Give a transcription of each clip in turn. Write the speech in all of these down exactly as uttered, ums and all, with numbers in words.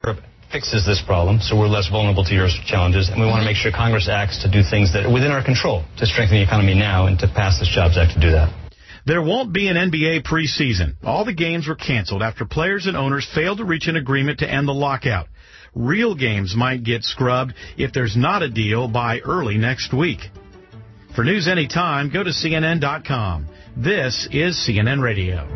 fixes this problem, so we're less vulnerable to your challenges, and we want to make sure Congress acts to do things that are within our control to strengthen the economy now and to pass this Jobs Act to do that. There won't be an N B A preseason. All the games were canceled after players and owners failed to reach an agreement to end the lockout. Real games might get scrubbed if there's not a deal by early next week. For news anytime, go to C N N dot com. This is C N N Radio.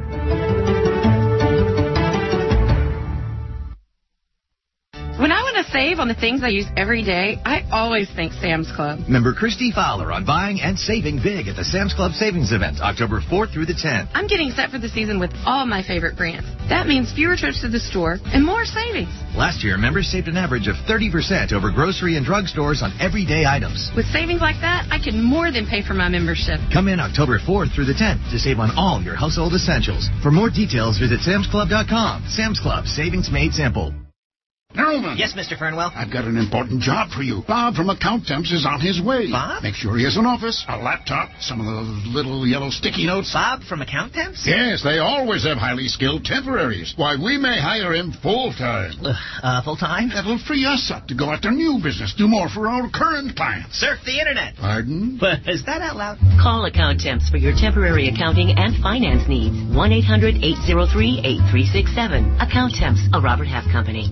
When I want to save on the things I use every day, I always think Sam's Club. Member Christy Fowler on buying and saving big at the Sam's Club Savings Event, October fourth through the tenth. I'm getting set for the season with all my favorite brands. That means fewer trips to the store and more savings. Last year, members saved an average of thirty percent over grocery and drug stores on everyday items. With savings like that, I can more than pay for my membership. Come in October fourth through the tenth to save on all your household essentials. For more details, visit Sam's Club dot com. Sam's Club, savings made simple. Haroldman. Yes, Mister Fernwell? I've got an important job for you. Bob from Account Temps is on his way. Bob? Make sure he has an office, a laptop, some of those little yellow sticky notes. Bob from Account Temps? Yes, they always have highly skilled temporaries. Why, we may hire him full-time. Uh, uh, full-time? That'll free us up to go after new business, do more for our current clients. Surf the Internet. Pardon? But is that out loud? Call Account Temps for your temporary accounting and finance needs. one eight hundred eight oh three eight three six seven. Account Temps, a Robert Half company.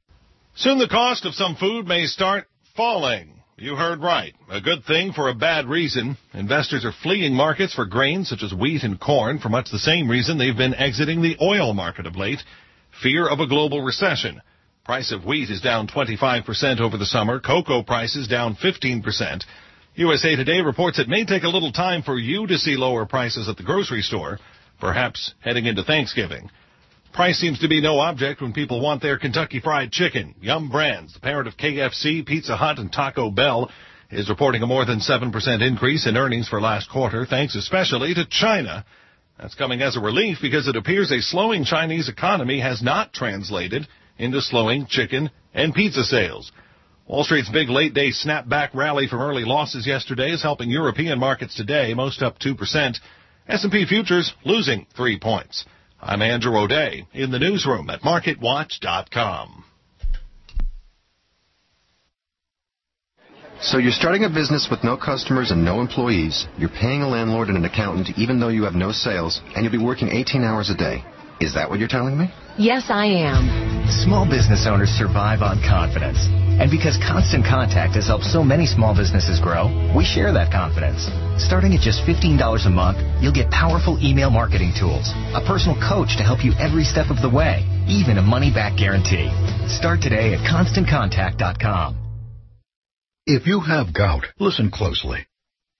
Soon the cost of some food may start falling. You heard right. A good thing for a bad reason. Investors are fleeing markets for grains such as wheat and corn for much the same reason they've been exiting the oil market of late. Fear of a global recession. Price of wheat is down twenty-five percent over the summer. Cocoa prices down fifteen percent. U S A Today reports it may take a little time for you to see lower prices at the grocery store, perhaps heading into Thanksgiving. Price seems to be no object when people want their Kentucky Fried Chicken. Yum Brands, the parent of K F C, Pizza Hut, and Taco Bell, is reporting a more than seven percent increase in earnings for last quarter, thanks especially to China. That's coming as a relief because it appears a slowing Chinese economy has not translated into slowing chicken and pizza sales. Wall Street's big late-day snapback rally from early losses yesterday is helping European markets today, most up two percent. S and P futures losing three points. I'm Andrew O'Day in the newsroom at market watch dot com. So you're starting a business with no customers and no employees. You're paying a landlord and an accountant even though you have no sales, and you'll be working eighteen hours a day. Is that what you're telling me? Yes, I am. Small business owners survive on confidence. And because Constant Contact has helped so many small businesses grow, we share that confidence. Starting at just fifteen dollars a month, you'll get powerful email marketing tools, a personal coach to help you every step of the way, even a money-back guarantee. Start today at constant contact dot com. If you have gout, listen closely.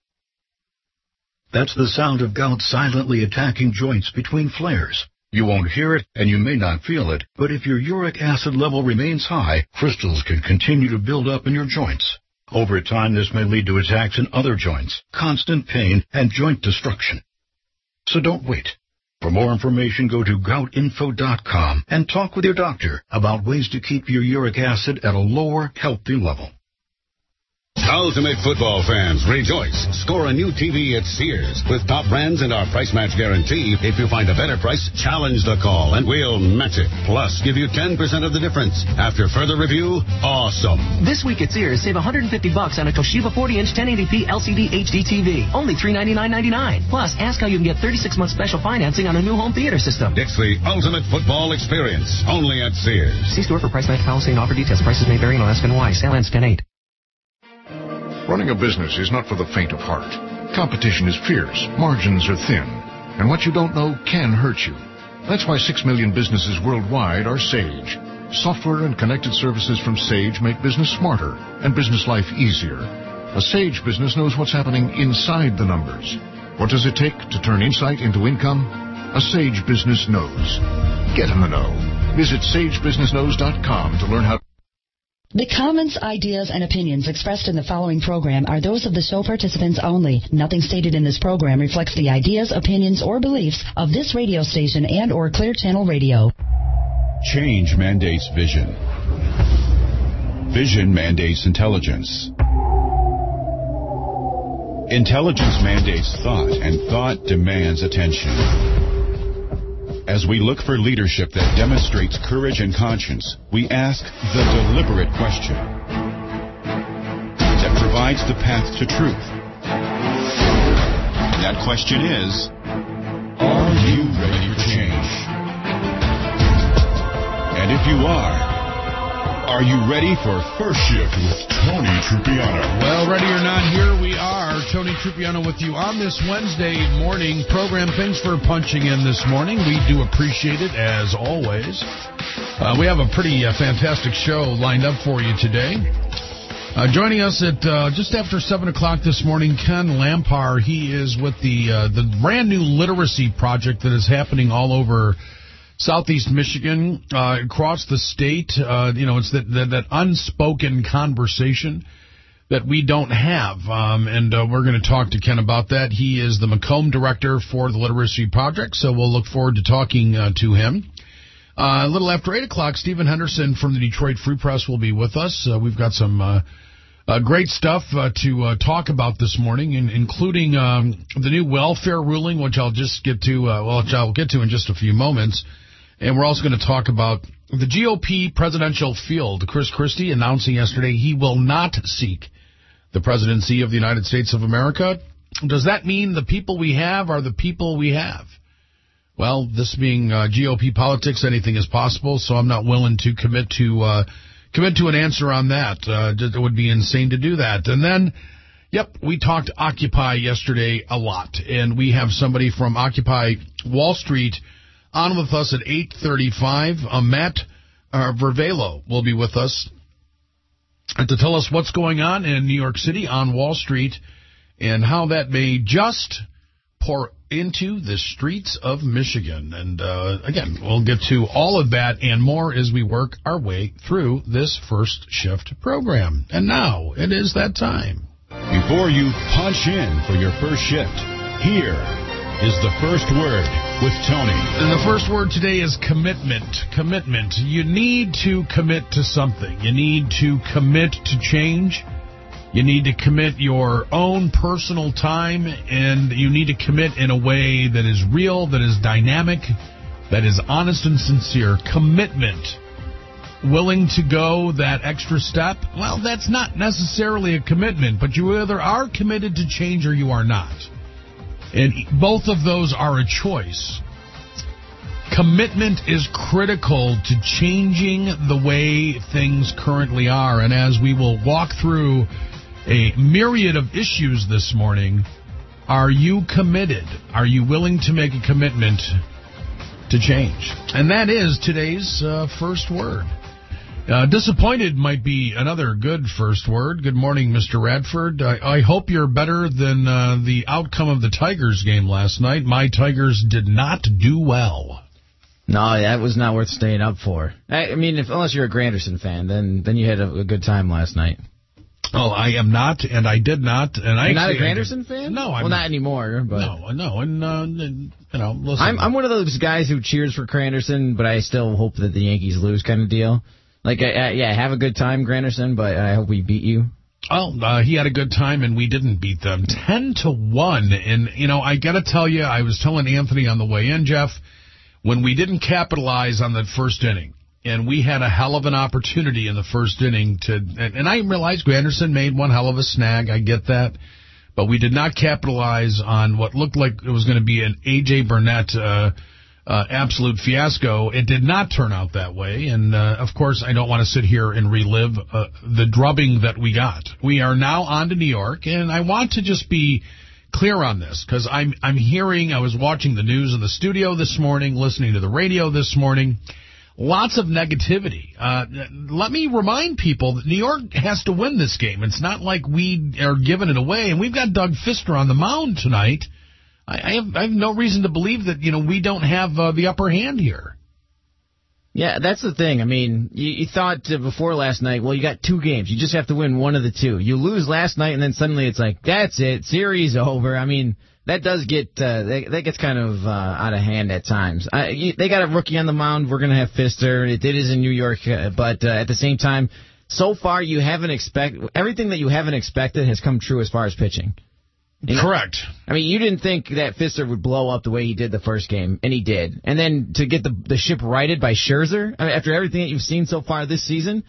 That's the sound of gout silently attacking joints between flares. You won't hear it, and you may not feel it, but if your uric acid level remains high, crystals can continue to build up in your joints. Over time, this may lead to attacks in other joints, constant pain, and joint destruction. So don't wait. For more information, go to gout info dot com and talk with your doctor about ways to keep your uric acid at a lower, healthy level. Ultimate football fans, rejoice. Score a new T V at Sears. With top brands and our price match guarantee, if you find a better price, challenge the call and we'll match it. Plus, give you ten percent of the difference. After further review, awesome. This week at Sears, save one hundred fifty bucks on a Toshiba forty inch ten eighty p L C D H D T V. Only three ninety-nine ninety-nine. Plus, ask how you can get thirty-six month special financing on a new home theater system. It's the ultimate football experience. Only at Sears. See store for price match policy and offer details. Prices may vary and ask and why. Sale ends ten eight. Running a business is not for the faint of heart. Competition is fierce, margins are thin, and what you don't know can hurt you. That's why six million businesses worldwide are Sage. Software and connected services from Sage make business smarter and business life easier. A Sage business knows what's happening inside the numbers. What does it take to turn insight into income? A Sage business knows. Get in the know. Visit sage business knows dot com to learn how. The comments, ideas, and opinions expressed in the following program are those of the show participants only. Nothing stated in this program reflects the ideas, opinions, or beliefs of this radio station and or Clear Channel Radio. Change mandates vision. Vision mandates intelligence. Intelligence mandates thought, and thought demands attention. As we look for leadership that demonstrates courage and conscience, we ask the deliberate question that provides the path to truth. That question is, are you ready for change? And if you are, are you ready for First Shift with Tony Trupiano? Well, ready or not, here we are. Tony Trupiano with you on this Wednesday morning program. Thanks for punching in this morning. We do appreciate it, as always. Uh, we have a pretty uh, fantastic show lined up for you today. Uh, joining us at uh, just after seven o'clock this morning, Ken Lampar. He is with the uh, the brand new literacy project that is happening all over Southeast Michigan, uh, across the state. Uh, you know, it's that, that, that unspoken conversation that we don't have. Um, and uh, we're going to talk to Ken about that. He is the Macomb director for the Literacy Project, so we'll look forward to talking uh, to him. Uh, a little after eight o'clock, Stephen Henderson from the Detroit Free Press will be with us. Uh, we've got some uh, uh, great stuff uh, to uh, talk about this morning, in, including um, the new welfare ruling, which I'll just get to, uh, well, which I'll get to in just a few moments. And we're also going to talk about the G O P presidential field. Chris Christie announcing yesterday he will not seek the presidency of the United States of America. Does that mean the people we have are the people we have? Well, this being uh, G O P politics, anything is possible, so I'm not willing to commit to uh, commit to an answer on that. Uh, it would be insane to do that. And then, yep, we talked Occupy yesterday a lot, and we have somebody from Occupy Wall Street on with us at eight thirty-five. Uh, Matt uh, Vervelo will be with us to tell us what's going on in New York City on Wall Street and how that may just pour into the streets of Michigan. And, uh, again, we'll get to all of that and more as we work our way through this First Shift program. And now it is that time. Before you punch in for your first shift, here is the first word with Tony. And the first word today is commitment. Commitment. You need to commit to something. You need to commit to change. You need to commit your own personal time, and you need to commit in a way that is real, that is dynamic, that is honest and sincere. Commitment. Willing to go that extra step? Well, that's not necessarily a commitment, but you either are committed to change or you are not. And both of those are a choice. Commitment is critical to changing the way things currently are. And as we will walk through a myriad of issues this morning, are you committed? Are you willing to make a commitment to change? And that is today's uh, first word. Uh, disappointed might be another good first word. Good morning, Mister Radford. I, I hope you're better than uh, the outcome of the Tigers game last night. My Tigers did not do well. No, that was not worth staying up for. I, I mean, if, unless you're a Granderson fan, then then you had a, a good time last night. Oh, I am not, and I did not. And I You're not a Granderson fan? No, I'm well, not anymore. But no, no, and uh, you know, listen. I'm I'm one of those guys who cheers for Granderson, but I still hope that the Yankees lose, kind of deal. Like, uh, yeah, have a good time, Granderson, but I hope we beat you. Oh, uh, he had a good time, and we didn't beat them. Ten to one, and, you know, I got to tell you, I was telling Anthony on the way in, Jeff, when we didn't capitalize on that first inning, and we had a hell of an opportunity in the first inning to, and, and I realized Granderson made one hell of a snag, I get that, but we did not capitalize on what looked like it was going to be an A J Burnett uh Uh, absolute fiasco. It did not turn out that way, and uh, of course I don't want to sit here and relive uh, the drubbing that we got. We are now on to New York, and I want to just be clear on this, because I'm, I'm hearing, I was watching the news in the studio this morning, listening to the radio this morning, lots of negativity. Uh, let me remind people that New York has to win this game. It's not like we are giving it away, and we've got Doug Fister on the mound tonight. I have, I have no reason to believe that, you know, we don't have uh, the upper hand here. Yeah, that's the thing. I mean, you, you thought uh, before last night, well, you got two games. You just have to win one of the two. You lose last night, and then suddenly it's like, that's it, series over. I mean, that does get uh, that, that gets kind of uh, out of hand at times. Uh, you, they got a rookie on the mound. We're going to have Fister. It, it is in New York, uh, but uh, at the same time, so far you haven't expect everything that you haven't expected has come true as far as pitching. You know? Correct. I mean, you didn't think that Fister would blow up the way he did the first game, and he did. And then to get the the ship righted by Scherzer, I mean, after everything that you've seen so far this season,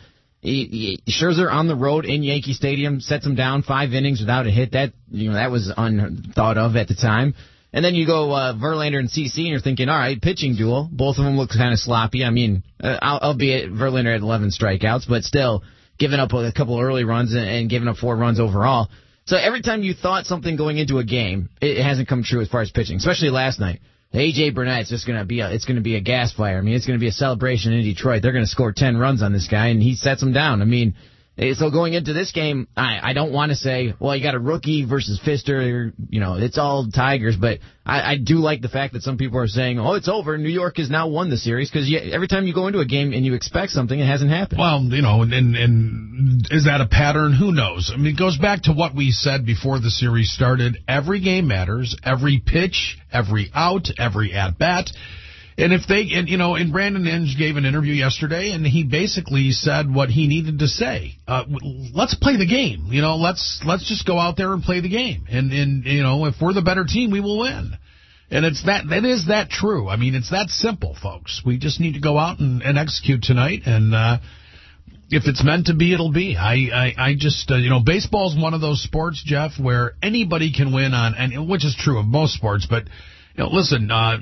he, he, Scherzer on the road in Yankee Stadium sets him down five innings without a hit. That you know that was unthought of at the time. And then you go uh, Verlander and C C, and you're thinking, all right, pitching duel. Both of them look kind of sloppy. I mean, uh, albeit Verlander had eleven strikeouts, but still giving up a couple early runs and, and giving up four runs overall. So every time you thought something going into a game, it, it hasn't come true as far as pitching, especially last night. A J Burnett's just gonna be a, it's gonna be a gas fire. I mean, it's gonna be a celebration in Detroit. They're gonna score ten runs on this guy, and he sets them down. I mean. So going into this game, I, I don't want to say, well, you got a rookie versus Fister, you know, it's all Tigers, but I, I do like the fact that some people are saying, oh, it's over, New York has now won the series, because every time you go into a game and you expect something, it hasn't happened. Well, you know, and, and is that a pattern? Who knows? I mean, it goes back to what we said before the series started. Every game matters, every pitch, every out, every at-bat. And if they, and you know, and Brandon Inge gave an interview yesterday, and he basically said what he needed to say. Uh, let's play the game. You know, let's let's just go out there and play the game. And and you know, if we're the better team, we will win. And it's that that is that true. I mean, it's that simple, folks. We just need to go out and, and execute tonight. And uh, if it's meant to be, it'll be. I I, I just uh, you know, baseball's one of those sports, Jeff, where anybody can win on, and which is true of most sports, but. You know, listen, uh,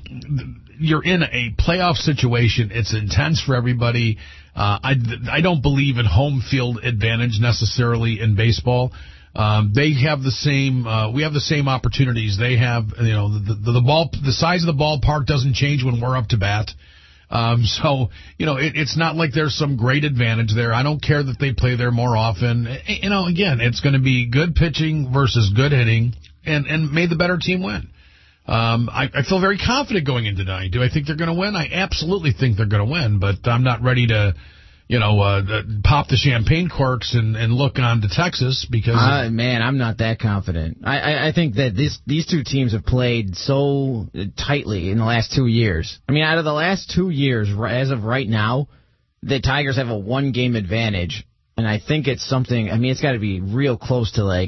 you're in a playoff situation. It's intense for everybody. Uh, I, I don't believe in home field advantage necessarily in baseball. Um, they have the same, uh, we have the same opportunities. They have, you know, the, the, the ball, the size of the ballpark doesn't change when we're up to bat. Um, so, you know, it, it's not like there's some great advantage there. I don't care that they play there more often. You know, again, it's going to be good pitching versus good hitting, and, and may the better team win. Um, I, I feel very confident going into tonight. Do I think they're going to win? I absolutely think they're going to win, but I'm not ready to, you know, uh, pop the champagne corks and, and look on to Texas because. Uh, man, I'm not that confident. I, I, I think that this these two teams have played so tightly in the last two years. I mean, out of the last two years, as of right now, the Tigers have a one-game advantage, and I think it's something. I mean, it's got to be real close to like.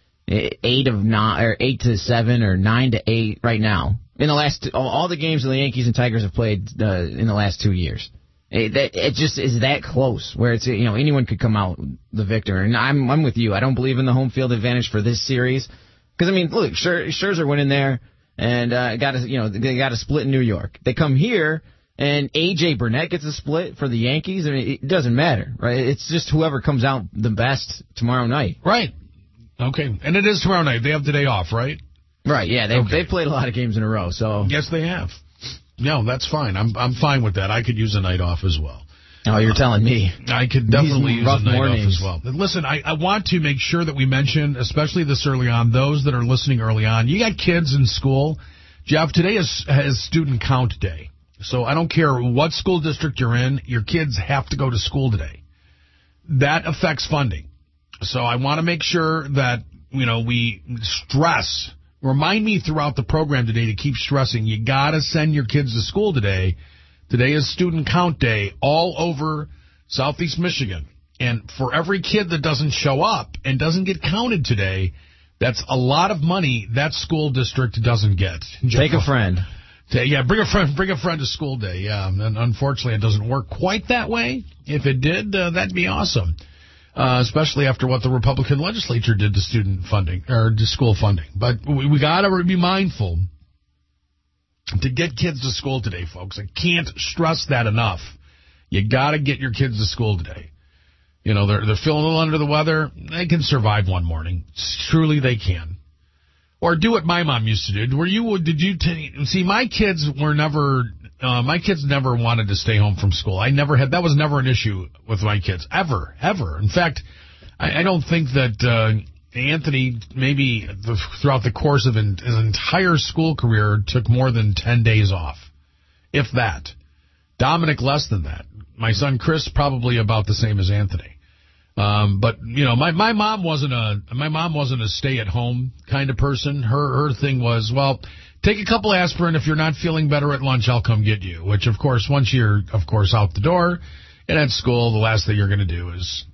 Eight of nine, or eight to seven, or nine to eight right now. In the last, all the games that the Yankees and Tigers have played uh, in the last two years, it, that, it just is that close. Where it's you know anyone could come out the victor. And I'm I'm with you. I don't believe in the home field advantage for this series because I mean, look, Scherzer went in there and uh, got a you know they got a split in New York. They come here and A J Burnett gets a split for the Yankees. I mean, it doesn't matter, right? It's just whoever comes out the best tomorrow night, right? Okay, and it is tomorrow night. They have the day off, right? Right, yeah. They've, okay. they've played a lot of games in a row, so... Yes, they have. No, that's fine. I'm I'm fine with that. I could use a night off as well. Oh, you're uh, telling me. I could definitely use a night mornings. off as well. And listen, I, I want to make sure that we mention, especially this early on, those that are listening early on, you got kids in school. Jeff, today is, is student count day. So I don't care what school district you're in, your kids have to go to school today. That affects funding. So I want to make sure that, you know, we stress, remind me throughout the program today to keep stressing, you got to send your kids to school today. Today is student count day all over Southeast Michigan. And for every kid that doesn't show up and doesn't get counted today, that's a lot of money that school district doesn't get. Take a friend. Yeah, bring a friend, bring a friend to school day. Yeah, and unfortunately it doesn't work quite that way. If it did, uh, that'd be awesome. Uh, especially after what the Republican legislature did to student funding, or to school funding. But we, we got to be mindful to get kids to school today, folks. I can't stress that enough. You got to get your kids to school today. You know, they're, they're feeling a little under the weather. They can survive one morning. Truly they can. Or do what my mom used to do. Were you, did you, t- see, my kids were never... Uh, my kids never wanted to stay home from school. I never had, that was never an issue with my kids, ever, ever. In fact, I, I don't think that uh, Anthony, maybe the, throughout the course of an, his entire school career, took more than ten days off, if that. Dominic less than that. My son Chris probably about the same as Anthony. Um, but you know, my my mom wasn't a my mom wasn't a stay-at-home kind of person. Her her thing was, well, take a couple aspirin. If you're not feeling better at lunch, I'll come get you. Which, of course, once you're, of course, out the door and at school, the last thing you're going to do is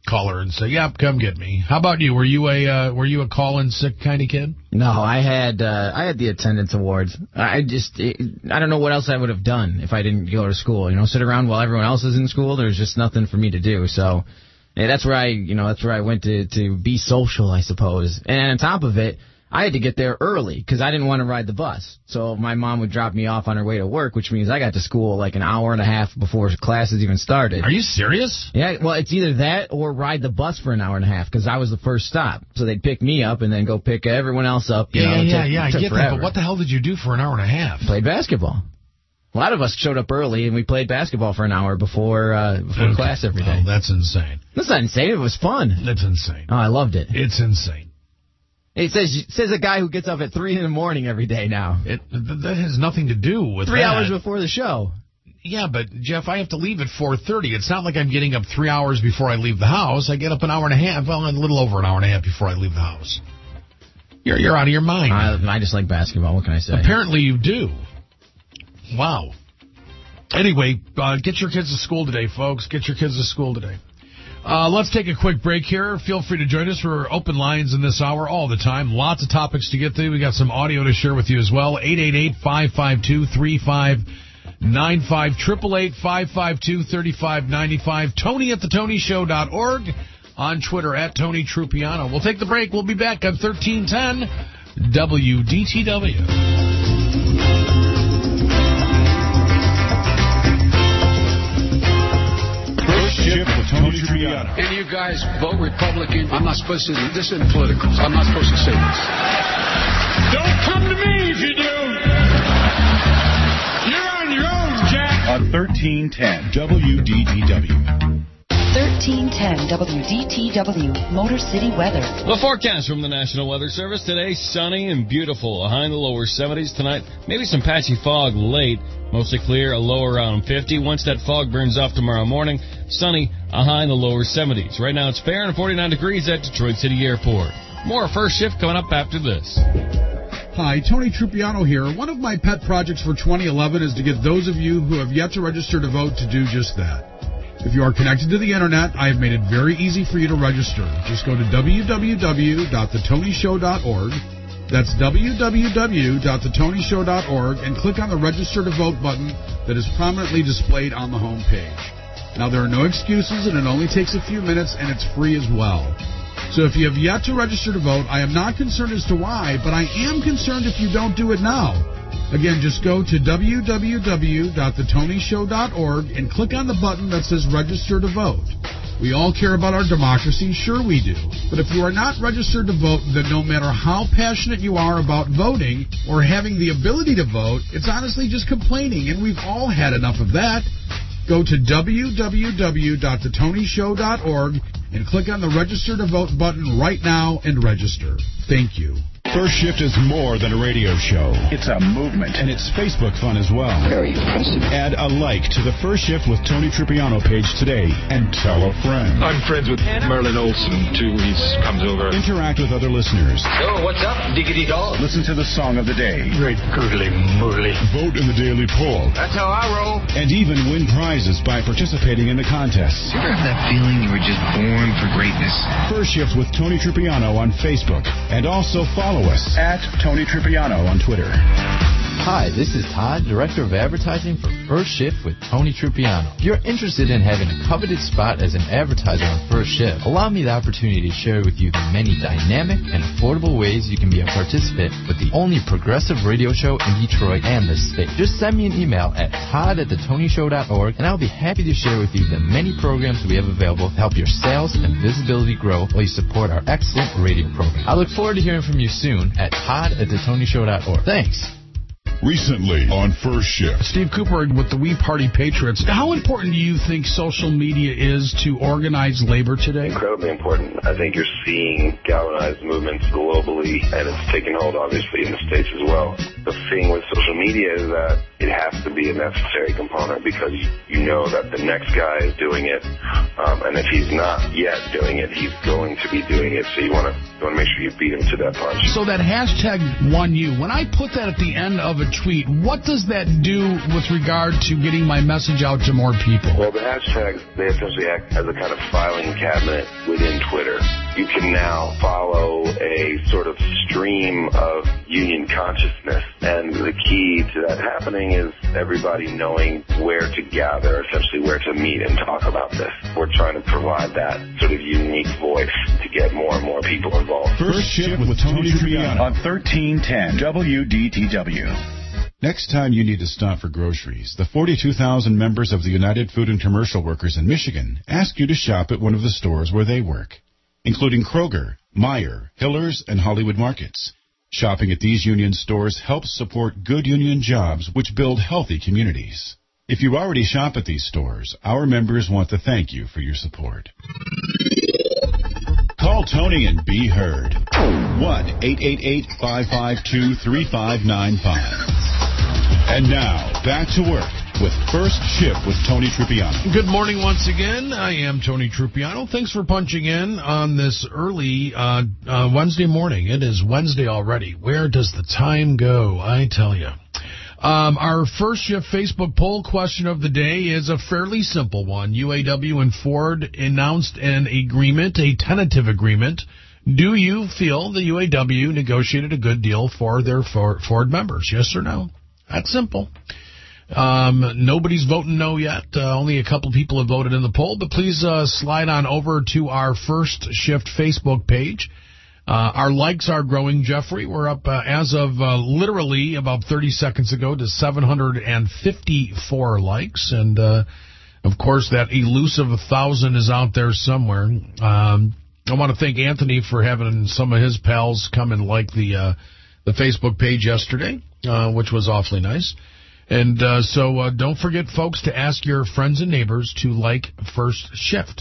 call her and say, "Yep, come get me." How about you? Were you a uh, were you a call-in sick kind of kid? No, I had uh, I had the attendance awards. I just it, I don't know what else I would have done if I didn't go to school. You know, sit around while everyone else is in school. There's just nothing for me to do. So yeah, that's where I you know that's where I went to to be social, I suppose. And on top of it, I had to get there early because I didn't want to ride the bus. So my mom would drop me off on her way to work, which means I got to school like an hour and a half before classes even started. Are you serious? Yeah, well, it's either that or ride the bus for an hour and a half because I was the first stop. So they'd pick me up and then go pick everyone else up. You yeah, know, yeah, it yeah, took, yeah. I took get forever. that, but what the hell did you do for an hour and a half? Played basketball. A lot of us showed up early and we played basketball for an hour before uh, before okay. class every day. Oh, that's insane. That's not insane. It was fun. That's insane. Oh, I loved it. It's insane. It says it says a guy who gets up at three in the morning every day now. It that has nothing to do with three that. hours before the show. Yeah, but Jeff, I have to leave at four thirty. It's not like I'm getting up three hours before I leave the house. I get up an hour and a half. Well, a little over an hour and a half before I leave the house. You're you're out of your mind. I, I just like basketball. What can I say? Apparently you do. Wow. Anyway, uh, get your kids to school today, folks. Get your kids to school today. Uh, let's take a quick break here. Feel free to join us. We're open lines in this hour all the time. Lots of topics to get through. We got some audio to share with you as well. eight eight eight, five five two, three five nine five. eight eight eight, five five two, three five nine five. Tony at the Tony Show dot org. On Twitter at Tony Trupiano. We'll take the break. We'll be back on thirteen ten W D T W. Shift with Tony Trupiano. And you guys vote Republican. I'm not supposed to. This isn't political. I'm not supposed to say this. Don't come to me if you do. You're on your own, Jack. On thirteen ten W D T W. thirteen ten W D T W, Motor City weather. The forecast from the National Weather Service today, sunny and beautiful. A high in the lower seventies tonight. Maybe some patchy fog late. Mostly clear, a low around fifty. Once that fog burns off tomorrow morning, sunny, a high in the lower seventies. Right now it's fair and forty-nine degrees at Detroit City Airport. More First Shift coming up after this. Hi, Tony Trupiano here. One of my pet projects for twenty eleven is to get those of you who have yet to register to vote to do just that. If you are connected to the Internet, I have made it very easy for you to register. Just go to w w w dot the tony show dot org. That's w w w dot the tony show dot org and click on the Register to Vote button that is prominently displayed on the home page. Now, there are no excuses, and it only takes a few minutes, and it's free as well. So if you have yet to register to vote, I am not concerned as to why, but I am concerned if you don't do it now. Again, just go to w w w dot the tony show dot org and click on the button that says Register to Vote. We all care about our democracy, sure we do. But if you are not registered to vote, then no matter how passionate you are about voting or having the ability to vote, it's honestly just complaining, and we've all had enough of that. Go to w w w dot the tony show dot org and click on the Register to Vote button right now and register. Thank you. First Shift is more than a radio show. It's a movement. And it's Facebook fun as well. Very impressive. Add a like to the First Shift with Tony Trupiano page today and tell a friend. I'm friends with Merlin Olsen, too. He comes over. Interact with other listeners. Oh, what's up, diggity dog? Listen to the song of the day. Great gurgly murgly. Vote in the daily poll. That's how I roll. And even win prizes by participating in the contests. You ever have that feeling you were just born for greatness? First Shift with Tony Trupiano on Facebook. And also follow us at Tony Trupiano on Twitter. Hi, this is Todd, Director of Advertising for First Shift with Tony Trupiano. If you're interested in having a coveted spot as an advertiser on First Shift, allow me the opportunity to share with you the many dynamic and affordable ways you can be a participant with the only progressive radio show in Detroit and the state. Just send me an email at todd at the tony show dot org, and I'll be happy to share with you the many programs we have available to help your sales and visibility grow while you support our excellent radio program. I look forward to hearing from you soon at todd at the tony show dot org. Thanks. Recently on First Shift. Steve Cooper with the We Party Patriots. How important do you think social media is to organize labor today? Incredibly important. I think you're seeing galvanized movements globally, and it's taking hold, obviously, in the States as well. The thing with social media is that it has to be a necessary component because you, you know that the next guy is doing it, um, and if he's not yet doing it, he's going to be doing it. So you want to you want to make sure you beat him to that punch. So that hashtag won you. When I put that at the end of a tweet, what does that do with regard to getting my message out to more people? Well, the hashtags, they essentially act as a kind of filing cabinet within Twitter. You can now follow a sort of stream of union consciousness, and the key to that happening is everybody knowing where to gather, essentially where to meet and talk about this. We're trying to provide that sort of unique voice to get more and more people involved. First Shift with Tony Triano on thirteen ten W D T W. Next time you need to stop for groceries, the forty-two thousand members of the United Food and Commercial Workers in Michigan ask you to shop at one of the stores where they work, including Kroger, Meijer, Hiller's, and Hollywood Markets. Shopping at these union stores helps support good union jobs which build healthy communities. If you already shop at these stores, our members want to thank you for your support. Call Tony and be heard. one eight eight eight, five five two, three five nine five. And now, back to work with First Shift with Tony Trupiano. Good morning once again. I am Tony Trupiano. Thanks for punching in on this early uh, uh, Wednesday morning. It is Wednesday already. Where does the time go? I tell you. Um, our First Shift Facebook poll question of the day is a fairly simple one. U A W and Ford announced an agreement, a tentative agreement. Do you feel the U A W negotiated a good deal for their Ford members? Yes or no? That's simple. Um, nobody's voting no yet. Uh, only a couple people have voted in the poll, but please uh, slide on over to our First Shift Facebook page. Uh, our likes are growing, Jeffrey. We're up uh, as of uh, literally about thirty seconds ago to seven hundred fifty-four likes. And, uh, of course, that elusive one thousand is out there somewhere. Um, I want to thank Anthony for having some of his pals come and like the, uh, the Facebook page yesterday, uh, which was awfully nice. And uh, so uh, don't forget, folks, to ask your friends and neighbors to like First Shift.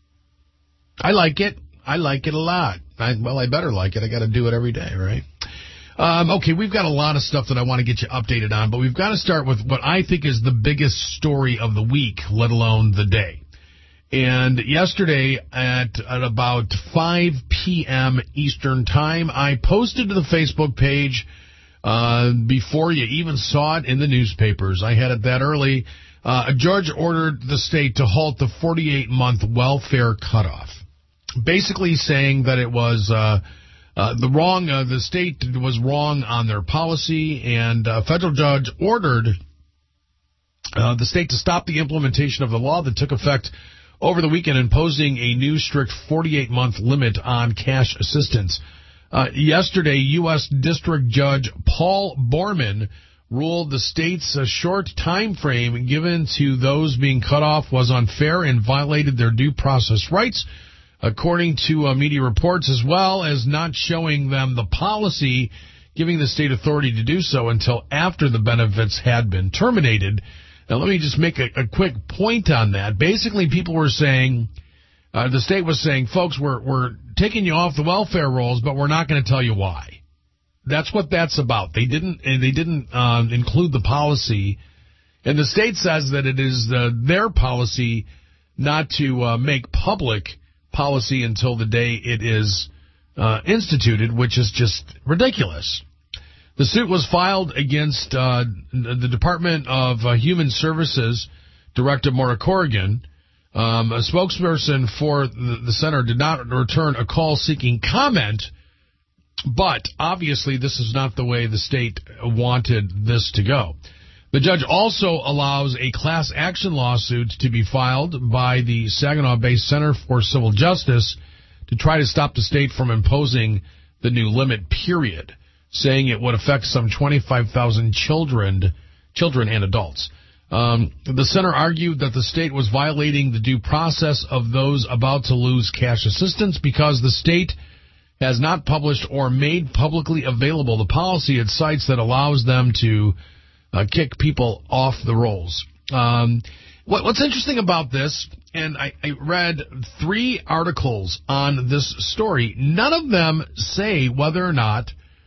I like it. I like it a lot. I, well, I better like it. I got to do it every day, right? Um, okay, we've got a lot of stuff that I want to get you updated on, but we've got to start with what I think is the biggest story of the week, let alone the day. And yesterday at, at about five p.m. Eastern Time, I posted to the Facebook page uh, before you even saw it in the newspapers. I had it that early. Uh, a judge ordered the state to halt the forty-eight month welfare cutoff, basically saying that it was uh, uh, the wrong, uh, the state was wrong on their policy, and a federal judge ordered uh, the state to stop the implementation of the law that took effect over the weekend, imposing a new strict forty-eight month limit on cash assistance. Uh, yesterday, U S District Judge Paul Borman ruled the state's uh, short time frame given to those being cut off was unfair and violated their due process rights, according to uh, media reports, as well as not showing them the policy giving the state authority to do so until after the benefits had been terminated. Now, let me just make a, a quick point on that. Basically, people were saying, uh, the state was saying, folks, we're we're taking you off the welfare rolls, but we're not going to tell you why. That's what that's about. They didn't they didn't uh, include the policy, and the state says that it is the, their policy not to uh, make public policy until the day it is uh, instituted, which is just ridiculous. The suit was filed against uh, the Department of uh, Human Services Director Maura Corrigan. Um, a spokesperson for the, the center did not return a call seeking comment, but obviously this is not the way the state wanted this to go. The judge also allows a class action lawsuit to be filed by the Saginaw-based Center for Civil Justice to try to stop the state from imposing the new limit, period, saying it would affect some twenty-five thousand children, children and adults. Um, the center argued that the state was violating the due process of those about to lose cash assistance because the state has not published or made publicly available the policy it cites that allows them to uh, kick people off the rolls. Um, what, what's interesting about this, and I, I read three articles on this story, none of them say whether or not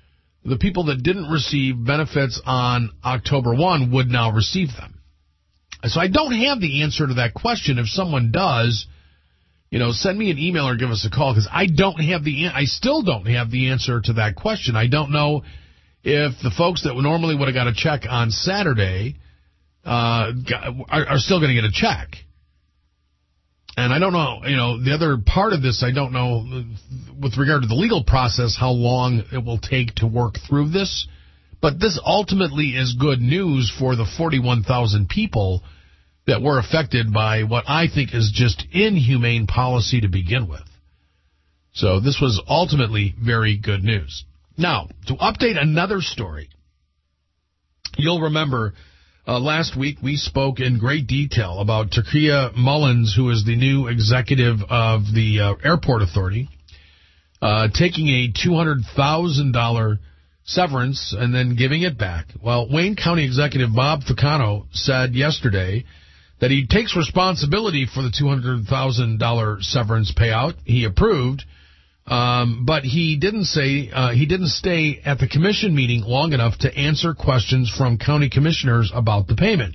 the people that didn't receive benefits on October first would now receive them. So I don't have the answer to that question. If someone does, you know, send me an email or give us a call, because I don't have the, I still don't have the answer to that question. I don't know if the folks that normally would have got a check on Saturday uh, are, are still going to get a check. And I don't know, you know, the other part of this, I don't know, with regard to the legal process, how long it will take to work through this. But this ultimately is good news for the forty-one thousand people that were affected by what I think is just inhumane policy to begin with. So this was ultimately very good news. Now, to update another story, you'll remember uh, last week we spoke in great detail about Turkia Mullins, who is the new executive of the uh, Airport Authority, uh, taking a two hundred thousand dollars severance and then giving it back. Well, Wayne County Executive Bob Ficano said yesterday that he takes responsibility for the two hundred thousand dollars severance payout. He approved, um, but he didn't say uh, he didn't stay at the commission meeting long enough to answer questions from county commissioners about the payment.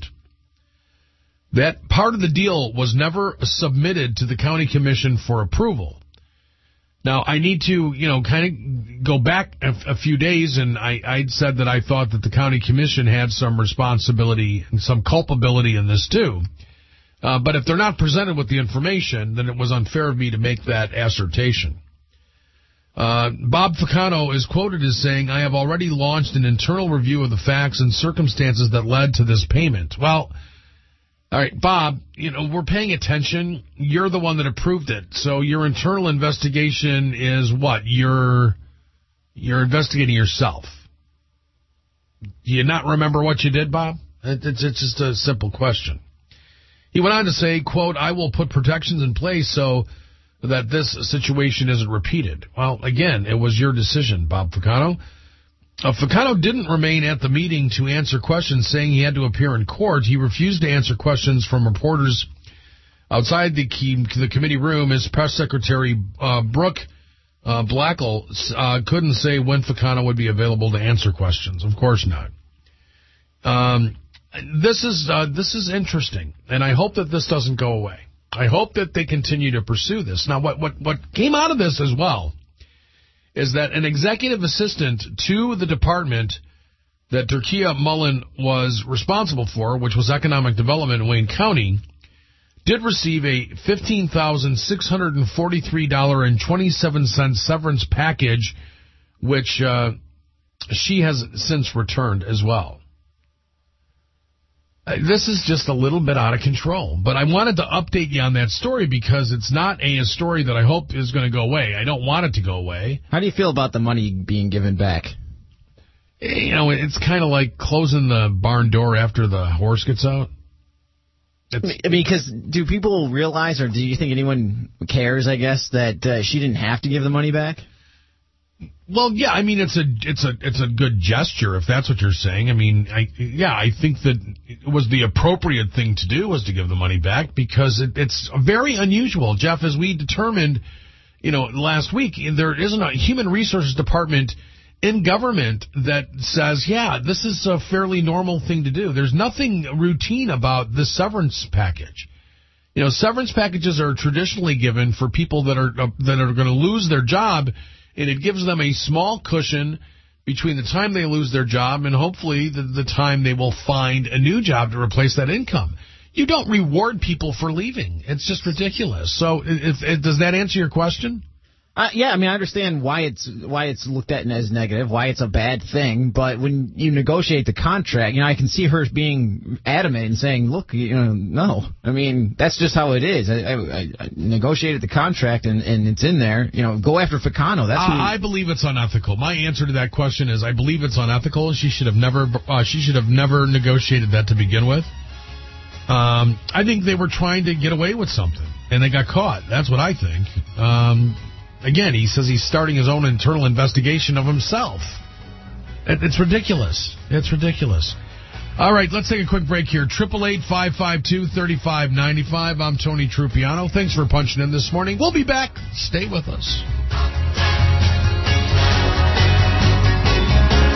That part of the deal was never submitted to the county commission for approval. Now, I need to, you know, kind of go back a, a few days, and I, I'd said that I thought that the county commission had some responsibility and some culpability in this, too. Uh, but if they're not presented with the information, then it was unfair of me to make that assertion. Uh, Bob Ficano is quoted as saying, "I have already launched an internal review of the facts and circumstances that led to this payment." Well, all right, Bob, you know, we're paying attention. You're the one that approved it. So your internal investigation is what? You're, you're investigating yourself. Do you not remember what you did, Bob? It's, it's just a simple question. He went on to say, quote, "I will put protections in place so that this situation isn't repeated." Well, again, it was your decision, Bob Ficano. Uh, Ficano didn't remain at the meeting to answer questions, saying he had to appear in court. He refused to answer questions from reporters outside the, key, the committee room. His press secretary, uh, Brooke uh, Blackle, uh, couldn't say when Ficano would be available to answer questions. Of course not. Um, this is uh, this is interesting, and I hope that this doesn't go away. I hope that they continue to pursue this. Now, what what what came out of this as well is that an executive assistant to the department that Turkia Mullen was responsible for, which was economic development in Wayne County, did receive a fifteen thousand six hundred forty-three dollars and twenty-seven cents severance package, which uh, she has since returned as well. Uh, this is just a little bit out of control, but I wanted to update you on that story because it's not a, a story that I hope is going to go away. I don't want it to go away. How do you feel about the money being given back? You know, it's kind of like closing the barn door after the horse gets out. It's, I mean, because do people realize, or do you think anyone cares, I guess, that uh, she didn't have to give the money back? Well, yeah, I mean, it's a it's a it's a good gesture if that's what you're saying. I mean, I yeah, I think that it was the appropriate thing to do was to give the money back because it, it's very unusual, Jeff, as we determined, you know, last week. There isn't a human resources department in government that says, yeah, this is a fairly normal thing to do. There's nothing routine about this severance package. You know, severance packages are traditionally given for people that are uh, that are going to lose their job. And it gives them a small cushion between the time they lose their job and hopefully the, the time they will find a new job to replace that income. You don't reward people for leaving. It's just ridiculous. So if, if, does that answer your question? Uh, yeah, I mean, I understand why it's why it's looked at as negative, why it's a bad thing. But when you negotiate the contract, you know, I can see her being adamant and saying, "Look, you know, no." I mean, that's just how it is. I, I, I negotiated the contract, and, and it's in there. You know, go after Ficano. That's. Uh, who I believe it's unethical. My answer to that question is, I believe it's unethical. She should have never. Uh, she should have never negotiated that to begin with. Um, I think they were trying to get away with something, and they got caught. That's what I think. Um. Again, he says he's starting his own internal investigation of himself. It's ridiculous. It's ridiculous. All right, let's take a quick break here. eight eight eight, five five two, three five nine five. I'm Tony Trupiano. Thanks for punching in this morning. We'll be back. Stay with us.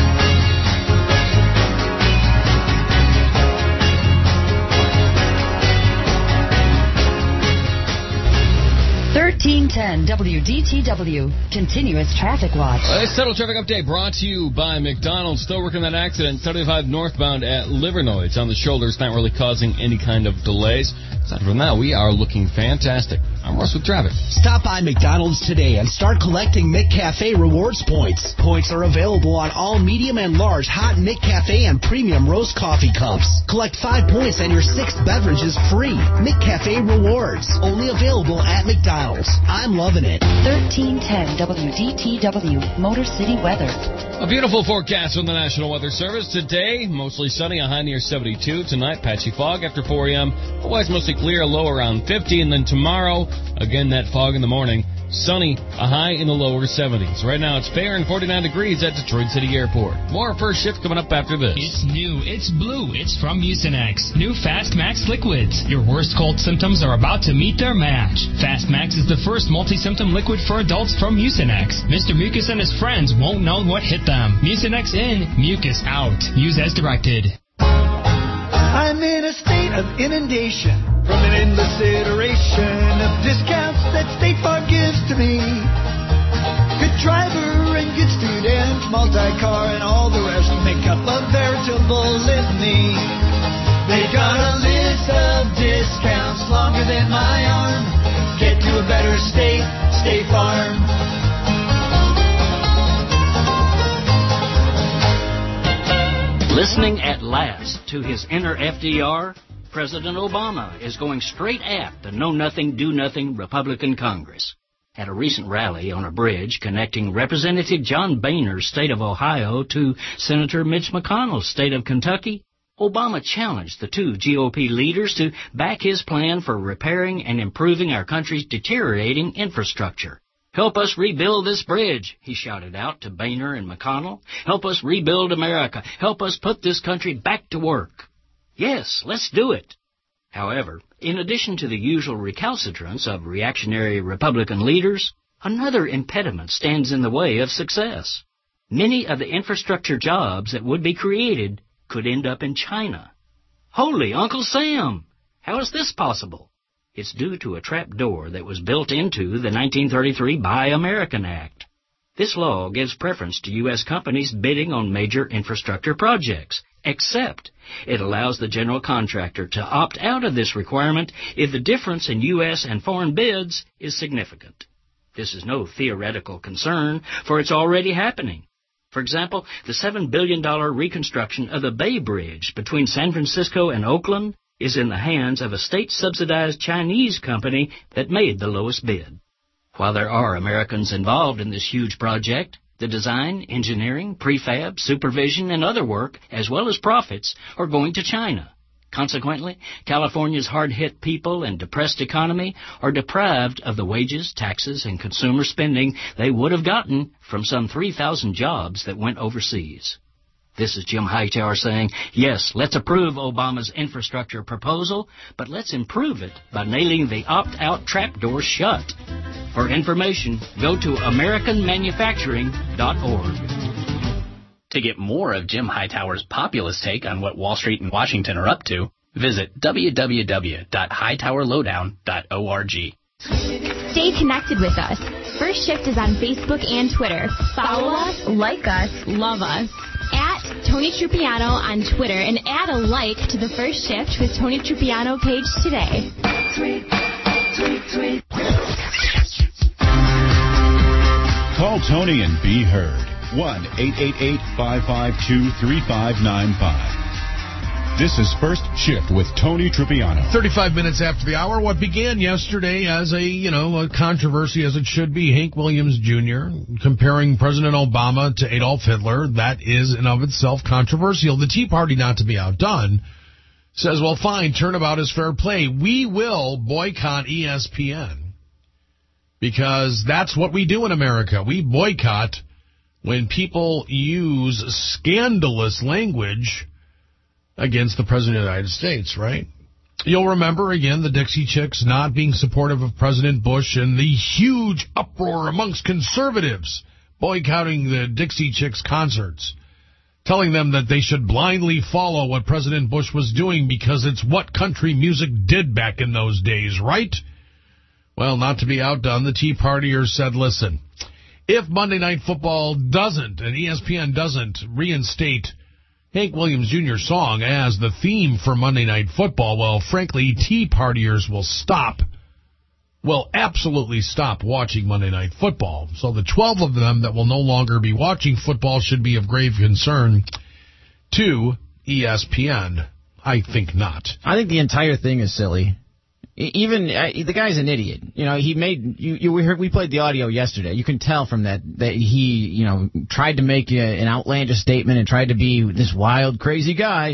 thirteen ten W D T W, Continuous Traffic Watch. A settled traffic update brought to you by McDonald's. Still working that accident, seventy-five northbound at Livernois. It's on the shoulder. It's not really causing any kind of delays. Aside from that, we are looking fantastic. I'm Russ with traffic. Stop by McDonald's today and start collecting McCafe rewards points. Points are available on all medium and large hot McCafe and premium roast coffee cups. Collect five points and your sixth beverage is free. McCafe rewards. Only available at McDonald's. I'm loving it. thirteen ten W D T W, Motor City weather. A beautiful forecast from the National Weather Service. Today, mostly sunny, a high near seventy-two. Tonight, patchy fog after four a.m. Otherwise, mostly clear, a low around fifty. And then tomorrow, again, that fog in the morning. Sunny, a high in the lower seventies. Right now, it's fair and forty-nine degrees at Detroit City Airport. More first shift coming up after this. It's new. It's blue. It's from Mucinex. New Fast Max liquids. Your worst cold symptoms are about to meet their match. Fast Max is the first multi-symptom liquid for adults from Mucinex. Mister Mucus and his friends won't know what hit them. Mucinex in, mucus out. Use as directed. I'm in a state of inundation from an endless iteration of discounts that State Farm gives to me. Good driver and good student, multi-car and all the rest make up a veritable litany. They got a list of discounts longer than my arm. Get to a better state, State Farm. Listening at last to his inner F D R, President Obama is going straight at the know-nothing, do-nothing Republican Congress. At a recent rally on a bridge connecting Representative John Boehner's state of Ohio to Senator Mitch McConnell's state of Kentucky, Obama challenged the two G O P leaders to back his plan for repairing and improving our country's deteriorating infrastructure. Help us rebuild this bridge, he shouted out to Boehner and McConnell. Help us rebuild America. Help us put this country back to work. Yes, let's do it. However, in addition to the usual recalcitrance of reactionary Republican leaders, another impediment stands in the way of success. Many of the infrastructure jobs that would be created could end up in China. Holy Uncle Sam! How is this possible? It's due to a trap door that was built into the nineteen thirty-three Buy American Act. This law gives preference to U S companies bidding on major infrastructure projects, except it allows the general contractor to opt out of this requirement if the difference in U S and foreign bids is significant. This is no theoretical concern, for it's already happening. For example, the seven billion dollars reconstruction of the Bay Bridge between San Francisco and Oakland is in the hands of a state-subsidized Chinese company that made the lowest bid. While there are Americans involved in this huge project, the design, engineering, prefab, supervision, and other work, as well as profits, are going to China. Consequently, California's hard-hit people and depressed economy are deprived of the wages, taxes, and consumer spending they would have gotten from some three thousand jobs that went overseas. This is Jim Hightower saying, yes, let's approve Obama's infrastructure proposal, but let's improve it by nailing the opt-out trapdoor shut. For information, go to American Manufacturing dot org. To get more of Jim Hightower's populist take on what Wall Street and Washington are up to, visit w w w dot hightower lowdown dot org. Stay connected with us. First Shift is on Facebook and Twitter. Follow us, like us, love us. At Tony Trupiano on Twitter and add a like to the First Shift with Tony Trupiano page today. Tweet, tweet, tweet. Call Tony and be heard. one eight eight eight, five five two, three five nine five. This is First Shift with Tony Trupiano. thirty-five minutes after the hour, what began yesterday as a, you know, a controversy as it should be, Hank Williams Junior comparing President Obama to Adolf Hitler, that is in of itself controversial. The Tea Party, not to be outdone, says, well, fine, turnabout is fair play. We will boycott E S P N because that's what we do in America. We boycott when people use scandalous language against the President of the United States, right? You'll remember, again, the Dixie Chicks not being supportive of President Bush and the huge uproar amongst conservatives boycotting the Dixie Chicks concerts, telling them that they should blindly follow what President Bush was doing because it's what country music did back in those days, right? Well, not to be outdone, the Tea Partiers said, listen, if Monday Night Football doesn't, and E S P N doesn't reinstate Hank Williams Junior's song as the theme for Monday Night Football, well, frankly, Tea Partiers will stop, will absolutely stop watching Monday Night Football. So the twelve of them that will no longer be watching football should be of grave concern to E S P N. I think not. I think the entire thing is silly. Even uh, the guy's an idiot. You know, he made you. you we heard we played the audio yesterday. You can tell from that that he, you know, tried to make a, an outlandish statement and tried to be this wild, crazy guy,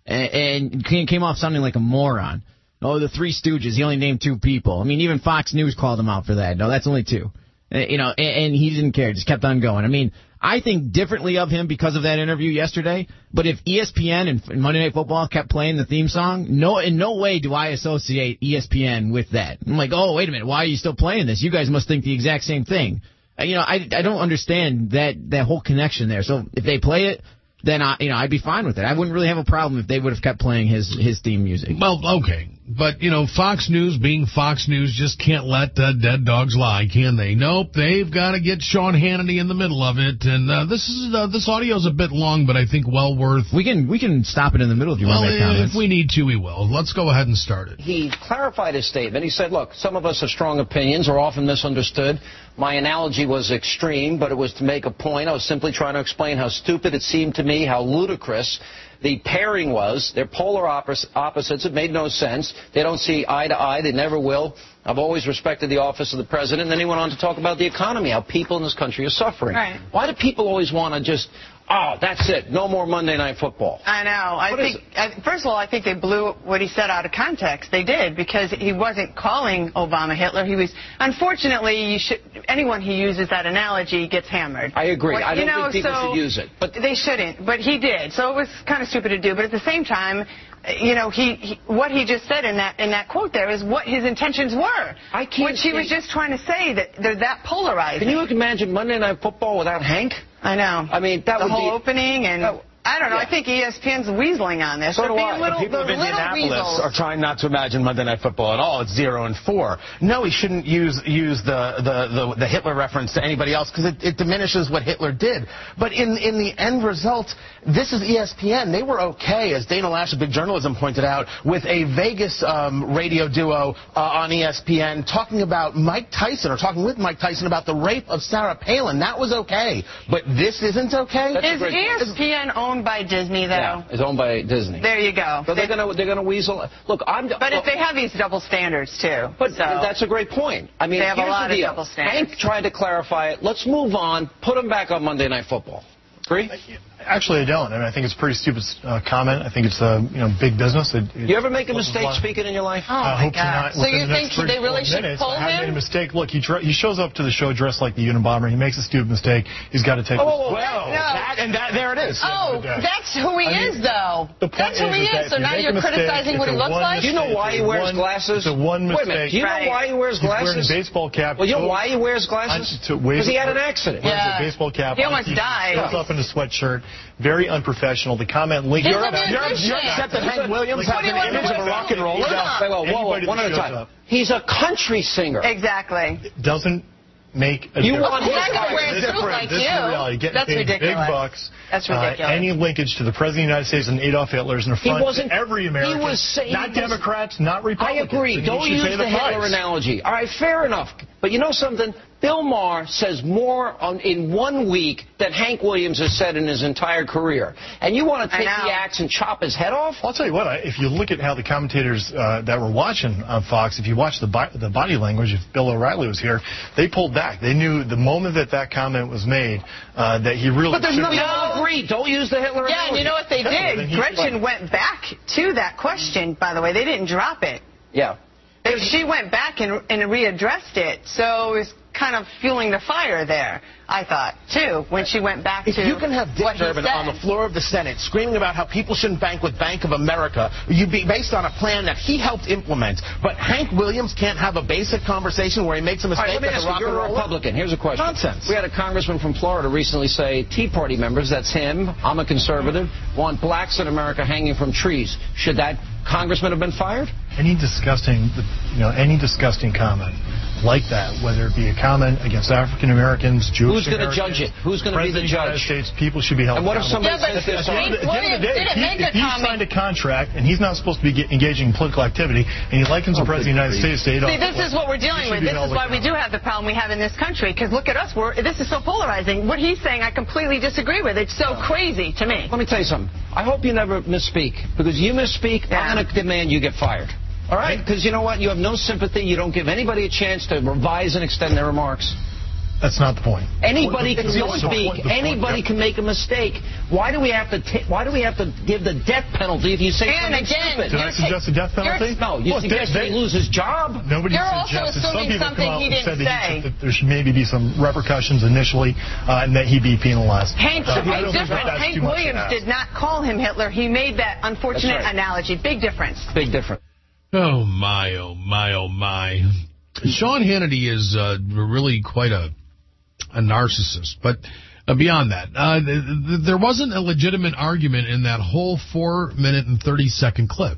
and, and came off sounding like a moron. Oh, the Three Stooges. He only named two people. I mean, even Fox News called him out for that. No, that's only two. Uh, you know, and, and he didn't care. Just kept on going. I mean, I think differently of him because of that interview yesterday. But if E S P N and Monday Night Football kept playing the theme song, no, in no way do I associate E S P N with that. I'm like, oh, wait a minute, why are you still playing this? You guys must think the exact same thing. Uh, you know, I, I don't understand that that whole connection there. So if they play it, then I, you know, I'd be fine with it. I wouldn't really have a problem if they would have kept playing his his theme music. Well, okay. But, you know, Fox News being Fox News just can't let uh, dead dogs lie, can they? Nope, they've got to get Sean Hannity in the middle of it. And uh, this is uh, this audio is a bit long, but I think well worth... We can we can stop it in the middle if you well, want to make comments. If we need to, we will. Let's go ahead and start it. He clarified his statement. He said, look, some of us have strong opinions, are often misunderstood. My analogy was extreme, but it was to make a point. I was simply trying to explain how stupid it seemed to me, how ludicrous the pairing was. They're polar opposites. It made no sense. They don't see eye to eye. They never will. I've always respected the office of the president. And then he went on to talk about the economy, how people in this country are suffering. Right. Why do people always want to just, oh, that's it, no more Monday Night Football? I know. I What think, I, first of all, I think they blew what he said out of context. They did, because he wasn't calling Obama Hitler. He was, unfortunately, you should, anyone who uses that analogy gets hammered. I agree. What, I don't you know, think people so should use it. But they shouldn't, but he did. So it was kind of stupid to do. But at the same time, you know, he, he what he just said in that in that quote there is what his intentions were. I can't Which he was just trying to say, that they're that polarizing. Can you imagine Monday Night Football without Hank? I know. I mean, that the would whole be... opening and... Oh. I don't know. Yeah. I think E S P N's weaseling on this. So They're do being I. Little, the people of they're little Indianapolis weasels. are trying not to imagine Monday Night Football at all. It's zero and four. No, he shouldn't use use the the, the, the Hitler reference to anybody else because it, it diminishes what Hitler did. But in in the end result, this is E S P N. They were okay, as Dana Lash of Big Journalism pointed out, with a Vegas um, radio duo uh, on E S P N talking about Mike Tyson or talking with Mike Tyson about the rape of Sarah Palin. That was okay. But this isn't okay? Is E S P N owned by Disney, though? Yeah, it's owned by Disney. There you go. So they're going to they're going to weasel. Look, I'm. But well, if they have these double standards too, but so that's a great point. I mean, they have here's a lot the of deal. double standards. Hank tried to clarify it. Let's move on. Put him back on Monday Night Football. Agree? Actually, I don't. I mean, I think it's a pretty stupid uh, comment. I think it's a you know big business. It, it you ever make a mistake speaking in your life? Oh I my hope God! not. So you think they really should minutes, pull I haven't him? made a mistake. Look, he dr- he shows up to the show dressed like the Unabomber. He makes a stupid mistake. He's got to take. Oh, whoa, whoa, well, no. that, and that, there it is. Oh, that's who he I mean, is, though. The point That's who is, he is. is. So you now you're mistake, criticizing what he looks like. Do you know why he wears one, glasses? It's a one mistake. Wait a minute. Do you know why he wears glasses? He's wearing a baseball cap. Well, you know why he wears glasses? Because he had an accident. Yeah. A baseball cap. He almost died. He up in a sweatshirt. Very unprofessional. The comment linked. He's You're, a you're, musician. you're upset that Hank Williams What has do you an want image to of a do? rock and roller. Wait, whoa, whoa, whoa, one at a time. He's a country singer. Exactly. Doesn't make a You difference. want He's not going to wear a This is suit different. like This is you. the reality. Getting That's paid ridiculous. big bucks. That's Uh, ridiculous. any linkage to the President of the United States and Adolf Hitler is an affront He wasn't- to every American. he was saying- not he was- Democrats, not I Republicans. agree. and he Don't should use pay the, the Hitler price. analogy. All right, fair enough. But you know something? Bill Maher says more on, in one week than Hank Williams has said in his entire career. And you want to take the axe and chop his head off? I'll tell you what, I- if you look at how the commentators uh, that were watching on Fox, if you watch the, bo- the body language, if Bill O'Reilly was here, they pulled back. They knew the moment that that comment was made uh, that he really... But there's should've- nothing to agree. Don't use the Hitler Yeah, and you know what they Then did? he- Gretchen went back to that question, by the way. They didn't drop it. Yeah. They, she went back and, and readdressed it, so it was kind of fueling the fire there, I thought, too, when she went back If to you can have Dick what he Durbin said. on the floor of the Senate screaming about how people shouldn't bank with Bank of America, you be based on a plan that he helped implement, but Hank Williams can't have a basic conversation where he makes a All mistake right, let me as ask a rock you, and you're a roller? Republican. Here's a question. Nonsense. We had a congressman from Florida recently say Tea Party members, that's him, I'm a conservative, want blacks in America hanging from trees. Should that congressman have been fired? Any disgusting, you know, any disgusting comment like that, whether it be a comment against African Americans, Jewish Who's going to judge it? Who's going to be the judge? States, people should be held and what if somebody accountable. says this? At the end of the day, if, he, if he signed a contract and he's not supposed to be get, engaging in political activity, and he likens the President of the United States to Adolf See, this is what we're dealing with. This is why we do have the problem we have in this country. Because look at us. We're, this is so polarizing. What he's saying, I completely disagree with. It's so crazy to me. Let me tell you something. I hope you never misspeak. Because you misspeak, yeah. I'm going to demand you get fired. All right? Because you know what? You have no sympathy. You don't give anybody a chance to revise and extend their remarks. That's not the point. Anybody the, can misspeak. Anybody can make a mistake. Why do we have to? T- why do we have to give the death penalty if you say and something again, stupid? Did I suggest a death penalty? No, you well, suggest they, he lose his job. Nobody You're suggested. also assuming Some something he didn't said that say. He, that there should maybe be some repercussions initially, uh, and that he be penalized. Hank, uh, big difference. Hank Williams did not call him Hitler. He made that unfortunate right. analogy. Big difference. Big difference. Oh my, oh my, oh my. Sean Hannity is uh, really quite a. a narcissist. But uh, beyond that, uh, th- th- there wasn't a legitimate argument in that whole four minute and thirty second clip.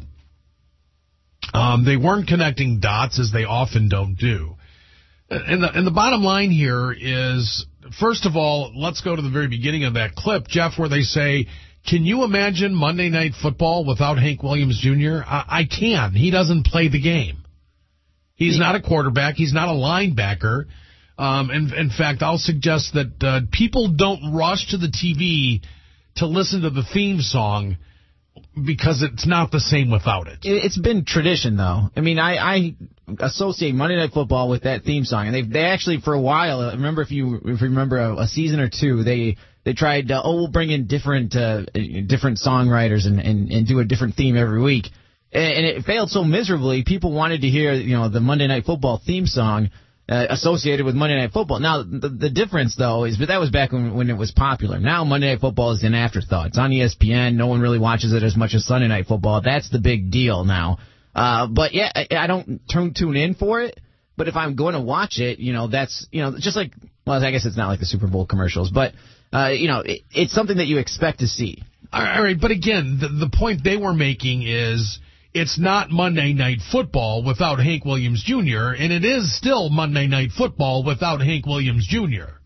Um, they weren't connecting dots, as they often don't do. And the, and the bottom line here is, first of all, let's go to the very beginning of that clip, Jeff, where they say, can you imagine Monday Night Football without Hank Williams Junior? I, I can. He doesn't play the game. He's not a quarterback. He's not a linebacker. Um, and in fact, I'll suggest that uh, people don't rush to the T V to listen to the theme song because it's not the same without it. It's been tradition, though. I mean, I, I associate Monday Night Football with that theme song, and they they actually for a while. I remember if you if you remember a, a season or two, they they tried uh, oh we'll bring in different uh, different songwriters and, and and do a different theme every week, and, and it failed so miserably. People wanted to hear you know the Monday Night Football theme song. Uh, associated with Monday Night Football. Now, the, the difference, though, is but that was back when, when it was popular. Now, Monday Night Football is an afterthought. It's on E S P N. No one really watches it as much as Sunday Night Football. That's the big deal now. Uh, but, yeah, I, I don't turn, tune in for it. But if I'm going to watch it, you know, that's, you know, just like, well, I guess it's not like the Super Bowl commercials. But, uh, you know, it, it's something that you expect to see. All right, but again, the, the point they were making is it's not Monday Night Football without Hank Williams Junior, and it is still Monday Night Football without Hank Williams Junior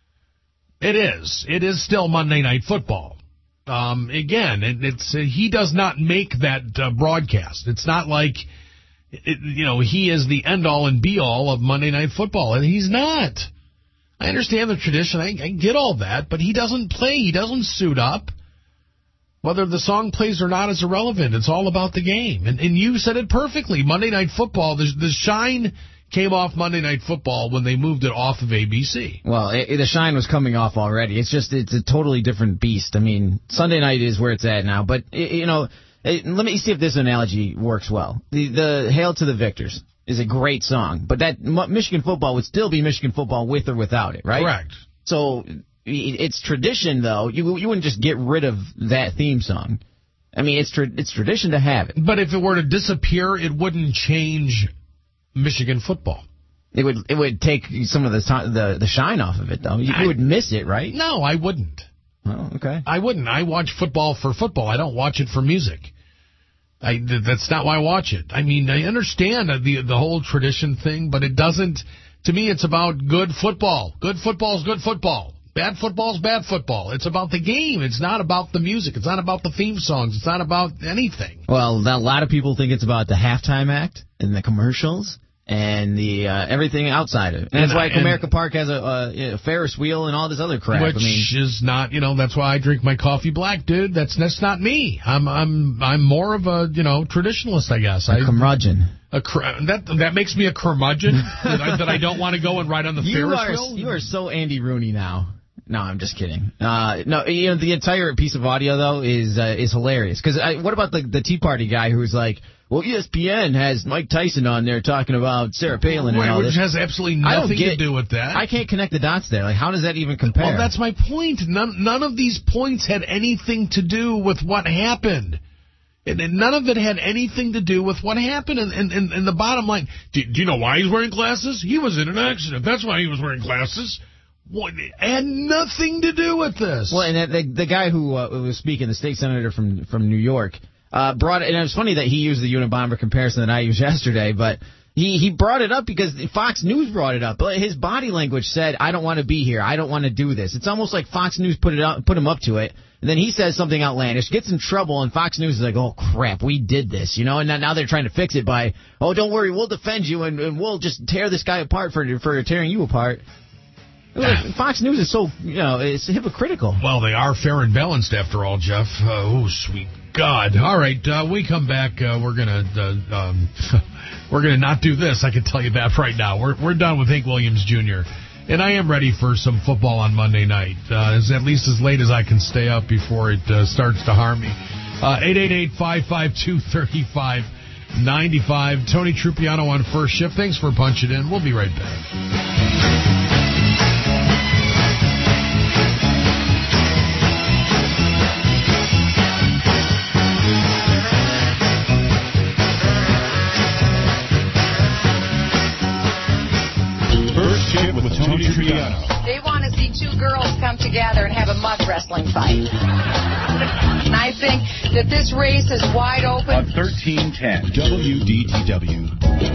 It is. It is still Monday Night Football. Um, again, it, it's uh, he does not make that uh, broadcast. It's not like, it, you know, he is the end-all and be-all of Monday Night Football, and he's not. I understand the tradition. I, I get all that, but he doesn't play. He doesn't suit up. Whether the song plays or not is irrelevant. It's all about the game. And, and you said it perfectly. Monday Night Football, the, the shine came off Monday Night Football when they moved it off of A B C. Well, it, the shine was coming off already. It's just it's a totally different beast. I mean, Sunday night is where it's at now. But, it, you know, it, let me see if this analogy works well. The, the Hail to the Victors is a great song. But that Michigan football would still be Michigan football with or without it, right? Correct. So it's tradition, though. You you wouldn't just get rid of that theme song. I mean, it's tra- it's tradition to have it. But if it were to disappear, it wouldn't change Michigan football. It would it would take some of the the, the shine off of it, though. You, I, you would miss it, right? No, I wouldn't. Oh, okay. I wouldn't. I watch football for football. I don't watch it for music. I, that's not why I watch it. I mean, I understand the the whole tradition thing, but it doesn't. To me, it's about good football. Good football is good football. Bad football is bad football. It's about the game. It's not about the music. It's not about the theme songs. It's not about anything. Well, a lot of people think it's about the halftime act and the commercials and the uh, everything outside of it. And, and that's why Comerica Park has a, a, a Ferris wheel and all this other crap. Which I mean, is not, you know, that's why I drink my coffee black, dude. That's that's not me. I'm I'm I'm more of a, you know, traditionalist, I guess. A curmudgeon. A cr- that that makes me a curmudgeon that, I, that I don't want to go and ride on the you Ferris are, wheel. You are so Andy Rooney now. No, I'm just kidding. Uh, no, you know the entire piece of audio though is uh, is hilarious. Because what about the the Tea Party guy who's like, well, E S P N has Mike Tyson on there talking about Sarah Palin and all which this. Which has absolutely nothing get, to do with that. I can't connect the dots there. Like, how does that even compare? Well, that's my point. None none of these points had anything to do with what happened. And, and none of it had anything to do with what happened. And, and, and, and the bottom line, do, do you know why he's wearing glasses? He was in an accident. That's why he was wearing glasses. What, it had nothing to do with this. Well, and the, the guy who uh, was speaking, the state senator from from New York, uh, brought it. And it was funny that he used the Unabomber comparison that I used yesterday. But He he brought it up because Fox News brought it up. But his body language said, "I don't want to be here. I don't want to do this." It's almost like Fox News put it up, put him up to it. And then he says something outlandish, gets in trouble, and Fox News is like, "Oh crap, we did this," you know. And now they're trying to fix it by, "Oh, don't worry, we'll defend you, and, and we'll just tear this guy apart for for tearing you apart." Fox News is so, you know, it's hypocritical. Well, they are fair and balanced after all, Jeff. Uh, oh, sweet God. All right, uh, we come back. Uh, we're going to uh, um, we're gonna not do this. I can tell you that right now. We're we're done with Hank Williams Junior And I am ready for some football on Monday night. Uh, as, at least as late as I can stay up before it uh, starts to harm me. Uh, eight eight eight, five five two, three five nine five. Tony Trupiano on First Shift. Thanks for punching in. We'll be right back. Tony Trupiano. They want to see two girls come together and have a mud wrestling fight. And I think that this race is wide open. On thirteen ten W D T W.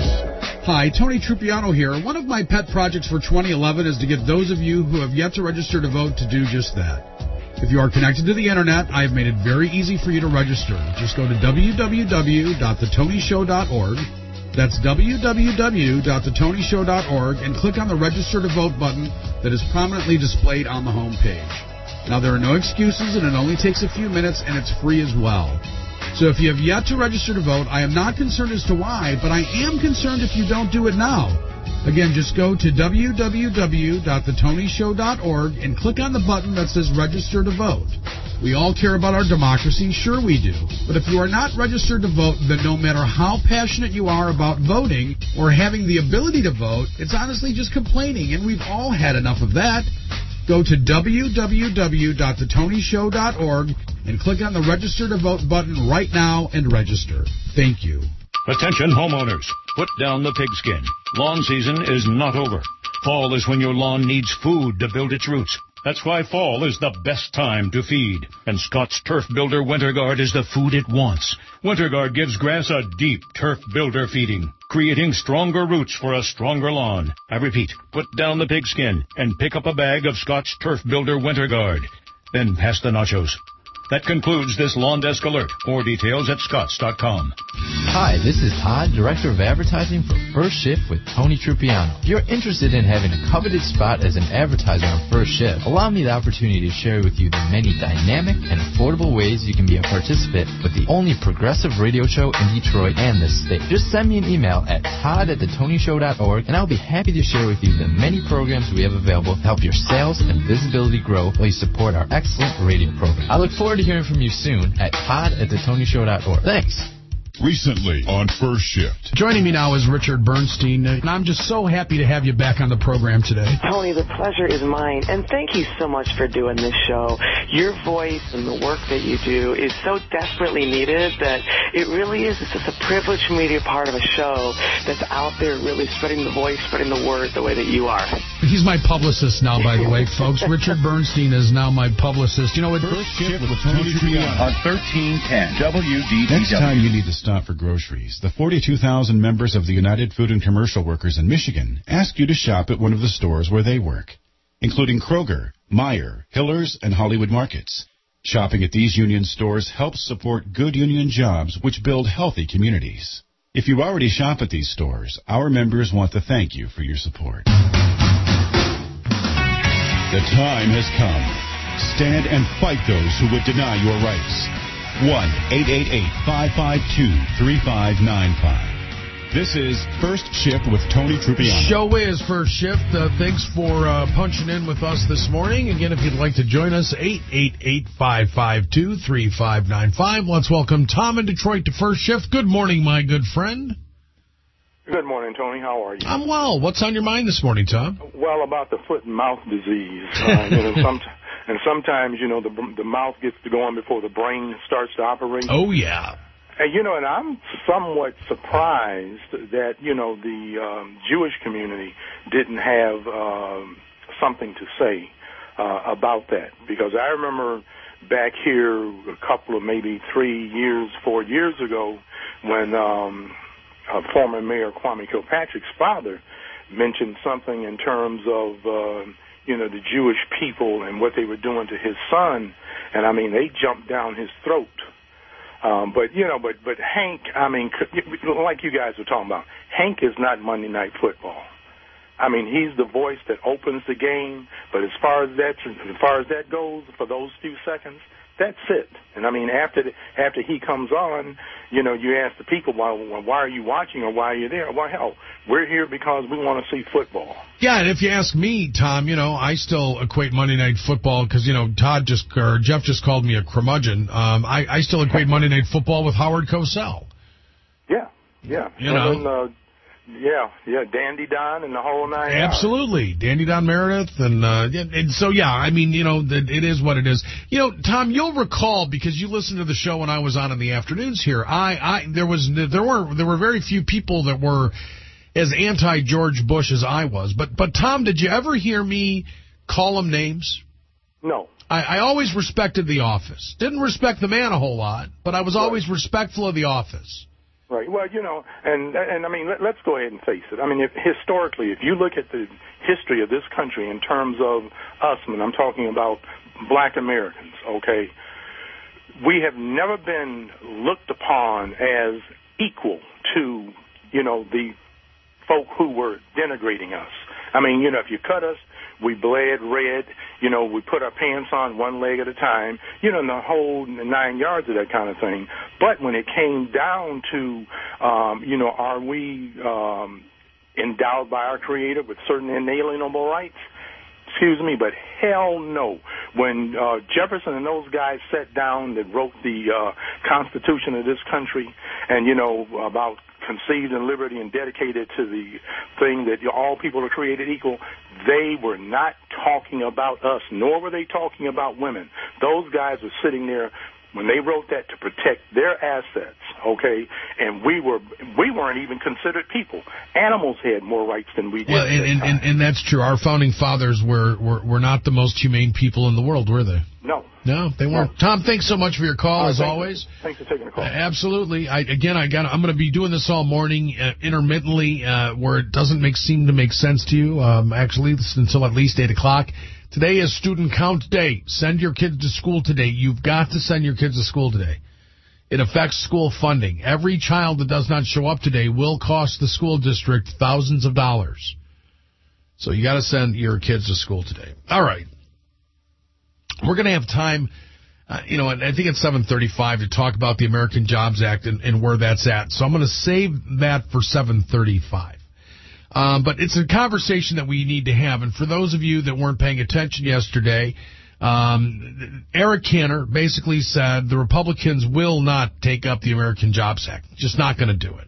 Hi, Tony Trupiano here. One of my pet projects for twenty eleven is to get those of you who have yet to register to vote to do just that. If you are connected to the Internet, I have made it very easy for you to register. Just go to w w w dot the tony show dot org. That's w w w dot the tony show dot org and click on the Register to Vote button that is prominently displayed on the home page. Now, there are no excuses, and it only takes a few minutes, and it's free as well. So if you have yet to register to vote, I am not concerned as to why, but I am concerned if you don't do it now. Again, just go to w w w dot the tony show dot org and click on the button that says Register to Vote. We all care about our democracy, sure we do. But if you are not registered to vote, then no matter how passionate you are about voting or having the ability to vote, it's honestly just complaining, and we've all had enough of that. Go to w w w dot the tony show dot org and click on the Register to Vote button right now and register. Thank you. Attention homeowners, put down the pigskin. Lawn season is not over. Fall is when your lawn needs food to build its roots. That's why fall is the best time to feed. And Scott's Turf Builder Winter Guard is the food it wants. Winter Guard gives grass a deep turf builder feeding, creating stronger roots for a stronger lawn. I repeat, put down the pigskin and pick up a bag of Scott's Turf Builder Winter Guard. Then pass the nachos. That concludes this Lawn Desk Alert. More details at scotts dot com. Hi, this is Todd, Director of Advertising for First Shift with Tony Trupiano. If you're interested in having a coveted spot as an advertiser on First Shift, allow me the opportunity to share with you the many dynamic and affordable ways you can be a participant with the only progressive radio show in Detroit and the state. Just send me an email at todd at the tony show dot org, and I'll be happy to share with you the many programs we have available to help your sales and visibility grow while you support our excellent radio program. I look forward to hearing from you soon at todd at the tony show dot org. Thanks. Recently on First Shift. Joining me now is Richard Bernstein, and I'm just so happy to have you back on the program today. Tony, the pleasure is mine, and thank you so much for doing this show. Your voice and the work that you do is so desperately needed that it really is. It's just a privilege for me to be a part of a show that's out there really spreading the voice, spreading the word the way that you are. He's my publicist now, by the way, folks. Richard Bernstein is now my publicist. You know what? First Shift with Tony Trupiano on thirteen ten W D T W. Next time you need to stop for groceries, the forty-two thousand members of the United Food and Commercial Workers in Michigan ask you to shop at one of the stores where they work, including Kroger, Meijer, Hiller's, and Hollywood Markets. Shopping at these union stores helps support good union jobs which build healthy communities. If you already shop at these stores, our members want to thank you for your support. The time has come. Stand and fight those who would deny your rights. one eight eight eight, five five two, three five nine five. This is First Shift with Tony Trupiano. Show is First Shift. Uh, thanks for uh, punching in with us this morning. Again, if you'd like to join us, eight eight eight, five five two, three five nine five. Let's welcome Tom in Detroit to First Shift. Good morning, my good friend. Good morning, Tony. How are you? I'm well. What's on your mind this morning, Tom? Well, about the foot and mouth disease. Uh, you know, some, and sometimes, you know, the the mouth gets to going before the brain starts to operate. Oh, yeah. And, you know, and I'm somewhat surprised that, you know, the um, Jewish community didn't have um, something to say uh, about that. Because I remember back here a couple of maybe three years, four years ago when um, uh, former Mayor Kwame Kilpatrick's father mentioned something in terms of, uh, you know, the Jewish people and what they were doing to his son. And, I mean, they jumped down his throat. Um, but, you know, but, but Hank, I mean, like you guys were talking about, Hank is not Monday Night Football. I mean, he's the voice that opens the game, but as far as that, as far as that goes, for those few seconds, that's it. And I mean, after the, after he comes on, you know, you ask the people, why, why are you watching or why are you there? Well, hell, we're here because we want to see football. Yeah, and if you ask me, Tom, you know, I still equate Monday Night Football because, you know, Todd just, or Jeff just called me a curmudgeon. Um, I, I still equate Monday Night Football with Howard Cosell. Yeah, yeah. You know. And, uh, Yeah, yeah, Dandy Don and the whole nine. Absolutely, yards. Dandy Don Meredith, and uh, and so yeah, I mean, you know, it is what it is. You know, Tom, you'll recall because you listened to the show when I was on in the afternoons here. I, I there was there were there were very few people that were as anti George Bush as I was. But but Tom, did you ever hear me call him names? No. I, I always respected The Office. Didn't respect the man a whole lot, but I was Right. always respectful of The Office. Right. Well, you know, and and I mean, let, let's go ahead and face it. I mean, if, historically, if you look at the history of this country in terms of us, and I'm talking about black Americans, okay, we have never been looked upon as equal to, you know, the folk who were denigrating us. I mean, you know, if you cut us, we bled red, you know, we put our pants on one leg at a time, you know, and the whole nine yards of that kind of thing. But when it came down to, um, you know, are we um, endowed by our Creator with certain inalienable rights? Excuse me, but hell no. When uh, Jefferson and those guys sat down that wrote the uh, Constitution of this country and, you know, about conceived in liberty and dedicated to the thing that all people are created equal, they were not talking about us, nor were they talking about women. Those guys were sitting there when they wrote that to protect their assets, okay? And we were we weren't even considered people. Animals had more rights than we did. Well, and, and, and, and that's true. Our founding fathers were, were, were not the most humane people in the world, were they? No. No, they weren't. No. Tom, thanks so much for your call, uh, as thanks, always. Thanks for taking the call. Uh, absolutely. I, again, I got. I'm going to be doing this all morning, uh, intermittently, uh, where it doesn't make seem to make sense to you. Um, actually, until at least eight o'clock. Today is Student Count Day. Send your kids to school today. You've got to send your kids to school today. It affects school funding. Every child that does not show up today will cost the school district thousands of dollars. So you got to send your kids to school today. All right. We're going to have time, uh, you know, I think it's seven thirty-five to talk about the American Jobs Act and, and where that's at. So I'm going to save that for seven thirty-five. Um, but it's a conversation that we need to have. And for those of you that weren't paying attention yesterday, um, Eric Cantor basically said the Republicans will not take up the American Jobs Act. Just not going to do it.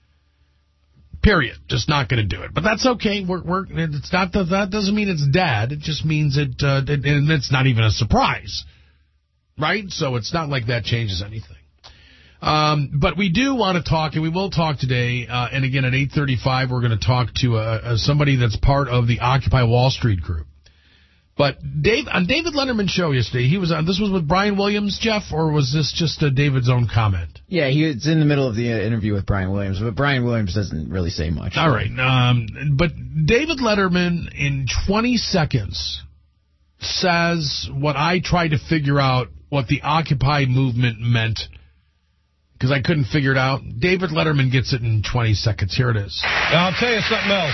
Period. Just not going to do it. But that's okay. We're, we're, it's not the, that doesn't mean it's dead. It just means it, uh, it, and it's not even a surprise, right? So it's not like that changes anything. Um, but we do want to talk, and we will talk today. Uh, and again, at eight thirty-five, we're going to talk to uh, somebody that's part of the Occupy Wall Street group. But Dave, on David Letterman's show yesterday, he was on. This was with Brian Williams, Jeff, or was this just uh, David's own comment? Yeah, he was in the middle of the interview with Brian Williams, but Brian Williams doesn't really say much. All right. Um, but David Letterman, in twenty seconds, says what I tried to figure out what the Occupy movement meant, because I couldn't figure it out. David Letterman gets it in twenty seconds. Here it is. Now, I'll tell you something else.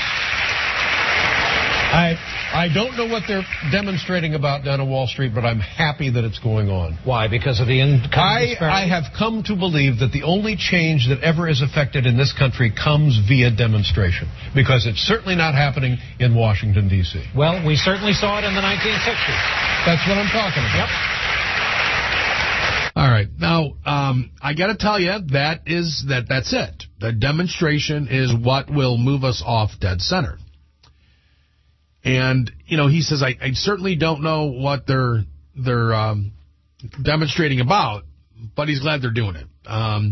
I I don't know what they're demonstrating about down on Wall Street, but I'm happy that it's going on. Why? Because of the income disparity? I, I have come to believe that the only change that ever is effected in this country comes via demonstration, because it's certainly not happening in Washington, D C Well, we certainly saw it in the nineteen sixties. That's what I'm talking about. Yep. All right. Now, um, I got to tell you, that is that. That's it. The demonstration is what will move us off dead center. And, you know, he says, I, I certainly don't know what they're they're um, demonstrating about, but he's glad they're doing it. Um,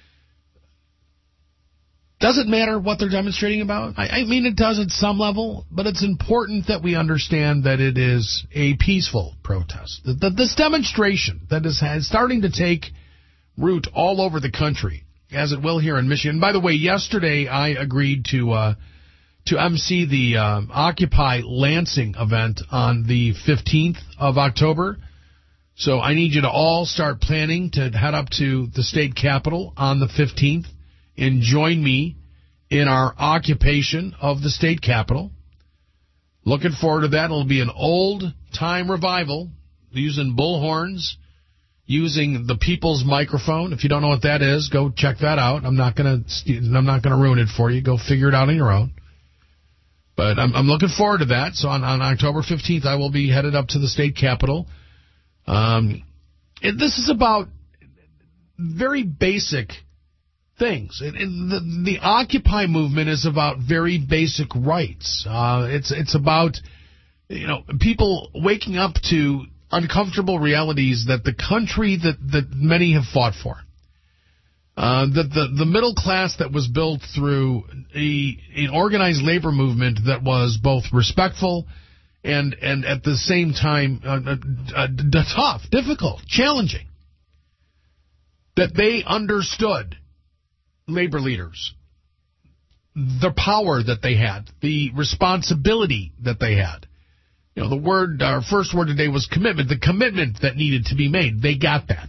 does it matter what they're demonstrating about? I, I mean, it does at some level, but it's important that we understand that it is a peaceful protest. That this demonstration that is starting to take root all over the country as it will here in Michigan. By the way, yesterday I agreed to uh, to emcee the uh, Occupy Lansing event on the fifteenth of October. So I need you to all start planning to head up to the state capitol on the fifteenth and join me in our occupation of the state capitol. Looking forward to that. It'll be an old-time revival using bullhorns, using the people's microphone. If you don't know what that is, go check that out. I'm not gonna I'm not gonna ruin it for you. Go figure it out on your own. But I'm, I'm looking forward to that. So on, on October fifteenth, I will be headed up to the state capitol. Um, it, this is about very basic things. It, it, the, the Occupy movement is about very basic rights. Uh, it's it's about, you know, people waking up to uncomfortable realities that the country that, that many have fought for. Uh, that the, the middle class that was built through a, an organized labor movement that was both respectful and and at the same time uh, uh, uh, tough, difficult, challenging. That they understood, labor leaders, the power that they had, the responsibility that they had. You know, the word, our first word today was commitment, the commitment that needed to be made. They got that.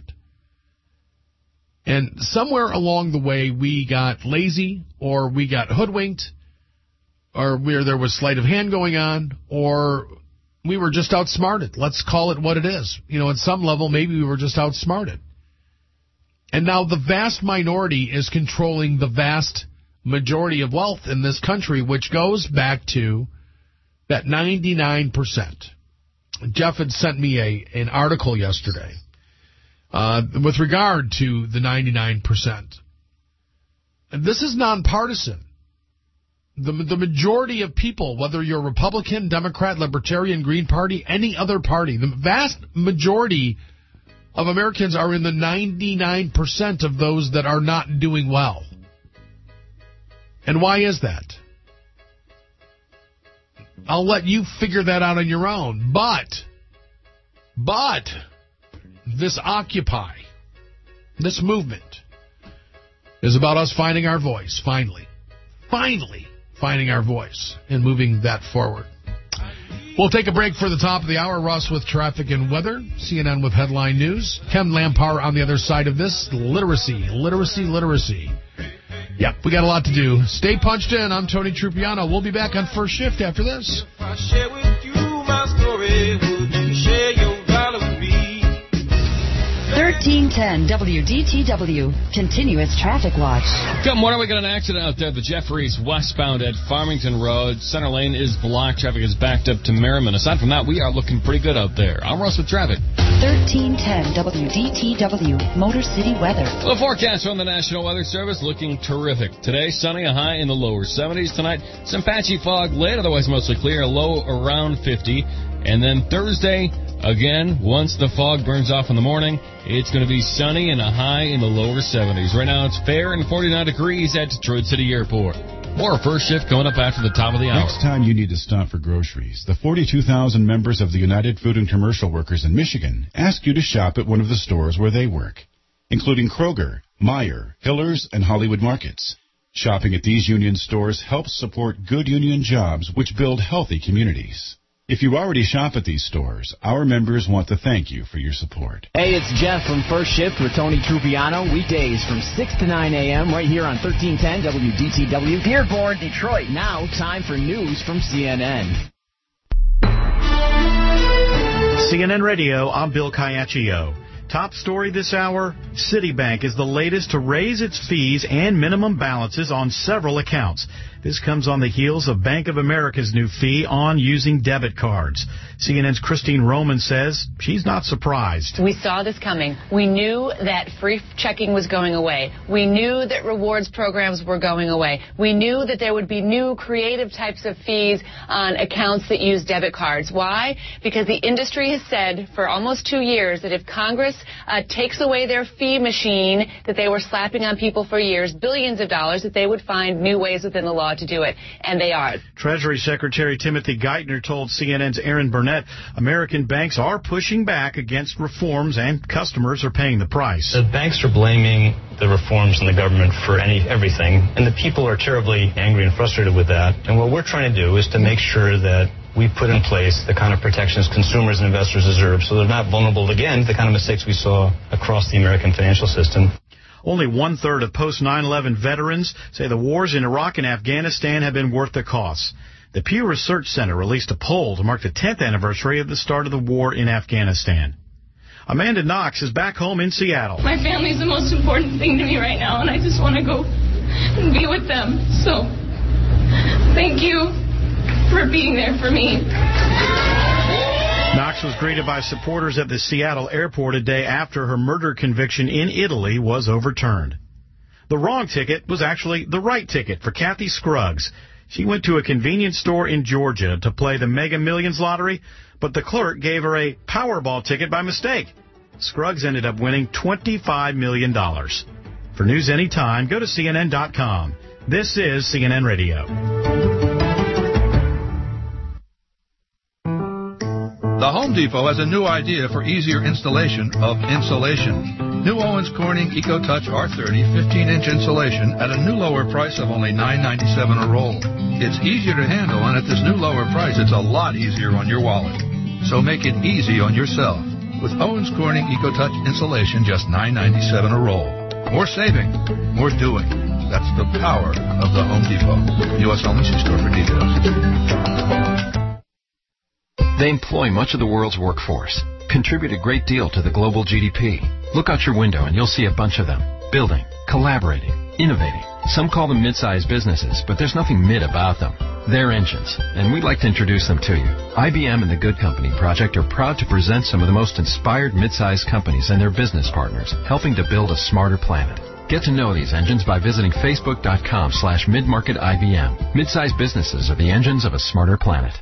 And somewhere along the way, we got lazy, or we got hoodwinked, or where there was sleight of hand going on, or we were just outsmarted. Let's call it what it is. You know, at some level, maybe we were just outsmarted. And now the vast minority is controlling the vast majority of wealth in this country, which goes back to that ninety-nine percent. Jeff had sent me a an article yesterday uh, with regard to the ninety-nine percent. And this is nonpartisan. The, the majority of people, whether you're Republican, Democrat, Libertarian, Green Party, any other party, the vast majority of Americans are in the ninety-nine percent of those that are not doing well. And why is that? I'll let you figure that out on your own. But, but, this Occupy, this movement, is about us finding our voice, finally. Finally finding our voice and moving that forward. We'll take a break for the top of the hour. Russ with traffic and weather. C N N with headline news. Ken Lampard on the other side of this. Literacy, literacy, literacy. Yep, we got a lot to do. Stay punched in. I'm Tony Trupiano. We'll be back on First Shift after this. If I share with you my story, would you share your dollar with me? thirteen ten W D T W, Continuous Traffic Watch. Good morning. We got an accident out there. The Jeffries westbound at Farmington Road. Center lane is blocked. Traffic is backed up to Merriman. Aside from that, we are looking pretty good out there. I'm Russ with traffic. thirteen ten W D T W, Motor City weather. The forecast from the National Weather Service looking terrific. Today, sunny, a high in the lower seventies. Tonight, some patchy fog late, otherwise mostly clear, a low around fifty. And then Thursday, again, once the fog burns off in the morning, it's going to be sunny and a high in the lower seventies. Right now, it's fair and forty-nine degrees at Detroit City Airport. More First Shift coming up after the top of the hour. Next time you need to stop for groceries, the forty-two thousand members of the United Food and Commercial Workers in Michigan ask you to shop at one of the stores where they work, including Kroger, Meijer, Hiller's, and Hollywood Markets. Shopping at these union stores helps support good union jobs which build healthy communities. If you already shop at these stores, our members want to thank you for your support. Hey, it's Jeff from First Shift with Tony Trupiano. Weekdays from six to nine a.m. right here on thirteen ten W D T W. Dearborn, Detroit. Now, time for news from C N N. C N N Radio, I'm Bill Caiaccio. Top story this hour, Citibank is the latest to raise its fees and minimum balances on several accounts. This comes on the heels of Bank of America's new fee on using debit cards. C N N's Christine Roman says she's not surprised. We saw this coming. We knew that free checking was going away. We knew that rewards programs were going away. We knew that there would be new creative types of fees on accounts that use debit cards. Why? Because the industry has said for almost two years that if Congress uh, takes away their fee machine that they were slapping on people for years, billions of dollars, that they would find new ways within the law allowed to do it, and they are. Treasury Secretary Timothy Geithner told C N N's Aaron Burnett American banks are pushing back against reforms and customers are paying the price. The banks are blaming the reforms in the government for any everything, and the people are terribly angry and frustrated with that. And what we're trying to do is to make sure that we put in place the kind of protections consumers and investors deserve so they're not vulnerable again to the kind of mistakes we saw across the American financial system. Only one-third of post nine eleven veterans say the wars in Iraq and Afghanistan have been worth the cost. The Pew Research Center released a poll to mark the tenth anniversary of the start of the war in Afghanistan. Amanda Knox is back home in Seattle. My family is the most important thing to me right now, and I just want to go and be with them. So, thank you for being there for me. Knox was greeted by supporters at the Seattle airport a day after her murder conviction in Italy was overturned. The wrong ticket was actually the right ticket for Kathy Scruggs. She went to a convenience store in Georgia to play the Mega Millions lottery, but the clerk gave her a Powerball ticket by mistake. Scruggs ended up winning twenty-five million dollars. For news anytime, go to C N N dot com. This is C N N Radio. The Home Depot has a new idea for easier installation of insulation. New Owens Corning EcoTouch R thirty fifteen-inch insulation at a new lower price of only nine ninety-seven a roll. It's easier to handle, and at this new lower price, it's a lot easier on your wallet. So make it easy on yourself. With Owens Corning EcoTouch insulation, just nine ninety-seven a roll. More saving, more doing. That's the power of the Home Depot. U S Only C Store for details. They employ much of the world's workforce, contribute a great deal to the global G D P. Look out your window and you'll see a bunch of them. Building, collaborating, innovating. Some call them mid-sized businesses, but there's nothing mid about them. They're engines, and we'd like to introduce them to you. I B M and the Good Company Project are proud to present some of the most inspired mid-sized companies and their business partners, helping to build a smarter planet. Get to know these engines by visiting facebook.com slash midmarketibm. Mid-sized businesses are the engines of a smarter planet.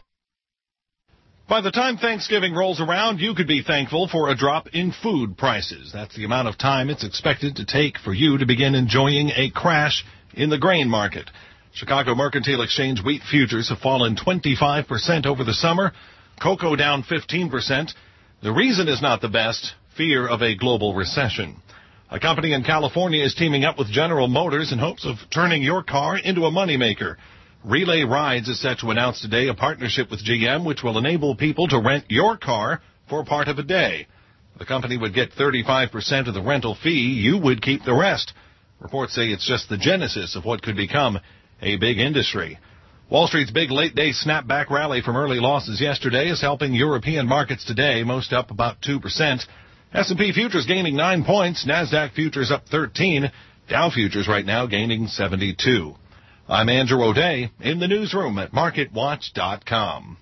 By the time Thanksgiving rolls around, you could be thankful for a drop in food prices. That's the amount of time it's expected to take for you to begin enjoying a crash in the grain market. Chicago Mercantile Exchange wheat futures have fallen twenty-five percent over the summer, cocoa down fifteen percent. The reason is not the best, fear of a global recession. A company in California is teaming up with General Motors in hopes of turning your car into a moneymaker. Relay Rides is set to announce today a partnership with G M which will enable people to rent your car for part of a day. The company would get thirty-five percent of the rental fee. You would keep the rest. Reports say it's just the genesis of what could become a big industry. Wall Street's big late-day snapback rally from early losses yesterday is helping European markets today, most up about two percent. S and P futures gaining nine points, NASDAQ futures up thirteen, Dow futures right now gaining seventy-two. I'm Andrew O'Day in the newsroom at market watch dot com.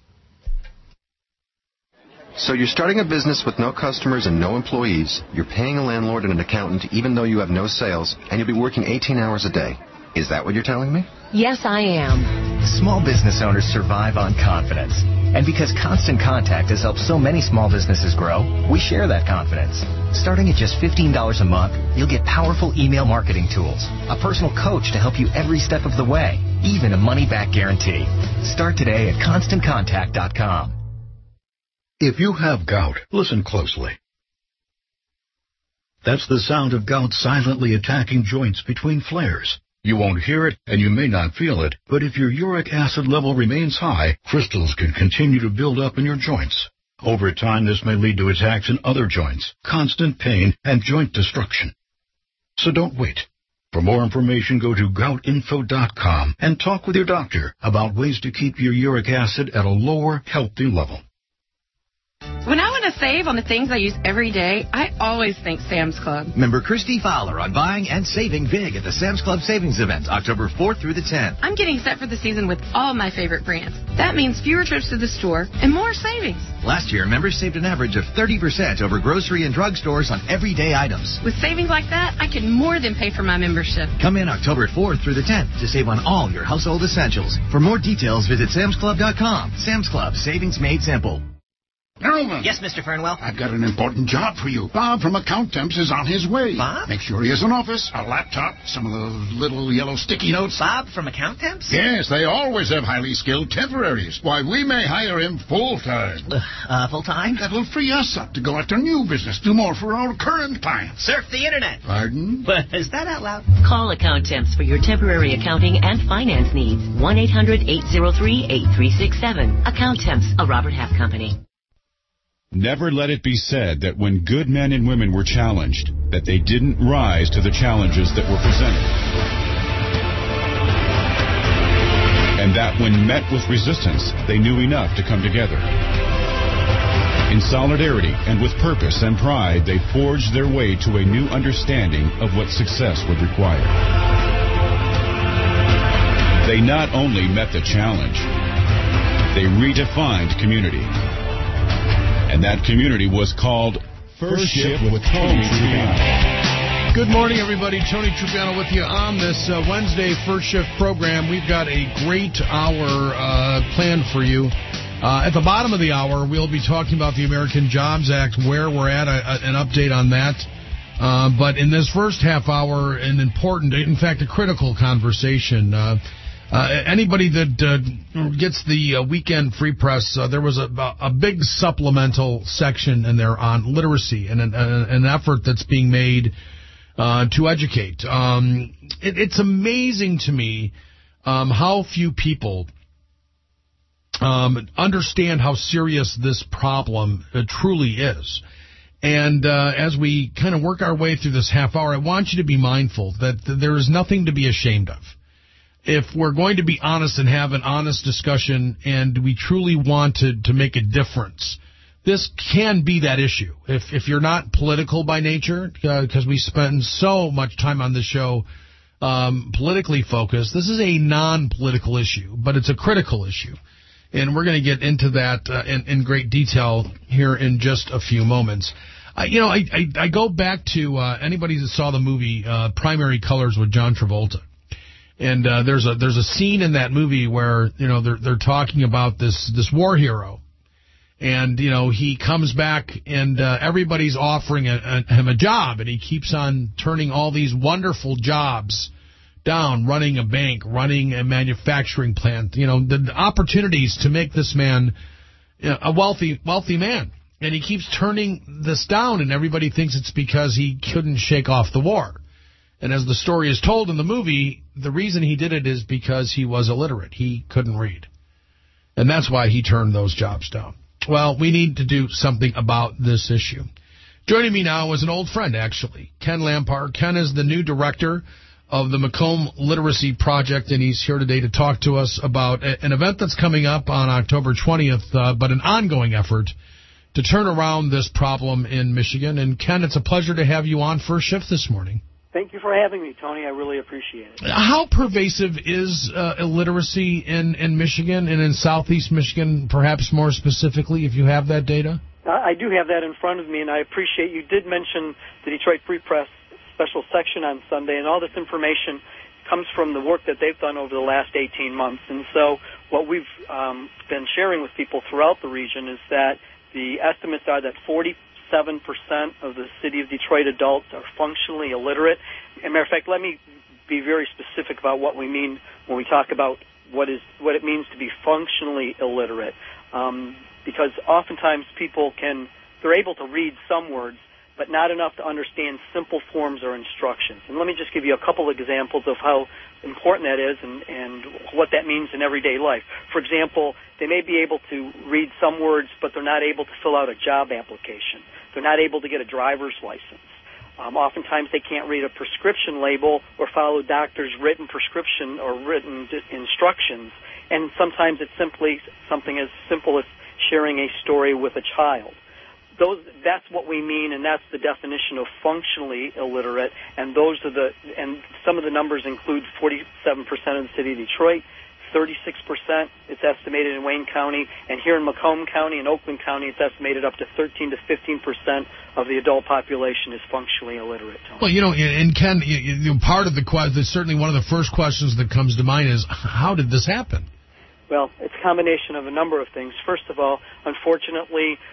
So you're starting a business with no customers and no employees. You're paying a landlord and an accountant even though you have no sales, and you'll be working eighteen hours a day. Is that what you're telling me? Yes, I am. Small business owners survive on confidence. And because Constant Contact has helped so many small businesses grow, we share that confidence. Starting at just fifteen dollars a month, you'll get powerful email marketing tools, a personal coach to help you every step of the way, even a money-back guarantee. Start today at constant contact dot com. If you have gout, listen closely. That's the sound of gout silently attacking joints between flares. You won't hear it, and you may not feel it, but if your uric acid level remains high, crystals can continue to build up in your joints. Over time, this may lead to attacks in other joints, constant pain, and joint destruction. So don't wait. For more information, go to gout info dot com and talk with your doctor about ways to keep your uric acid at a lower, healthy level. When I want to save on the things I use every day, I always think Sam's Club. Member Christy Fowler on buying and saving big at the Sam's Club Savings Event, October fourth through the tenth. I'm getting set for the season with all my favorite brands. That means fewer trips to the store and more savings. Last year, members saved an average of thirty percent over grocery and drugstores on everyday items. With savings like that, I can more than pay for my membership. Come in October fourth through the tenth to save on all your household essentials. For more details, visit Sam's Club dot com. Sam's Club, savings made simple. Gentlemen. Yes, Mister Fernwell? I've got an important job for you. Bob from Account Temps is on his way. Bob? Make sure he has an office, a laptop, some of those little yellow sticky notes. Bob from Account Temps? Yes, they always have highly skilled temporaries. Why, we may hire him full-time. Uh, uh, full-time? That will free us up to go after new business, do more for our current clients. Surf the Internet. Pardon? But is that out loud? Call Account Temps for your temporary accounting and finance needs. one eight hundred eight oh three eight three six seven. Account Temps, a Robert Half company. Never let it be said that when good men and women were challenged, that they didn't rise to the challenges that were presented. And that when met with resistance, they knew enough to come together. In solidarity and with purpose and pride, they forged their way to a new understanding of what success would require. They not only met the challenge, they redefined community. And that community was called First Shift with Tony Trupiano. Good morning, everybody. Tony Trupiano with you on this uh, Wednesday First Shift program. We've got a great hour uh, planned for you. Uh, at the bottom of the hour, we'll be talking about the American Jobs Act, where we're at, a, a, an update on that. Uh, but in this first half hour, an important, in fact, a critical conversation. Uh, Uh, anybody that uh, gets the uh, weekend free press, uh, there was a, a big supplemental section in there on literacy and an, an effort that's being made uh, to educate. Um, it, it's amazing to me um, how few people um, understand how serious this problem uh, truly is. And uh, as we kind of work our way through this half hour, I want you to be mindful that th- there is nothing to be ashamed of. If we're going to be honest and have an honest discussion and we truly want to, to make a difference, this can be that issue. If if you're not political by nature, because uh, we spend so much time on this show um, politically focused, this is a non-political issue, but it's a critical issue. And we're going to get into that uh, in, in great detail here in just a few moments. Uh, you know, I, I, I go back to uh, anybody that saw the movie uh, Primary Colors with John Travolta. And uh, there's a there's a scene in that movie where, you know, they're they're talking about this this war hero, and you know he comes back and uh, everybody's offering a, a, him a job, and he keeps on turning all these wonderful jobs down, running a bank, running a manufacturing plant, you know, the, the opportunities to make this man, you know, a wealthy wealthy man, and he keeps turning this down, and everybody thinks it's because he couldn't shake off the war. And as the story is told in the movie, the reason he did it is because he was illiterate. He couldn't read. And that's why he turned those jobs down. Well, we need to do something about this issue. Joining me now is an old friend, actually, Ken Lampard. Ken is the new director of the Macomb Literacy Project, and he's here today to talk to us about a, an event that's coming up on October twentieth, uh, but an ongoing effort to turn around this problem in Michigan. And, Ken, it's a pleasure to have you on First Shift this morning. Thank you for having me, Tony. I really appreciate it. How pervasive is uh, illiteracy in, in Michigan and in southeast Michigan, perhaps more specifically, if you have that data? I do have that in front of me, and I appreciate you did mention the Detroit Free Press special section on Sunday, and all this information comes from the work that they've done over the last eighteen months. And so what we've um, been sharing with people throughout the region is that the estimates are that forty Seven percent of the city of Detroit adults are functionally illiterate. As a matter of fact, let me be very specific about what we mean when we talk about what is what it means to be functionally illiterate, um, because oftentimes people can they're able to read some words, but not enough to understand simple forms or instructions. And let me just give you a couple of examples of how important that is and, and what that means in everyday life. For example, they may be able to read some words, but they're not able to fill out a job application. They're not able to get a driver's license. Um, oftentimes they can't read a prescription label or follow doctor's written prescription or written d- instructions. And sometimes it's simply something as simple as sharing a story with a child. Those, that's what we mean, and that's the definition of functionally illiterate. And those are the, and some of the numbers include forty-seven percent of the city of Detroit, thirty-six percent it's estimated in Wayne County, and here in Macomb County and Oakland County, it's estimated up to thirteen to fifteen percent of the adult population is functionally illiterate. Well, you know, and Ken, you know, part of the question, certainly one of the first questions that comes to mind is, how did this happen? Well, it's a combination of a number of things. First of all, unfortunately,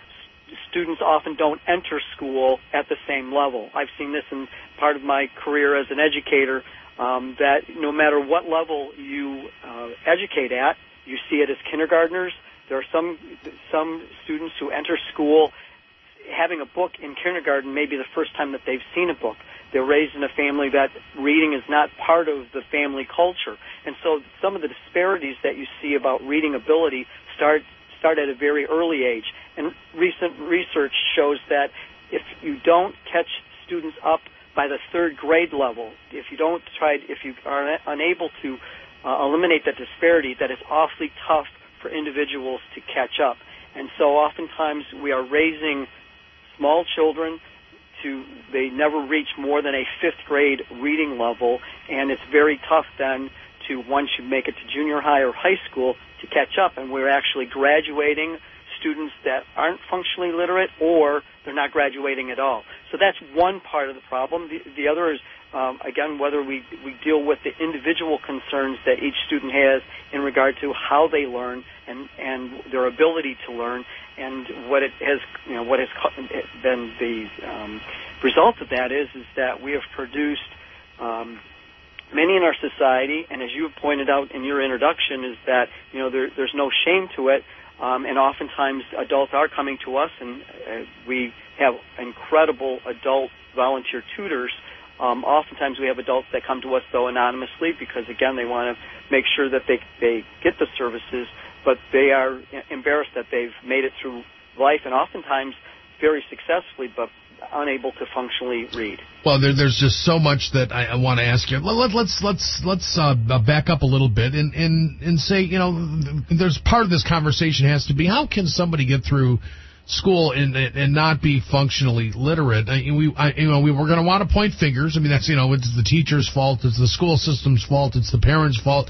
students often don't enter school at the same level. I've seen this in part of my career as an educator, um, that no matter what level you uh, educate at, you see it as kindergartners. There are some some students who enter school having a book in kindergarten may be the first time that they've seen a book. They're raised in a family that reading is not part of the family culture. And so some of the disparities that you see about reading ability start start at a very early age. And recent research shows that if you don't catch students up by the third grade level, if you don't try, if you are unable to uh, eliminate that disparity, that it's awfully tough for individuals to catch up. And so oftentimes we are raising small children to, they never reach more than a fifth grade reading level, and it's very tough then to, once you make it to junior high or high school, to catch up. And we're actually graduating students that aren't functionally literate, or they're not graduating at all. So that's one part of the problem. The, the other is, um, again, whether we, we deal with the individual concerns that each student has in regard to how they learn and, and their ability to learn, and what it has, you know, what has been the um, result of that is, is that we have produced um, many in our society, and as you have pointed out in your introduction, is that, you know, there, there's no shame to it. Um, and oftentimes adults are coming to us, and uh, we have incredible adult volunteer tutors. Um, oftentimes we have adults that come to us, though, anonymously because, again, they want to make sure that they, they get the services, but they are embarrassed that they've made it through life, and oftentimes very successfully, but unable to functionally read. Well, there, there's just so much that I, I want to ask you. Let, let's let's let's uh, back up a little bit and, and and say, you know, there's part of this conversation has to be, how can somebody get through school and and not be functionally literate? I, we I, you know we we're going to want to point fingers. I mean, that's, you know, it's the teacher's fault, it's the school system's fault, it's the parents' fault.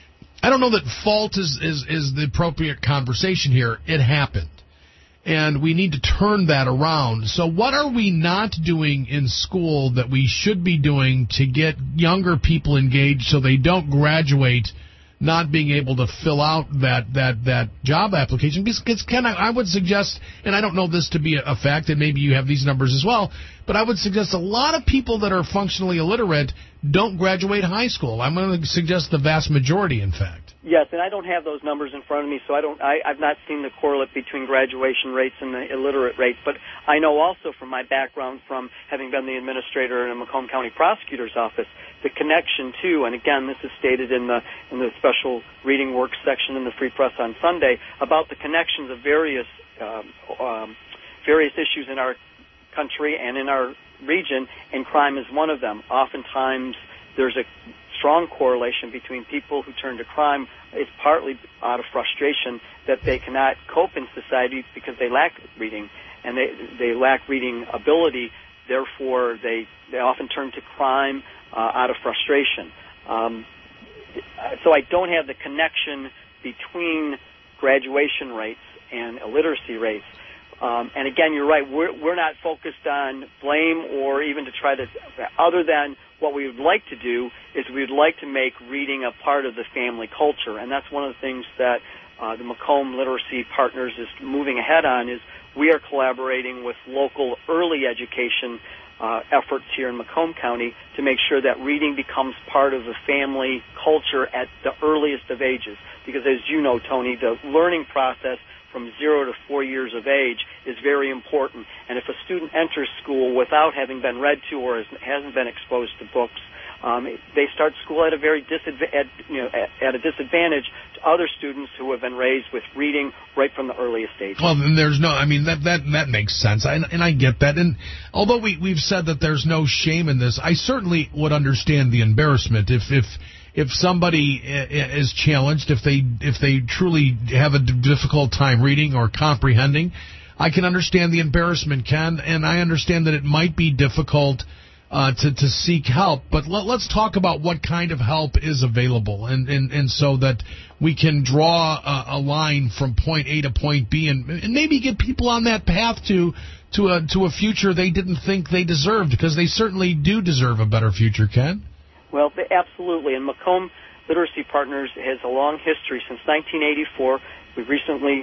I don't know that fault is is is the appropriate conversation here. It happened. And we need to turn that around. So what are we not doing in school that we should be doing to get younger people engaged so they don't graduate not being able to fill out that, that, that job application? Because, Ken, I, I would suggest, and I don't know this to be a, a fact, and maybe you have these numbers as well, but I would suggest a lot of people that are functionally illiterate don't graduate high school. I'm going to suggest the vast majority, in fact. Yes, and I don't have those numbers in front of me, so I don't. I, I've not seen the correlate between graduation rates and the illiterate rates. But I know also from my background, from having been the administrator in a Macomb County Prosecutor's Office, the connection to, and again, this is stated in the in the special reading work section in the Free Press on Sunday, about the connections of various um, um, various issues in our country and in our region, and crime is one of them. Oftentimes, there's a strong correlation between people who turn to crime. It's partly out of frustration that they cannot cope in society because they lack reading, and they they lack reading ability. Therefore, they they often turn to crime uh, out of frustration. Um, so I don't have the connection between graduation rates and illiteracy rates. Um, and again, you're right. We're, we're not focused on blame or even to try to, other than what we would like to do is we would like to make reading a part of the family culture. And that's one of the things that uh, the Macomb Literacy Partners is moving ahead on, is we are collaborating with local early education uh, efforts here in Macomb County to make sure that reading becomes part of the family culture at the earliest of ages. Because as you know, Tony, the learning process from zero to four years of age is very important. And if a student enters school without having been read to or hasn't been exposed to books, um, they start school at a very disadva- at, you know, at, at a disadvantage to other students who have been raised with reading right from the earliest age. Well, then there's no, I mean, that that that makes sense, I, and I get that. And although we we've said that there's no shame in this, I certainly would understand the embarrassment if if. If somebody is challenged, if they if they truly have a difficult time reading or comprehending, I can understand the embarrassment, Ken, and I understand that it might be difficult uh, to to seek help. But let, let's talk about what kind of help is available, and and, and so that we can draw a, a line from point A to point B, and, and maybe get people on that path to to a to a future they didn't think they deserved, because they certainly do deserve a better future, Ken. Well, absolutely. And Macomb Literacy Partners has a long history. Since nineteen eighty-four, we've recently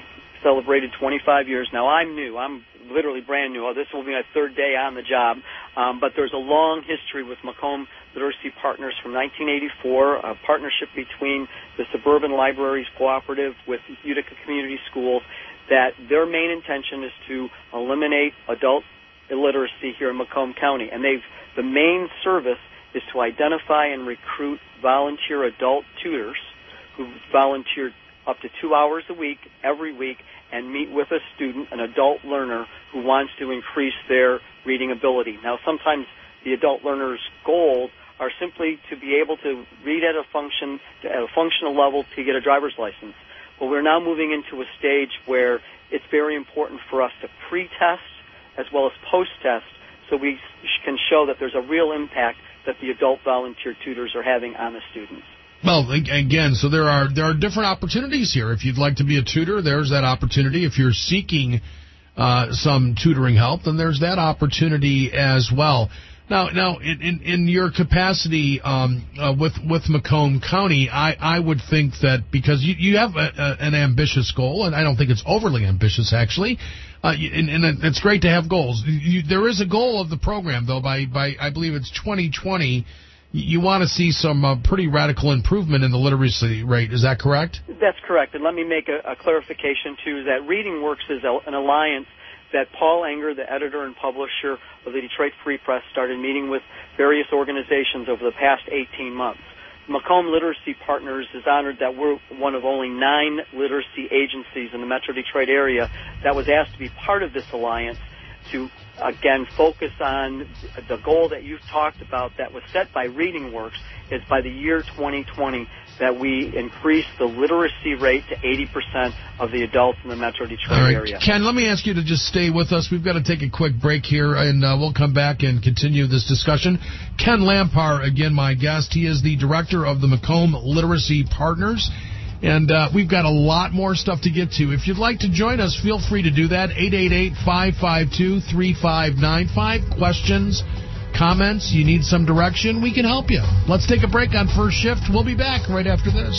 celebrated twenty-five years. Now, I'm new. I'm literally brand new. Oh, this will be my third day on the job. Um, but there's a long history with Macomb Literacy Partners from nineteen eighty-four, a partnership between the Suburban Libraries Cooperative with Utica Community Schools, that their main intention is to eliminate adult illiteracy here in Macomb County. And they've the main service is to identify and recruit volunteer adult tutors who volunteer up to two hours a week, every week, and meet with a student, an adult learner, who wants to increase their reading ability. Now, sometimes the adult learner's goals are simply to be able to read at a function, at a functional level to get a driver's license. But we're now moving into a stage where it's very important for us to pre-test as well as post-test so we can show that there's a real impact that the adult volunteer tutors are having on the students. Well, again, so there are there are different opportunities here. If you'd like to be a tutor, there's that opportunity. If you're seeking uh, some tutoring help, then there's that opportunity as well. Now, now, in, in, in your capacity um, uh, with with Macomb County, I, I would think that because you, you have a, a, an ambitious goal, and I don't think it's overly ambitious, actually, uh, and, and it's great to have goals. You, there is a goal of the program, though, by, by I believe it's twenty twenty. You want to see some uh, pretty radical improvement in the literacy rate. Is that correct? That's correct. And let me make a, a clarification, too, that Reading Works is a, an alliance that Paul Enger, the editor and publisher of the Detroit Free Press, started meeting with various organizations over the past eighteen months. Macomb Literacy Partners is honored that we're one of only nine literacy agencies in the Metro Detroit area that was asked to be part of this alliance to, again, focus on the goal that you've talked about that was set by Reading Works, is by the year twenty twenty that we increase the literacy rate to eighty percent of the adults in the Metro Detroit All right. area. Ken, let me ask you to just stay with us. We've got to take a quick break here, and uh, we'll come back and continue this discussion. Ken Lampar, again, my guest. He is the director of the Macomb Literacy Partners. And uh, we've got a lot more stuff to get to. If you'd like to join us, feel free to do that. eight eight eight, five five two, three five nine five. Questions, comments, you need some direction, we can help you. Let's take a break on First Shift. We'll be back right after this.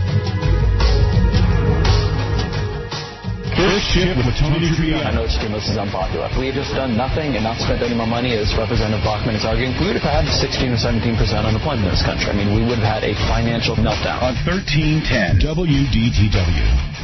First Shift with Tony Triano. I know stimulus is unpopular. If we had just done nothing and not spent any more money, as Representative Bachman is arguing, we would have had sixteen or seventeen percent unemployment in this country. I mean, we would have had a financial meltdown. On thirteen ten W D T W.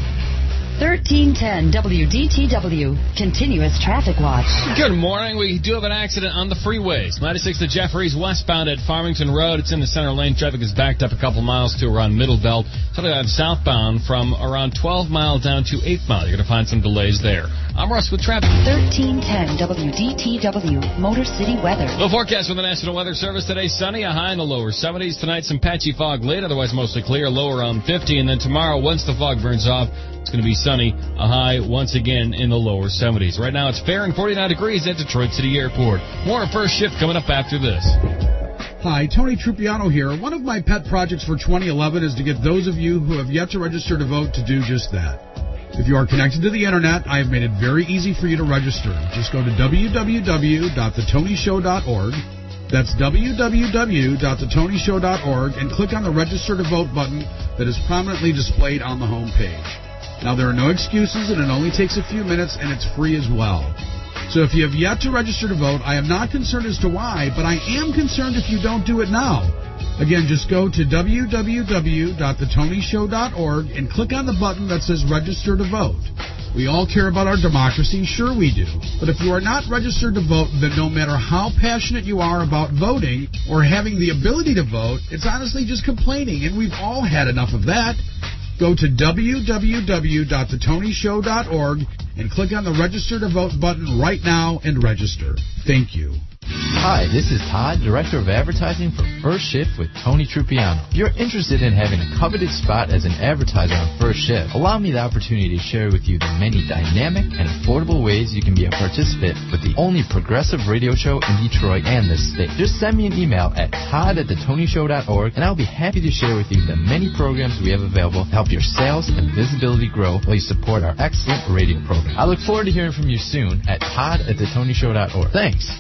thirteen ten W D T W. Continuous Traffic Watch. Good morning. We do have an accident on the freeways. ninety-six to Jeffries, westbound at Farmington Road. It's in the center lane. Traffic is backed up a couple miles to around Middle Belt. Something like southbound from around twelve mile down to eight mile. You're going to find some delays there. I'm Russ with traffic. thirteen ten W D T W. Motor City Weather. The forecast from the National Weather Service today: sunny, a high in the lower seventies. Tonight, some patchy fog late, otherwise mostly clear, low around fifty. And then tomorrow, once the fog burns off, it's going to be sunny, a high once again in the lower seventies. Right now, it's fair and forty-nine degrees at Detroit City Airport. More First Shift coming up after this. Hi, Tony Trupiano here. One of my pet projects for twenty eleven is to get those of you who have yet to register to vote to do just that. If you are connected to the Internet, I have made it very easy for you to register. Just go to w w w dot the tony show dot org. That's w w w dot the tony show dot org and click on the Register to Vote button that is prominently displayed on the home page. Now, there are no excuses, and it only takes a few minutes, and it's free as well. So if you have yet to register to vote, I am not concerned as to why, but I am concerned if you don't do it now. Again, just go to w w w dot the tony show dot org and click on the button that says Register to Vote. We all care about our democracy, sure we do. But if you are not registered to vote, then no matter how passionate you are about voting or having the ability to vote, it's honestly just complaining, and we've all had enough of that. Go to w w w dot the tony show dot org and click on the Register to Vote button right now and register. Thank you. Hi, this is Todd, Director of Advertising for First Shift with Tony Trupiano. If you're interested in having a coveted spot as an advertiser on First Shift, allow me the opportunity to share with you the many dynamic and affordable ways you can be a participant with the only progressive radio show in Detroit and this state. Just send me an email at todd at the tony show dot org, and I'll be happy to share with you the many programs we have available to help your sales and visibility grow while you support our excellent radio program. I look forward to hearing from you soon at todd at the tony show dot org. Thanks.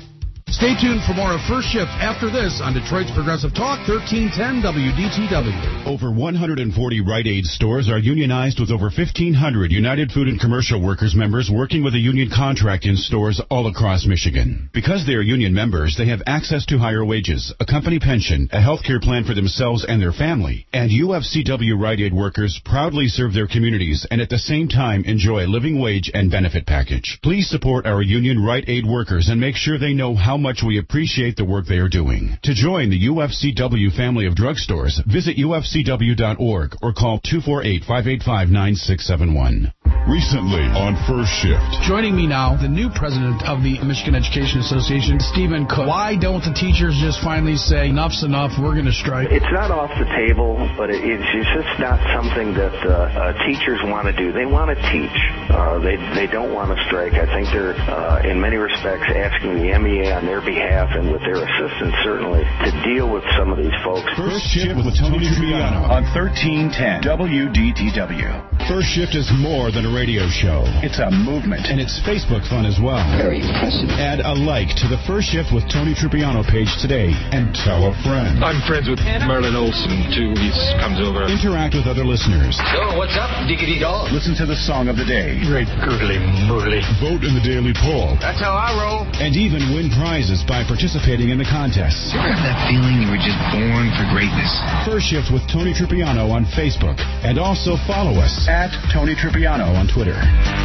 Stay tuned for more of First Shift after this on Detroit's Progressive Talk, thirteen ten W D T W. Over one hundred forty Rite Aid stores are unionized with over fifteen hundred United Food and Commercial Workers members working with a union contract in stores all across Michigan. Because they are union members, they have access to higher wages, a company pension, a health care plan for themselves and their family, and U F C W Rite Aid workers proudly serve their communities and at the same time enjoy a living wage and benefit package. Please support our union Rite Aid workers and make sure they know how much we appreciate the work they are doing. To join the U F C W family of drugstores, visit U F C W dot org or call two four eight, five eight five, nine six seven one. Recently on First Shift. Joining me now, the new president of the Michigan Education Association, Stephen Cook. Why don't the teachers just finally say, enough's enough, we're going to strike? It's not off the table, but it, it's just not something that uh, uh, teachers want to do. They want to teach. Uh, they they don't want to strike. I think they're, uh, in many respects, asking the M E A on their behalf and with their assistance, certainly, to deal with some of these folks. First Shift with Tony Trippiano on thirteen ten W D T W. First Shift is more than a radio show. It's a movement. And it's Facebook fun as well. Very impressive. Add a like to the First Shift with Tony Trippiano page today and tell a friend. I'm friends with Merlin Olsen, too. He comes over. Interact with other listeners. So, what's up, diggity dog? Listen to the song of the day. Great googly moogly. Vote in the daily poll. That's how I roll. And even win prizes by participating in the contests. You ever have that feeling you were just born for greatness? First Shift with Tony Trippiano on Facebook. And also follow us at Tony Trippiano on Twitter.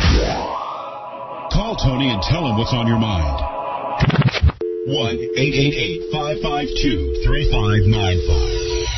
Call Tony and tell him what's on your mind. one eight eight eight, five five two, three five nine five.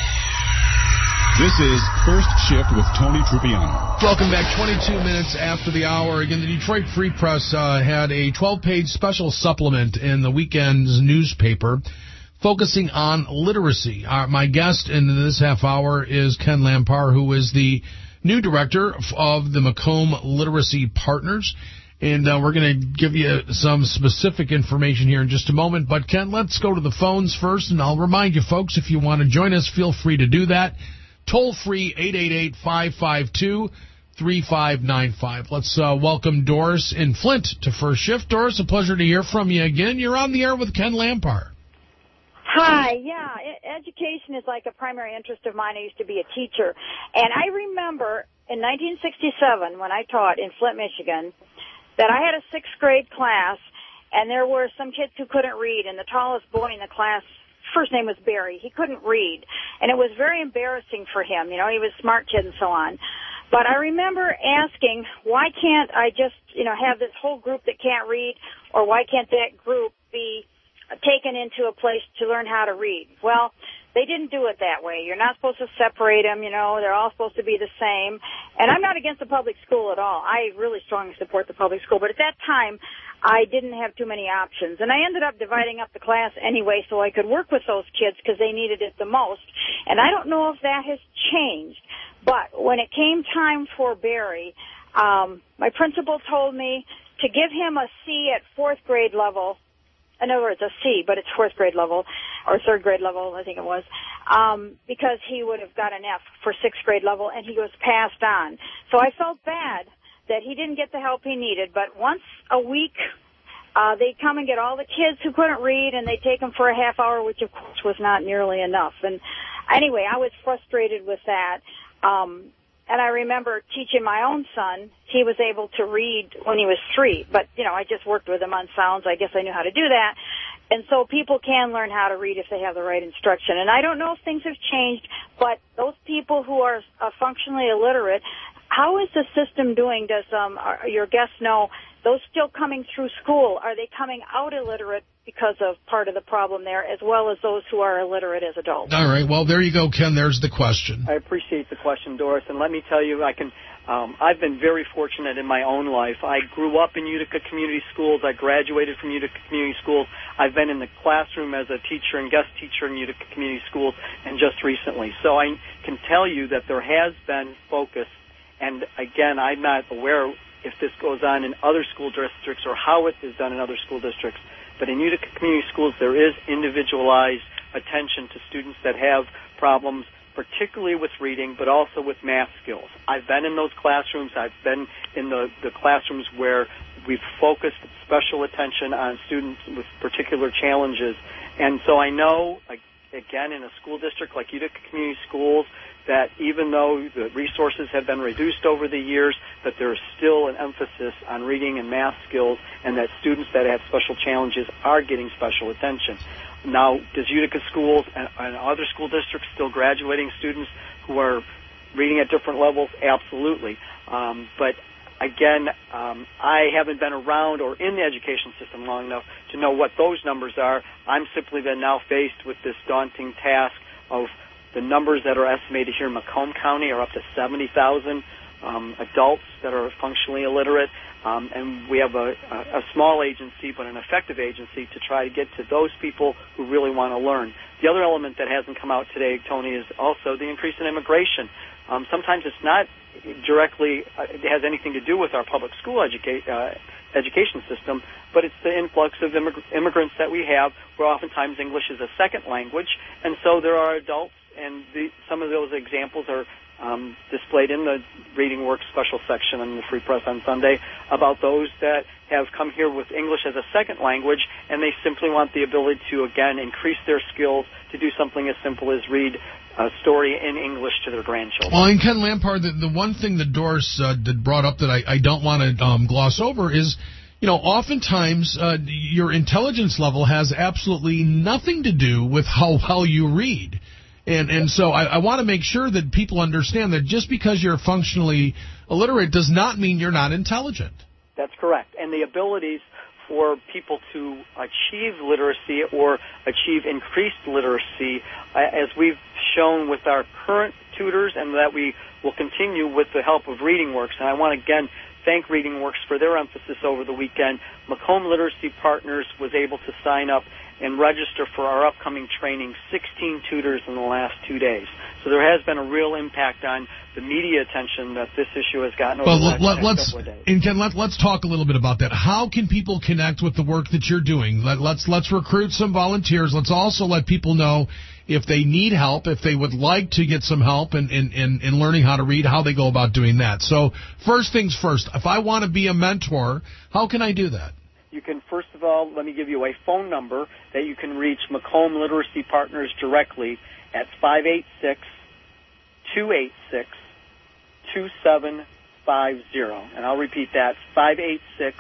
This is First Shift with Tony Trippiano. Welcome back. twenty-two minutes after the hour. Again, the Detroit Free Press uh, had a twelve-page special supplement in the weekend's newspaper focusing on literacy. Uh, my guest in this half hour is Ken Lampar, who is the new director of the Macomb Literacy Partners. And uh, we're going to give you some specific information here in just a moment. But, Ken, let's go to the phones first. And I'll remind you, folks, if you want to join us, feel free to do that. Toll-free, eight eight eight, five five two, three five nine five. Let's uh, welcome Doris in Flint to First Shift. Doris, a pleasure to hear from you again. You're on the air with Ken Lampar. Hi, yeah, education is like a primary interest of mine. I used to be a teacher. And I remember in nineteen sixty-seven when I taught in Flint, Michigan, that I had a sixth grade class, and there were some kids who couldn't read, and the tallest boy in the class, first name was Barry, he couldn't read. And it was very embarrassing for him. You know, he was a smart kid and so on. But I remember asking, why can't I just, you know, have this whole group that can't read, or why can't that group be taken into a place to learn how to read? Well, they didn't do it that way. You're not supposed to separate them, you know. They're all supposed to be the same. And I'm not against the public school at all. I really strongly support the public school. But at that time, I didn't have too many options. And I ended up dividing up the class anyway so I could work with those kids because they needed it the most. And I don't know if that has changed. But when it came time for Barry, um, my principal told me to give him a C at fourth grade level. In other words, a C, but it's fourth grade level, or third grade level, I think it was, um, because he would have got an F for sixth grade level, and he was passed on. So I felt bad that he didn't get the help he needed, but once a week, uh, they'd come and get all the kids who couldn't read, and they'd take them for a half hour, which of course was not nearly enough. And anyway, I was frustrated with that. Um, And I remember teaching my own son. He was able to read when he was three, but, you know, I just worked with him on sounds. I guess I knew how to do that. And so people can learn how to read if they have the right instruction. And I don't know if things have changed, but those people who are uh, functionally illiterate, how is the system doing? Does um, are your guests know those still coming through school, are they coming out illiterate because of part of the problem there, as well as those who are illiterate as adults? All right. Well, there you go, Ken. There's the question. I appreciate the question, Doris. And let me tell you, I can. Um, I've been very fortunate in my own life. I grew up in Utica Community Schools. I graduated from Utica Community Schools. I've been in the classroom as a teacher and guest teacher in Utica Community Schools, and just recently. So I can tell you that there has been focus. And, again, I'm not aware if this goes on in other school districts or how it is done in other school districts. But in Utica Community Schools, there is individualized attention to students that have problems, particularly with reading, but also with math skills. I've been in those classrooms. I've been in the, the classrooms where we've focused special attention on students with particular challenges. And so I know, again, in a school district like Utica Community Schools, that even though the resources have been reduced over the years, that there is still an emphasis on reading and math skills, and that students that have special challenges are getting special attention. Now, does Utica Schools and, and other school districts still graduating students who are reading at different levels? Absolutely. Um, but again, um, I haven't been around or in the education system long enough to know what those numbers are. I'm simply been now faced with this daunting task of the numbers that are estimated here in Macomb County are up to seventy thousand um, adults that are functionally illiterate. Um, and we have a, a, a small agency, but an effective agency, to try to get to those people who really want to learn. The other element that hasn't come out today, Tony, is also the increase in immigration. Um, sometimes it's not directly, uh, it has anything to do with our public school educa- uh, education system, but it's the influx of immig- immigrants that we have, where oftentimes English is a second language, and so there are adults, and the, some of those examples are um, displayed in the Reading Works special section in the Free Press on Sunday about those that have come here with English as a second language, and they simply want the ability to, again, increase their skills to do something as simple as read a story in English to their grandchildren. Well, and Ken Lampard, the, the one thing that Doris uh, did brought up that I, I don't want to um, gloss over is, you know, oftentimes uh, your intelligence level has absolutely nothing to do with how well you read. And and so I, I want to make sure that people understand that just because you're functionally illiterate does not mean you're not intelligent. That's correct. And the abilities for people to achieve literacy or achieve increased literacy, uh, as we've shown with our current tutors, and that we will continue with the help of Reading Works. And I want to again thank Reading Works for their emphasis over the weekend. Macomb Literacy Partners was able to sign up and register for our upcoming training, sixteen tutors in the last two days. So there has been a real impact on the media attention that this issue has gotten over well, the last let, let's, couple of days. And Ken, let, let's talk a little bit about that. How can people connect with the work that you're doing? Let, let's let's recruit some volunteers. Let's also let people know if they need help, if they would like to get some help in, in, in, in learning how to read, how they go about doing that. So first things first, if I want to be a mentor, how can I do that? You can, first of all, let me give you a phone number that you can reach Macomb Literacy Partners directly at five eight six, two eight six, two seven five zero. And I'll repeat that, five eight six,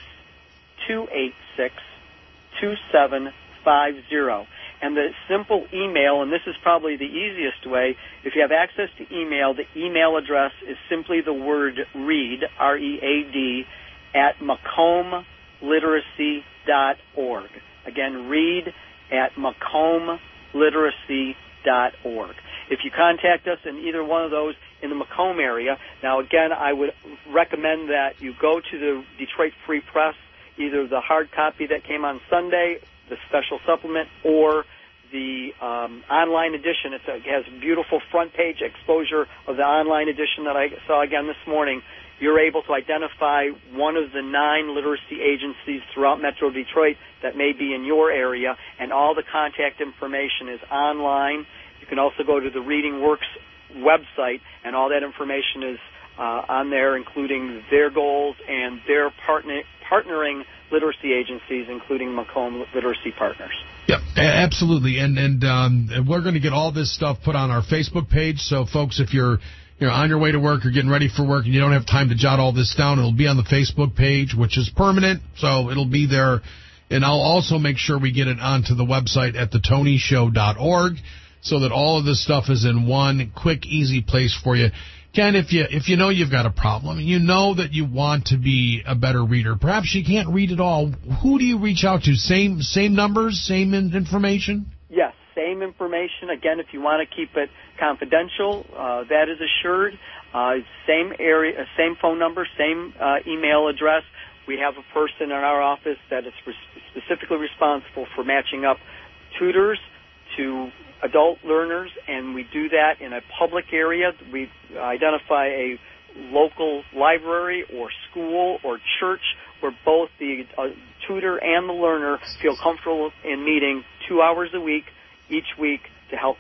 two eight six, two seven five zero. And the simple email, and this is probably the easiest way, if you have access to email, the email address is simply the word read, R E A D, at Macomb literacy dot org. Again, read at Macomb literacy dot org. If you contact us in either one of those in the Macomb area, now again, I would recommend that you go to the Detroit Free Press, either the hard copy that came on Sunday, the special supplement, or the um, online edition. It's a, it has a beautiful front page exposure of the online edition that I saw again this morning. You're able to identify one of the nine literacy agencies throughout Metro Detroit that may be in your area, and all the contact information is online. You can also go to the Reading Works website, and all that information is uh, on there, including their goals and their partner, partnering literacy agencies, including Macomb Literacy Partners. Yep, absolutely. And, and um, we're going to get all this stuff put on our Facebook page, so folks, if you're you know, on your way to work or getting ready for work and you don't have time to jot all this down, it'll be on the Facebook page, which is permanent, so it'll be there. And I'll also make sure we get it onto the website at the tony show dot org so that all of this stuff is in one quick, easy place for you. Ken, if you if you know you've got a problem, you know that you want to be a better reader, perhaps you can't read at all, who do you reach out to? Same same numbers, same information? Yes, same information. Again, if you want to keep it confidential, uh, that is assured. Uh, same area, same phone number, same uh, email address. We have a person in our office that is re- specifically responsible for matching up tutors to adult learners, and we do that in a public area. We identify a local library or school or church where both the uh, tutor and the learner feel comfortable in meeting two hours a week, each week, to help that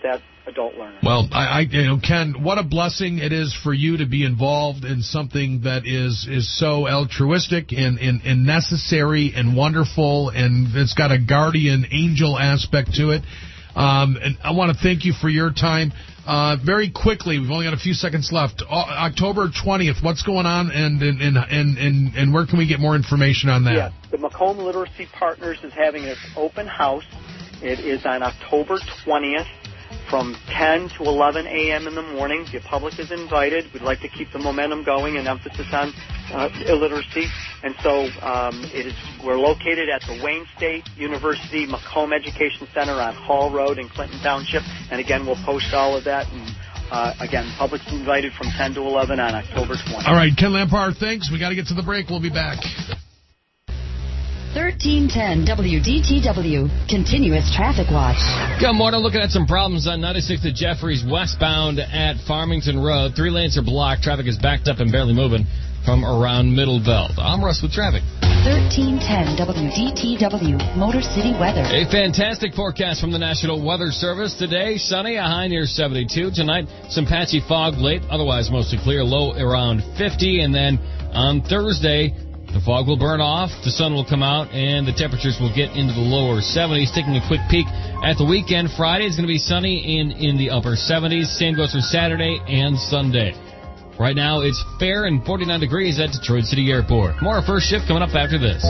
adult learner. Well, I, I, you know, Ken, what a blessing it is for you to be involved in something that is is so altruistic and, and, and necessary and wonderful, and it's got a guardian angel aspect to it. Um, and I want to thank you for your time. Uh, very quickly, we've only got a few seconds left. O- October twentieth, what's going on, and and, and and and and where can we get more information on that? Yes, the Macomb Literacy Partners is having its open house. It is on October twentieth from ten to eleven a.m. in the morning. The public is invited. We'd like to keep the momentum going and emphasis on uh, illiteracy. And so um, it is. We're located at the Wayne State University Macomb Education Center on Hall Road in Clinton Township. And again, we'll post all of that. And uh, again, public's invited from ten to eleven on October twentieth. All right, Ken Lampard, thanks. We got to get to the break. We'll be back. thirteen ten W D T W, Continuous Traffic Watch. Good morning. Looking at some problems on ninety-six at Jeffries westbound at Farmington Road. Three lanes are blocked. Traffic is backed up and barely moving from around Middle Belt. I'm Russ with traffic. thirteen ten W D T W, Motor City weather. A fantastic forecast from the National Weather Service. Today, sunny, a high near seventy-two. Tonight, some patchy fog late, otherwise mostly clear, low around fifty. And then on Thursday, the fog will burn off, the sun will come out, and the temperatures will get into the lower seventies. Taking a quick peek at the weekend, Friday is going to be sunny in, in the upper seventies. Same goes for Saturday and Sunday. Right now, it's fair and forty-nine degrees at Detroit City Airport. More First Shift coming up after this.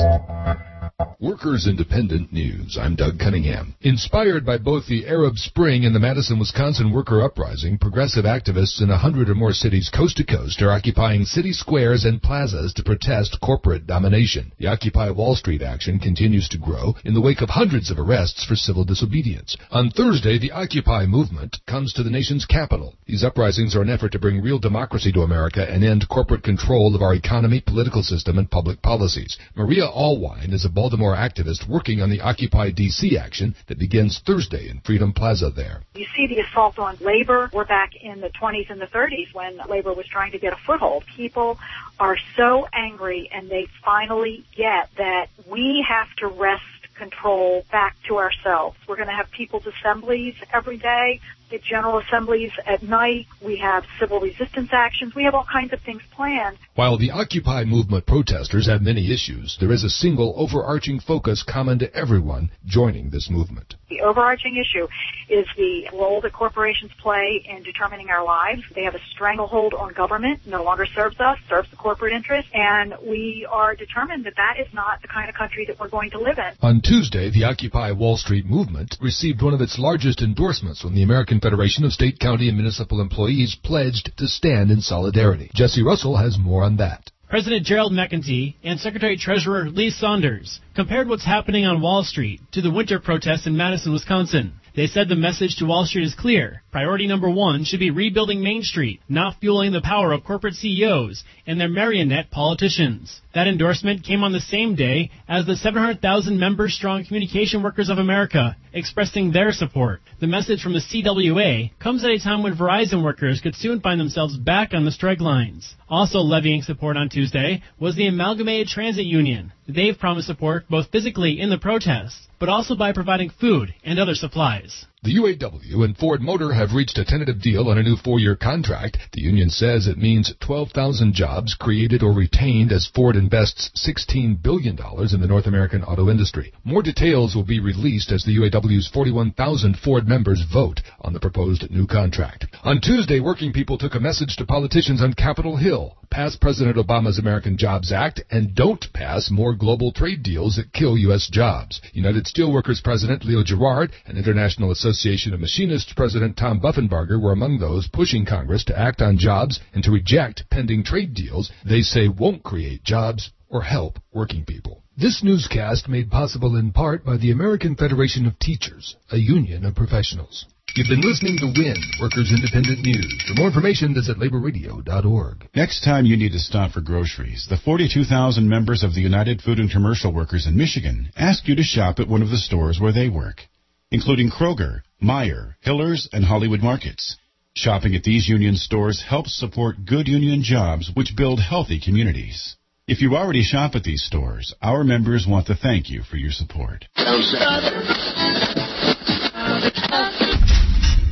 Workers Independent News. I'm Doug Cunningham. Inspired by both the Arab Spring and the Madison, Wisconsin worker uprising, progressive activists in a hundred or more cities coast to coast are occupying city squares and plazas to protest corporate domination. The Occupy Wall Street action continues to grow in the wake of hundreds of arrests for civil disobedience. On Thursday, the Occupy movement comes to the nation's capital. These uprisings are an effort to bring real democracy to America and end corporate control of our economy, political system, and public policies. Maria Allwine is a Baltimore activist working on the Occupy D C action that begins Thursday in Freedom Plaza there. You see the assault on labor. We're back in the twenties and the thirties when labor was trying to get a foothold. People are so angry, and they finally get that we have to wrest control back to ourselves. We're going to have people's assemblies every day, the general assemblies at night. We have civil resistance actions. We have all kinds of things planned. While the Occupy movement protesters have many issues, there is a single overarching focus common to everyone joining this movement. The overarching issue is the role that corporations play in determining our lives. They have a stranglehold on government, no longer serves us, serves the corporate interest, and we are determined that that is not the kind of country that we're going to live in. On Tuesday, the Occupy Wall Street movement received one of its largest endorsements when the American Federation of State, County, and Municipal Employees pledged to stand in solidarity. Jesse Russell has more on that. President Gerald McEntee and Secretary-Treasurer Lee Saunders compared what's happening on Wall Street to the winter protests in Madison, Wisconsin. They said the message to Wall Street is clear. Priority number one should be rebuilding Main Street, not fueling the power of corporate C E Os and their marionette politicians. That endorsement came on the same day as the seven hundred thousand member-strong Communication Workers of America expressing their support. The message from the C W A comes at a time when Verizon workers could soon find themselves back on the strike lines. Also levying support on Tuesday was the Amalgamated Transit Union. They've promised support both physically in the protests, but also by providing food and other supplies. The U A W and Ford Motor have reached a tentative deal on a new four-year contract. The union says it means twelve thousand jobs created or retained as Ford invests sixteen billion dollars in the North American auto industry. More details will be released as the U A W's forty-one thousand Ford members vote on the proposed new contract. On Tuesday, working people took a message to politicians on Capitol Hill. Pass President Obama's American Jobs Act and don't pass more global trade deals that kill U S jobs. United Steelworkers President Leo Gerard and International Association of Machinists President Tom Buffenbarger were among those pushing Congress to act on jobs and to reject pending trade deals they say won't create jobs or help working people. This newscast made possible in part by the American Federation of Teachers, a union of professionals. You've been listening to W I N, Workers Independent News. For more information, visit labor radio dot org. Next time you need to stop for groceries, the forty-two thousand members of the United Food and Commercial Workers in Michigan ask you to shop at one of the stores where they work, including Kroger, Meijer, Hiller's, and Hollywood Markets. Shopping at these union stores helps support good union jobs which build healthy communities. If you already shop at these stores, our members want to thank you for your support.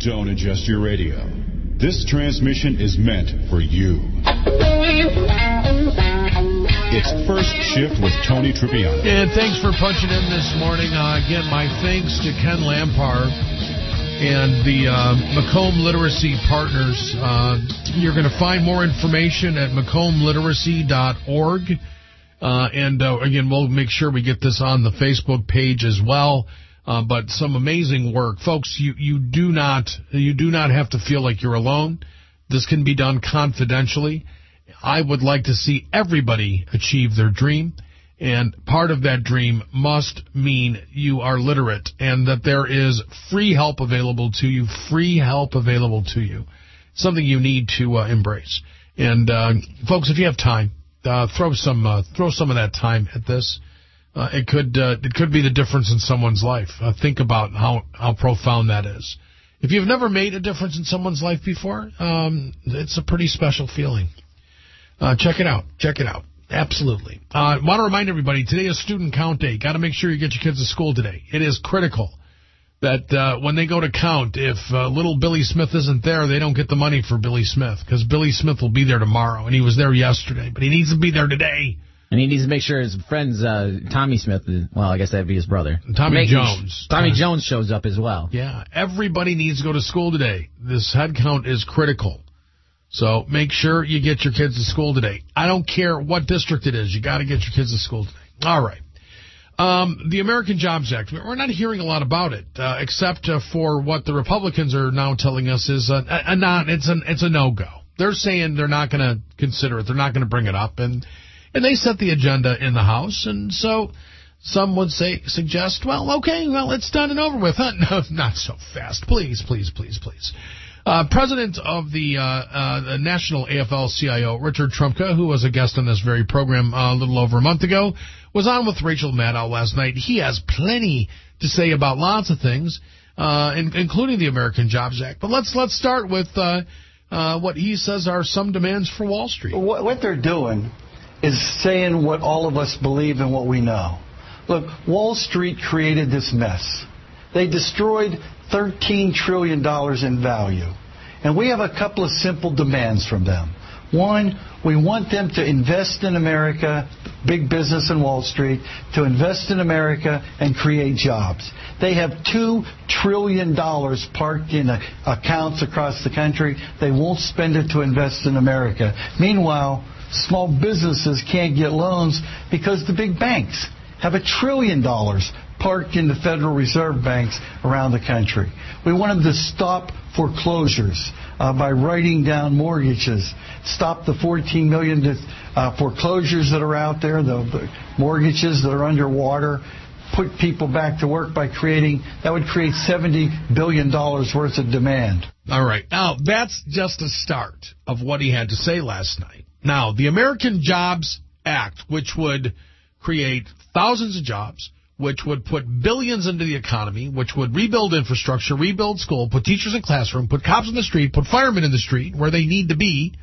Don't adjust your radio. This transmission is meant for you. It's First Shift with Tony Trippiano. And thanks for punching in this morning. Uh, again, my thanks to Ken Lampard and the uh, Macomb Literacy Partners. Uh, you're going to find more information at macomb literacy dot org. Uh, and, uh, again, we'll make sure we get this on the Facebook page as well. Uh, but some amazing work. Folks, you, you do not you do not have to feel like you're alone. This can be done confidentially. I would like to see everybody achieve their dream. And part of that dream must mean you are literate and that there is free help available to you, free help available to you, something you need to uh, embrace. And, uh, folks, if you have time, uh, throw some uh, throw some of that time at this. Uh, it could uh, it could be the difference in someone's life. Uh, think about how, how profound that is. If you've never made a difference in someone's life before, um, it's a pretty special feeling. Uh, check it out. Check it out. Absolutely. I uh, want to remind everybody, today is Student Count Day. Got to make sure you get your kids to school today. It is critical that uh, when they go to count, if uh, little Billy Smith isn't there, they don't get the money for Billy Smith, because Billy Smith will be there tomorrow, and he was there yesterday, but he needs to be there today. And he needs to make sure his friend's uh, Tommy Smith, well, I guess that'd be his brother. Tommy make Jones. Tommy uh, Jones shows up as well. Yeah, everybody needs to go to school today. This head count is critical. So make sure you get your kids to school today. I don't care what district it is. You got to get your kids to school today. All right. Um, the American Jobs Act, we're not hearing a lot about it, uh, except uh, for what the Republicans are now telling us is a, a, a not, it's, an, it's a no-go. They're saying they're not going to consider it. They're not going to bring it up. And and they set the agenda in the House. And so some would say, suggest, well, okay, well, it's done and over with. Huh? No, not so fast. Please, please, please, please. Uh, President of the, uh, uh, the National A F L C I O, Richard Trumka, who was a guest on this very program uh, a little over a month ago, was on with Rachel Maddow last night. He has plenty to say about lots of things, uh, in, including the American Jobs Act. But let's let's start with uh, uh, what he says are some demands for Wall Street. What, what they're doing is saying what all of us believe and what we know. Look, Wall Street created this mess. They destroyed thirteen trillion dollars in value. And we have a couple of simple demands from them. One, we want them to invest in America, big business in Wall Street, to invest in America and create jobs. They have two trillion dollars parked in accounts across the country. They won't spend it to invest in America. Meanwhile, small businesses can't get loans because the big banks have a trillion dollars parked in the Federal Reserve banks around the country. We want them to stop foreclosures uh, by writing down mortgages, stop the fourteen million uh, foreclosures that are out there, the, the mortgages that are underwater, put people back to work by creating, that would create seventy billion dollars worth of demand. All right. Now, that's just a start of what he had to say last night. Now, the American Jobs Act, which would create thousands of jobs, which would put billions into the economy, which would rebuild infrastructure, rebuild school, put teachers in classroom, put cops in the street, put firemen in the street where they need to be,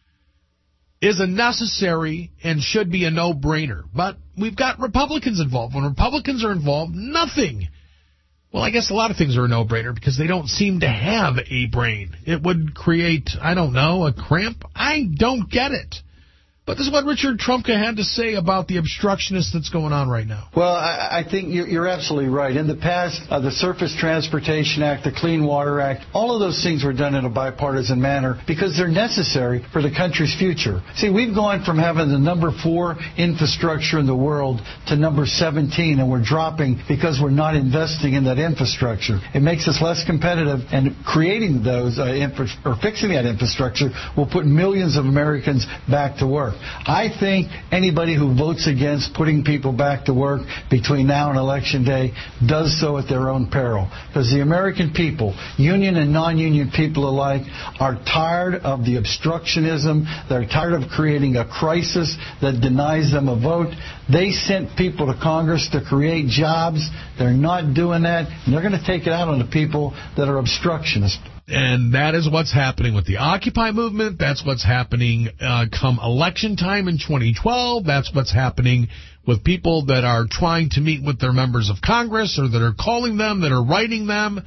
is a necessary and should be a no-brainer. But we've got Republicans involved. When Republicans are involved, nothing. Well, I guess a lot of things are a no-brainer because they don't seem to have a brain. It would create, I don't know, a cramp. I don't get it. But this is what Richard Trumka had to say about the obstructionist that's going on right now. Well, I, I think you're, you're absolutely right. In the past, uh, the Surface Transportation Act, the Clean Water Act, all of those things were done in a bipartisan manner because they're necessary for the country's future. See, we've gone from having the number four infrastructure in the world to number seventeen, and we're dropping because we're not investing in that infrastructure. It makes us less competitive, and creating those, uh, infra- or fixing that infrastructure will put millions of Americans back to work. I think anybody who votes against putting people back to work between now and Election Day does so at their own peril. Because the American people, union and non-union people alike, are tired of the obstructionism. They're tired of creating a crisis that denies them a vote. They sent people to Congress to create jobs. They're not doing that. And they're going to take it out on the people that are obstructionists. And that is what's happening with the Occupy movement. That's what's happening uh, come election time in twenty twelve. That's what's happening with people that are trying to meet with their members of Congress or that are calling them, that are writing them.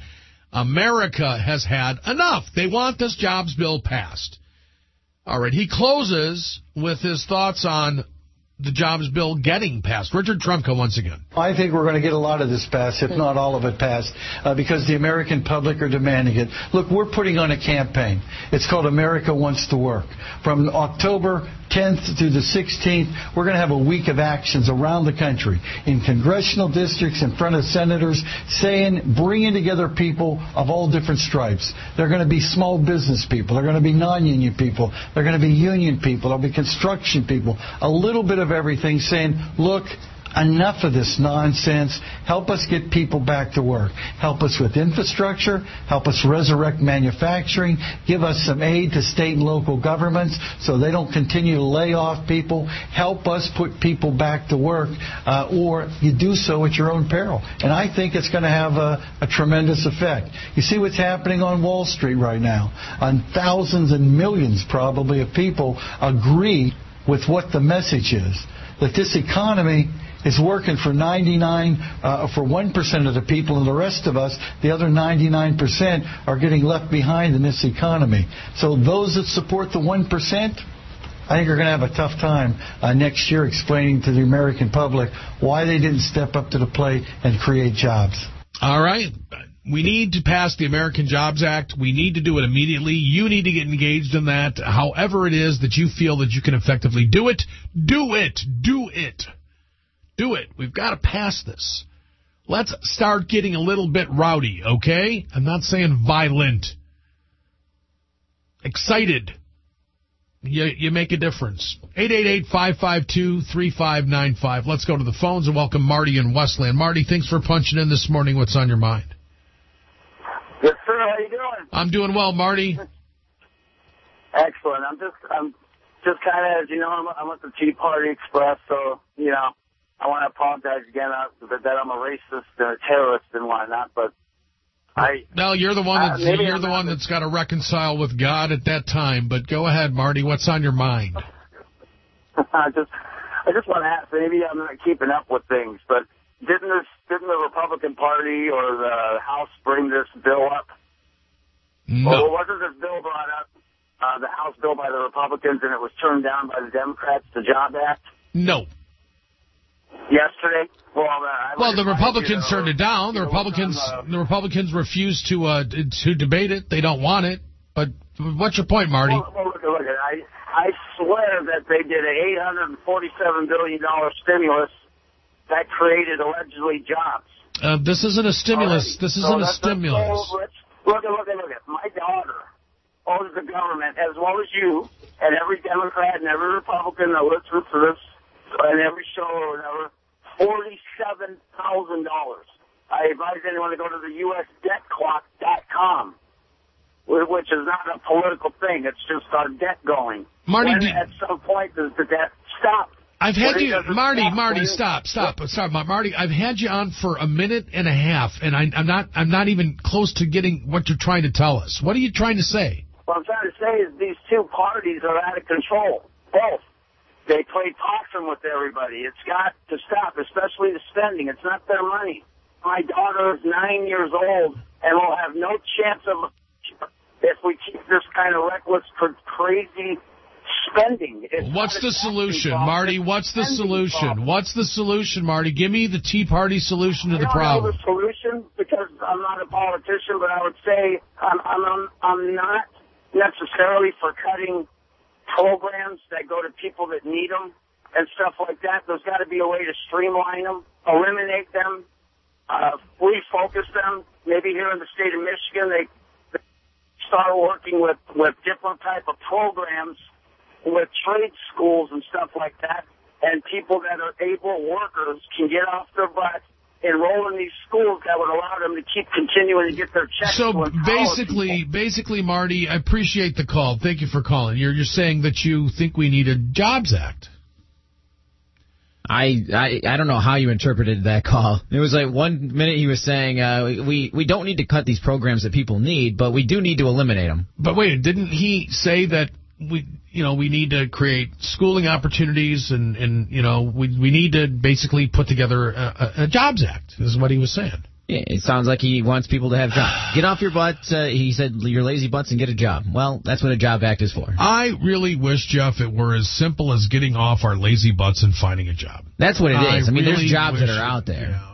America has had enough. They want this jobs bill passed. All right, he closes with his thoughts on the jobs bill getting passed. Richard Trumka once again. I think we're going to get a lot of this passed, if not all of it passed, uh, because the American public are demanding it. Look, we're putting on a campaign. It's called America Wants to Work. From October tenth through the sixteenth, we're going to have a week of actions around the country in congressional districts, in front of senators, saying, bringing together people of all different stripes. They're going to be small business people. They're going to be non-union people. They're going to be union people. There'll be construction people. A little bit of everything, saying, look, enough of this nonsense. Help us get people back to work. Help us with infrastructure. Help us resurrect manufacturing. Give us some aid to state and local governments so they don't continue to lay off people. Help us put people back to work, uh, or you do so at your own peril. And I think it's going to have a, a tremendous effect. You see what's happening on Wall Street right now. On thousands and millions, probably, of people agree with what the message is, that this economy is working for ninety-nine, uh, for one percent of the people, and the rest of us, the other ninety-nine percent, are getting left behind in this economy. So those that support the one percent, I think are going to have a tough time uh, next year explaining to the American public why they didn't step up to the plate and create jobs. All right. We need to pass the American Jobs Act. We need to do it immediately. You need to get engaged in that. However it is that you feel that you can effectively do it, do it, do it. Do it. We've got to pass this. Let's start getting a little bit rowdy, okay? I'm not saying violent. Excited. You, you make a difference. eight eight eight, five five two, three five nine five. Let's go to the phones and welcome Marty in Westland. Marty, thanks for punching in this morning. What's on your mind? Yes, sir. How you doing? I'm doing well, Marty. Excellent. I'm just, I'm just kind of, as you know, I'm, I'm with the Tea Party Express, so, you know, I want to apologize again uh, that I'm a racist and a terrorist and whatnot, but I... No, you're the one that's, uh, you're I'm the one that's got to reconcile with God at that time, but go ahead, Marty. What's on your mind? I just, I just want to ask, maybe I'm not keeping up with things, but didn't this, didn't the Republican Party or the House bring this bill up? No. Or wasn't this bill brought up, uh, the House bill by the Republicans, and it was turned down by the Democrats, the Job Act? No. Yesterday? Well, uh, I well the Republicans you, turned it down. The Republicans uh, the Republicans refused to uh, to debate it. They don't want it. But what's your point, Marty? Well, well look, look, I, I swear that they did an eight hundred forty-seven billion dollars stimulus that created, allegedly, jobs. Uh, this isn't a stimulus. Already. This isn't so a that's, stimulus. So look, look, look, look. My daughter owes the government, as well as you, and every Democrat and every Republican that listens to this, and every show or whatever, forty-seven thousand dollars. I advise anyone to go to the U S debt clock dot com, which is not a political thing. It's just our debt going. Marty, when, at some point, does the debt stop? I've had when you, Marty, stop, Marty, stop, stop, stop, Marty. I've had you on for a minute and a half, and I, I'm not, I'm not even close to getting what you're trying to tell us. What are you trying to say? What I'm trying to say is these two parties are out of control. Both. They play possum with everybody. It's got to stop, especially the spending. It's not their money. My daughter is nine years old and will have no chance of if we keep this kind of reckless, crazy spending. It's What's the solution, Marty? What's the solution? What's the solution, Marty? Give me the Tea Party solution to the problem. I don't know the solution because I'm not a politician, but I would say I'm, I'm, I'm not necessarily for cutting programs that go to people that need them and stuff like that. There's got to be a way to streamline them, eliminate them, uh, refocus them. Maybe here in the state of Michigan, they, they start working with, with different type of programs with trade schools and stuff like that, and people that are able workers can get off their butt, enroll in these schools that would allow them to keep continuing to get their checks. So basically, basically, Marty, I appreciate the call. Thank you for calling. You're you're saying that you think we need a Jobs Act. I, I I don't know how you interpreted that call. It was like one minute he was saying uh, we we don't need to cut these programs that people need, but we do need to eliminate them. But wait, didn't he say that we you know we need to create schooling opportunities and, and you know we we need to basically put together a, a, a Jobs Act? Is what he was saying. Yeah, it sounds like he wants people to have jobs. Get off your butt, uh, he said, your lazy butts and get a job. Well, that's what a job act is for. I really wish, Jeff, it were as simple as getting off our lazy butts and finding a job. That's what it I is. I mean, really there's jobs that are it, out there. Yeah,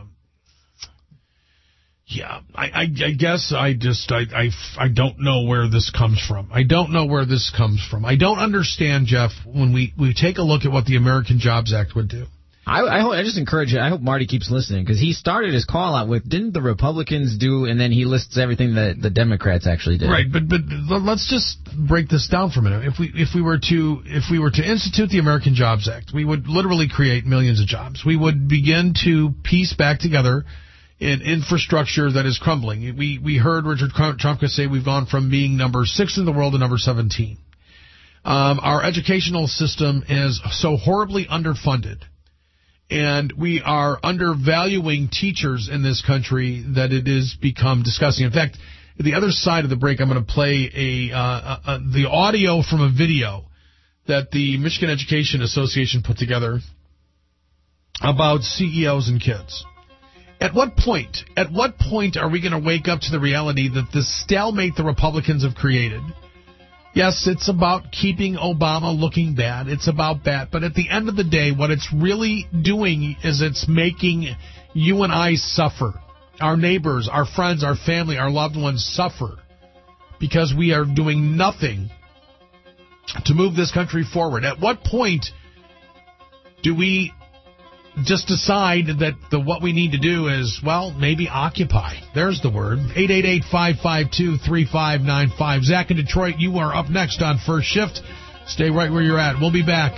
yeah I, I, I guess I just, I, I, I don't know where this comes from. I don't know where this comes from. I don't understand, Jeff, when we, we take a look at what the American Jobs Act would do. I, I, hope, I just encourage you. I hope Marty keeps listening, because he started his call out with, didn't the Republicans do, and then he lists everything that the Democrats actually did. Right, but but let's just break this down for a minute. If we if we were to if we were to institute the American Jobs Act, we would literally create millions of jobs. We would begin to piece back together an infrastructure that is crumbling. We we heard Richard Trumka say we've gone from being number six in the world to number seventeen. Um, our educational system is so horribly underfunded. And we are undervaluing teachers in this country that it has become disgusting. In fact, at the other side of the break, I'm going to play a, uh, a, a the audio from a video that the Michigan Education Association put together about C E Os and kids. At what point, at what point are we going to wake up to the reality that the stalemate the Republicans have created? Yes, it's about keeping Obama looking bad. It's about that. But at the end of the day, what it's really doing is it's making you and I suffer. Our neighbors, our friends, our family, our loved ones suffer because we are doing nothing to move this country forward. At what point do we just decide that the what we need to do is, well, maybe occupy? There's the word. eight eight eight, five five two, three five nine five. Zach in Detroit, you are up next on First Shift. Stay right where you're at. We'll be back.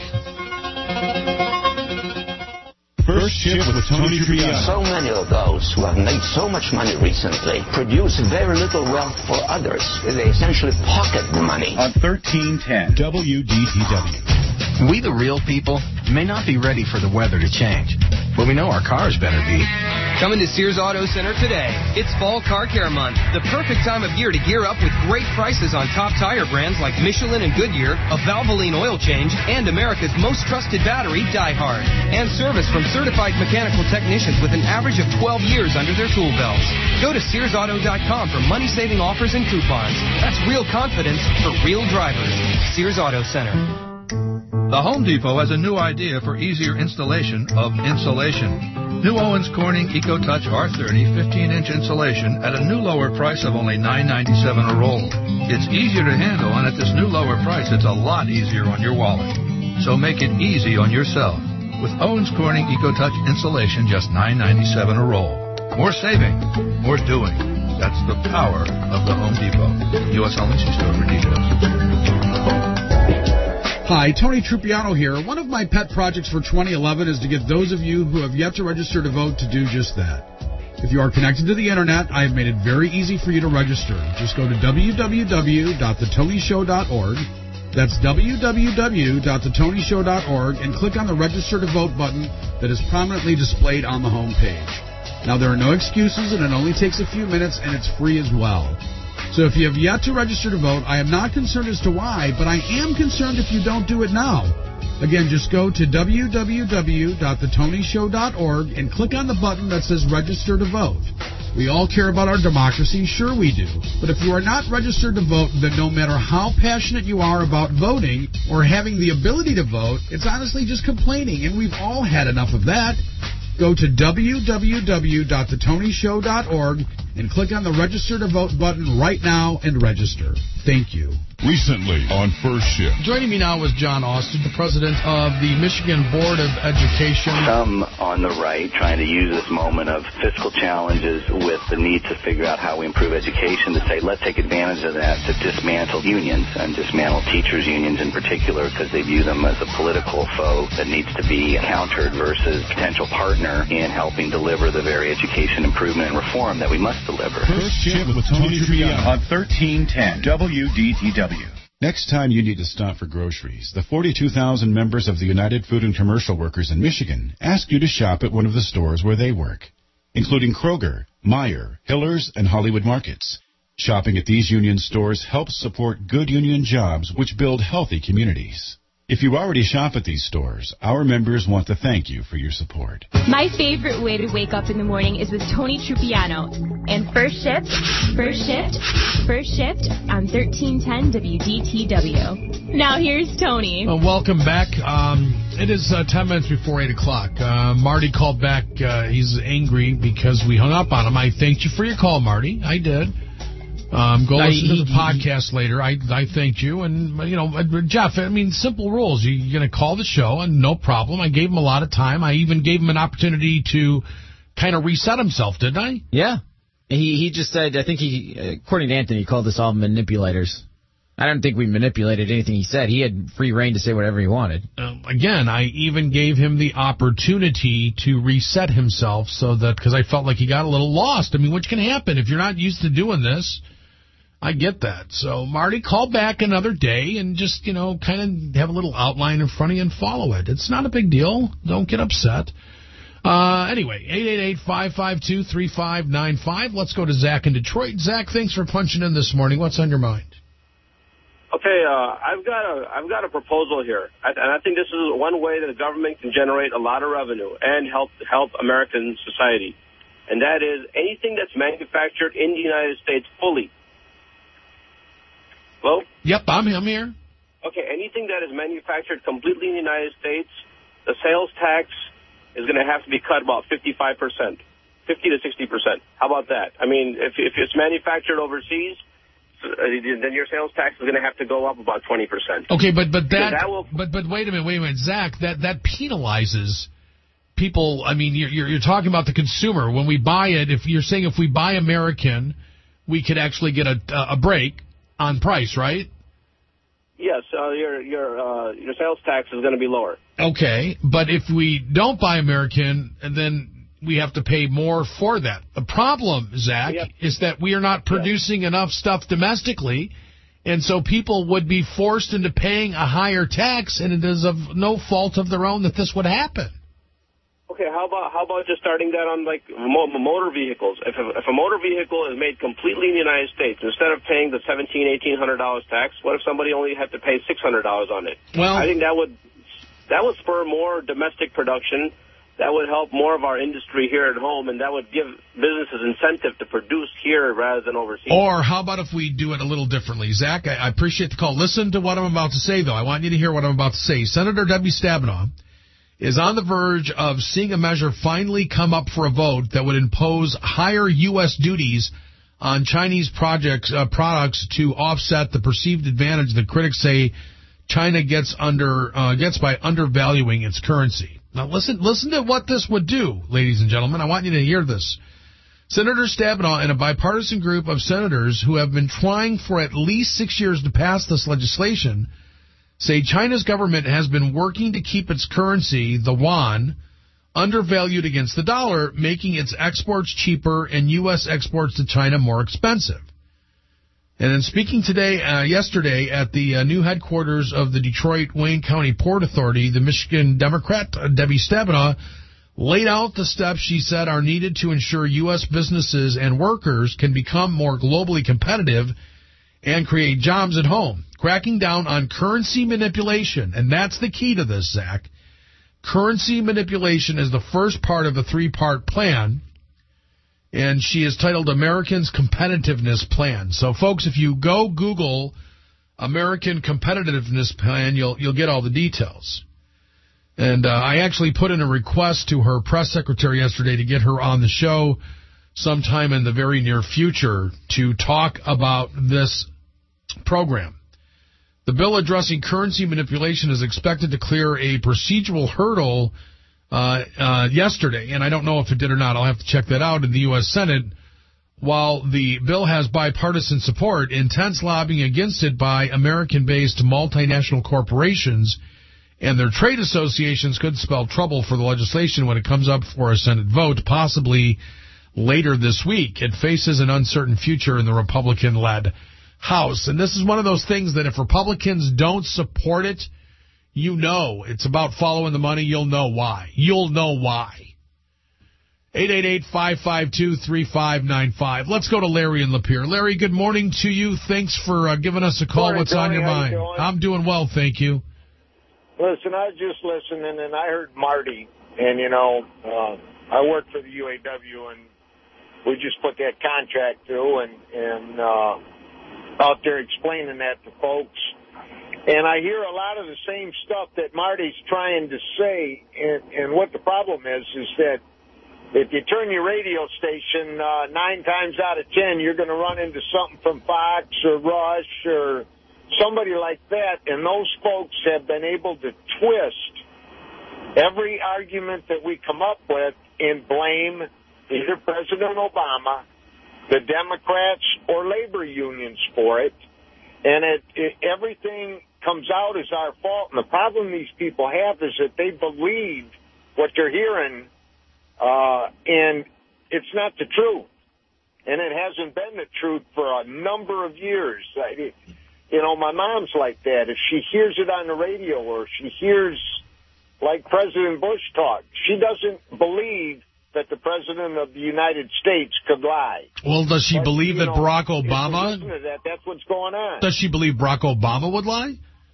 First Shift with Tony Trippiano. So many of those who have made so much money recently produce very little wealth for others. They essentially pocket the money. On thirteen ten W D T W. We, the real people, may not be ready for the weather to change, but we know our cars better be. Coming to Sears Auto Center today. It's Fall Car Care Month, the perfect time of year to gear up with great prices on top tire brands like Michelin and Goodyear, a Valvoline oil change, and America's most trusted battery, DieHard. And service from certified mechanical technicians with an average of twelve years under their tool belts. Go to Sears Auto dot com for money-saving offers and coupons. That's real confidence for real drivers. Sears Auto Center. The Home Depot has a new idea for easier installation of insulation. New Owens Corning EcoTouch R thirty fifteen-inch insulation at a new lower price of only nine ninety-seven a roll. It's easier to handle, and at this new lower price, it's a lot easier on your wallet. So make it easy on yourself with Owens Corning EcoTouch insulation, just nine ninety-seven a roll. More saving, more doing. That's the power of the Home Depot. U S Only See store for details. Hi, Tony Trippiano here. One of my pet projects for twenty eleven is to get those of you who have yet to register to vote to do just that. If you are connected to the Internet, I have made it very easy for you to register. Just go to w w w dot the tony show dot org. That's w w w dot the tony show dot org and click on the Register to Vote button that is prominently displayed on the home page. Now, there are no excuses, and it only takes a few minutes, and it's free as well. So if you have yet to register to vote, I am not concerned as to why, but I am concerned if you don't do it now. Again, just go to w w w dot the tony show dot org and click on the button that says Register to Vote. We all care about our democracy, sure we do. But if you are not registered to vote, then no matter how passionate you are about voting or having the ability to vote, it's honestly just complaining, and we've all had enough of that. Go to w w w dot the tony show dot org and click on the Register to Vote button right now and register. Thank you. Recently on First Shift. Joining me now is John Austin, the president of the Michigan Board of Education. Some on the right trying to use this moment of fiscal challenges with the need to figure out how we improve education to say, let's take advantage of that to dismantle unions and dismantle teachers' unions in particular because they view them as a political foe that needs to be countered versus potential partner in helping deliver the very education improvement and reform that we must deliver. First Shift with Tony Trippiano on thirteen ten W D T W. Next time you need to stop for groceries, the forty-two thousand members of the United Food and Commercial Workers in Michigan ask you to shop at one of the stores where they work, including Kroger, Meijer, Hiller's, and Hollywood Markets. Shopping at these union stores helps support good union jobs which build healthy communities. If you already shop at these stores, our members want to thank you for your support. My favorite way to wake up in the morning is with Tony Trupiano. And First Shift, First Shift, First Shift on thirteen ten W D T W. Now here's Tony. Well, welcome back. Um, it is uh, ten minutes before eight o'clock. Uh, Marty called back. Uh, he's angry because we hung up on him. I thanked you for your call, Marty. I did. Um, go listen to the podcast later. I I thanked you. And, you know, Jeff, I mean, simple rules. You're going to call the show, and no problem. I gave him a lot of time. I even gave him an opportunity to kind of reset himself, didn't I? Yeah. He he just said, I think he, according to Anthony, he called us all manipulators. I don't think we manipulated anything he said. He had free reign to say whatever he wanted. Um, again, I even gave him the opportunity to reset himself so that, because I felt like he got a little lost. I mean, which can happen if you're not used to doing this. I get that. So, Marty, call back another day and just, you know, kind of have a little outline in front of you and follow it. It's not a big deal. Don't get upset. Uh, anyway, eight eight eight, five five two, three five nine five. Let's go to Zach in Detroit. Zach, thanks for punching in this morning. What's on your mind? Okay, uh, I've got a I've got a proposal here, I, and I think this is one way that the government can generate a lot of revenue and help help American society, and that is anything that's manufactured in the United States fully. Hello? Yep, I'm, I'm here. Okay, anything that is manufactured completely in the United States, the sales tax is going to have to be cut about fifty-five percent, fifty to sixty percent. How about that? I mean, if if it's manufactured overseas, then your sales tax is going to have to go up about twenty percent. Okay, but but that, that will, but but wait a minute, wait a minute, Zach. That that penalizes people. I mean, you're you're talking about the consumer when we buy it. If you're saying if we buy American, we could actually get a a break on price, right? Yes, uh, your your uh, your sales tax is going to be lower. Okay, but if we don't buy American, and then we have to pay more for that. The problem, Zach, yep. is that we are not producing yes. enough stuff domestically, and so people would be forced into paying a higher tax, and it is of no fault of their own that this would happen. Okay, how about how about just starting that on, like, motor vehicles? If a, if a motor vehicle is made completely in the United States, instead of paying the seventeen, eighteen hundred dollars tax, what if somebody only had to pay six hundred dollars on it? Well, I think that would that would spur more domestic production. That would help more of our industry here at home, and that would give businesses incentive to produce here rather than overseas. Or how about if we do it a little differently? Zach, I, I appreciate the call. Listen to what I'm about to say, though. I want you to hear what I'm about to say. Senator Debbie Stabenow is on the verge of seeing a measure finally come up for a vote that would impose higher U S duties on Chinese projects uh, products to offset the perceived advantage that critics say China gets under uh, gets by undervaluing its currency. Now listen, listen to what this would do, ladies and gentlemen. I want you to hear this. Senator Stabenow and a bipartisan group of senators who have been trying for at least six years to pass this legislation say China's government has been working to keep its currency, the yuan, undervalued against the dollar, making its exports cheaper and U S exports to China more expensive. And in speaking today, uh, yesterday at the uh, new headquarters of the Detroit-Wayne County Port Authority, the Michigan Democrat, uh, Debbie Stabenow, laid out the steps she said are needed to ensure U S businesses and workers can become more globally competitive and create jobs at home, cracking down on currency manipulation. And that's the key to this, Zach. Currency manipulation is the first part of a three-part plan, and she is titled Americans' Competitiveness Plan. So, folks, if you go Google American Competitiveness Plan, you'll you'll get all the details. And uh, I actually put in a request to her press secretary yesterday to get her on the show sometime in the very near future to talk about this program. The bill addressing currency manipulation is expected to clear a procedural hurdle uh, uh, yesterday, and I don't know if it did or not. I'll have to check that out in the U S Senate. While the bill has bipartisan support, intense lobbying against it by American-based multinational corporations and their trade associations could spell trouble for the legislation when it comes up for a Senate vote, possibly later this week. It faces an uncertain future in the Republican-led House. And this is one of those things that if Republicans don't support it, you know it's about following the money. You'll know why. You'll know why. eight eight eight, five five two, three five nine five. Let's go to Larry in Lapeer. Larry, good morning to you. Thanks for uh, giving us a call. Morning, What's Tony. on your How mind? you doing? I'm doing well, thank you. Listen, I was just listening, and I heard Marty, and, you know, uh, I work for the U A W, and we just put that contract through and, and uh, out there explaining that to folks. And I hear a lot of the same stuff that Marty's trying to say, and, and what the problem is, is that if you turn your radio station, uh, nine times out of ten, you're going to run into something from Fox or Rush or somebody like that, and those folks have been able to twist every argument that we come up with and blame either President Obama, the Democrats, or labor unions for it. And it, it, everything comes out as our fault. And the problem these people have is that they believe what they're hearing, uh, and it's not the truth. And it hasn't been the truth for a number of years. I, you know, my mom's like that. If she hears it on the radio or she hears, like President Bush talk, she doesn't believe that the President of the United States could lie. Well, does she but, believe that know, Barack Obama... If you listen to that, that's what's going on. Does she believe Barack Obama would lie?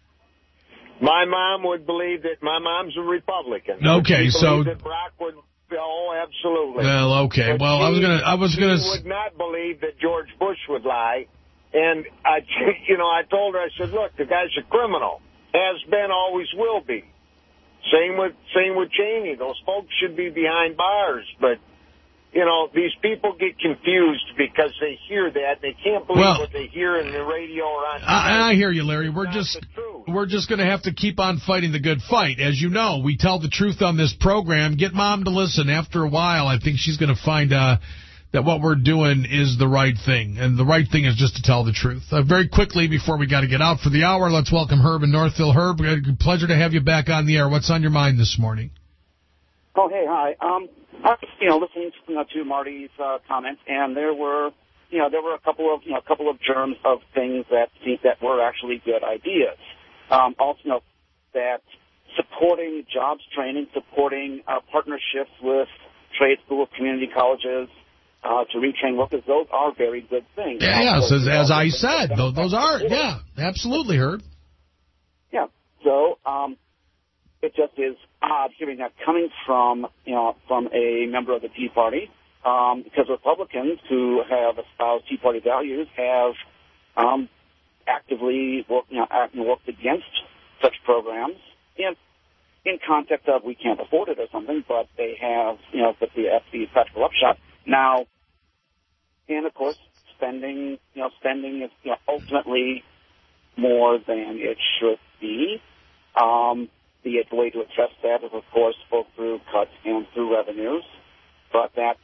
My mom would believe that my mom's a Republican. Okay, so... that Barack would... Oh, absolutely. Well, okay. But well, she, I was gonna... I was gonna... She would not believe that George Bush would lie. And, I, you know, I told her, I said, look, the guy's a criminal. Has been, always will be. Same with same with Cheney. Those folks should be behind bars. But, you know, these people get confused because they hear that. They can't believe well, what they hear in the radio or on... I, I hear you, Larry. We're just we're just going to have to keep on fighting the good fight. As you know, we tell the truth on this program. Get Mom to listen. After a while, I think she's going to find uh, that what we're doing is the right thing. And the right thing is just to tell the truth. Uh, very quickly, before we got to get out for the hour, let's welcome Herb in Northville. Herb, pleasure to have you back on the air. What's on your mind this morning? Oh, hey, hi. Um, I was, you know, listening to, you know, to Marty's uh, comments, and there were, you know, there were a couple of, you know, a couple of germs of things that that were actually good ideas. Um, also, you know, that supporting jobs training, supporting uh, partnerships with trade schools, community colleges, Uh, to retrain workers, those are very good things. Yeah, yeah. So as, as I said, those, those are, yeah, absolutely, Herb. Yeah. So um, it just is odd hearing that coming from, you know, from a member of the Tea Party, um, because Republicans who have espoused Tea Party values have um, actively worked, you know, worked against such programs in in context of we can't afford it or something, but they have, you know, put the, the practical upshot. Now, and of course, spending, you know, spending is, you know, ultimately more than it should be. Um, the way to address that is, of course, both through cuts and through revenues. But that's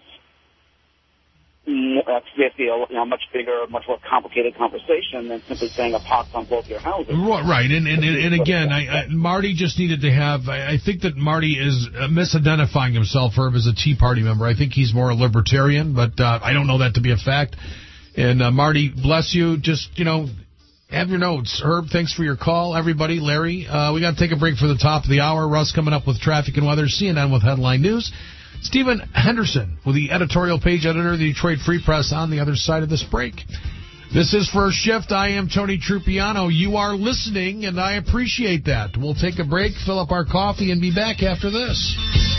that's basically a, you know, much bigger, much more complicated conversation than simply saying a pox on both your houses. Right, and and, and, and again, I, I, Marty just needed to have, I, I think that Marty is misidentifying himself, Herb, as a Tea Party member. I think he's more a libertarian, but uh, I don't know that to be a fact. And uh, Marty, bless you. Just, you know, have your notes. Herb, thanks for your call. Everybody, Larry, uh, we got to take a break for the top of the hour. Russ coming up with traffic and weather, C N N with headline news. Stephen Henderson with the editorial page editor of the Detroit Free Press on the other side of this break. This is First Shift. I am Tony Trupiano. You are listening, and I appreciate that. We'll take a break, fill up our coffee, and be back after this.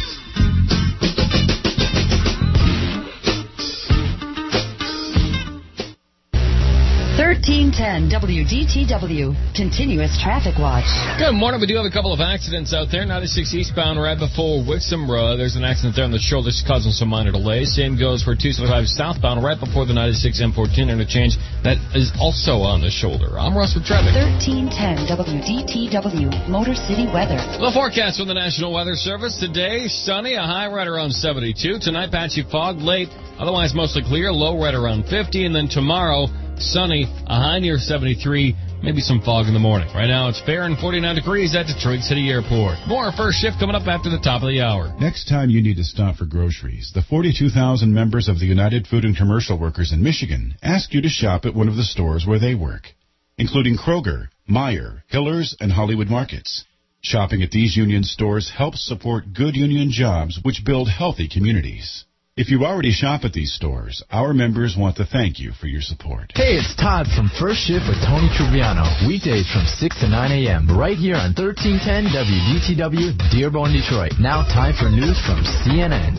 thirteen ten W D T W, Continuous Traffic Watch. Good morning. We do have a couple of accidents out there. ninety-six eastbound right before Wixom. There's an accident there on the shoulder causing some minor delays. Same goes for two seventy-five southbound right before the ninety-six M fourteen interchange. That is also on the shoulder. I'm Russ with traffic. thirteen ten W D T W, Motor City Weather. The forecast from the National Weather Service. Today, sunny, a high right around seventy-two. Tonight, patchy fog late, otherwise mostly clear, low right around fifty. And then tomorrow, sunny, a high near seventy-three, maybe some fog in the morning. Right now it's fair and forty-nine degrees at Detroit City Airport. More First Shift coming up after the top of the hour. Next time you need to stop for groceries, the forty-two thousand members of the United Food and Commercial Workers in Michigan ask you to shop at one of the stores where they work, including Kroger, Meijer, Hiller's, and Hollywood Markets. Shopping at these union stores helps support good union jobs which build healthy communities. If you already shop at these stores, our members want to thank you for your support. Hey, it's Todd from First Shift with Tony Trubiano. Weekdays from six to nine a.m. right here on thirteen ten W D T W, Dearborn, Detroit. Now time for news from C N N.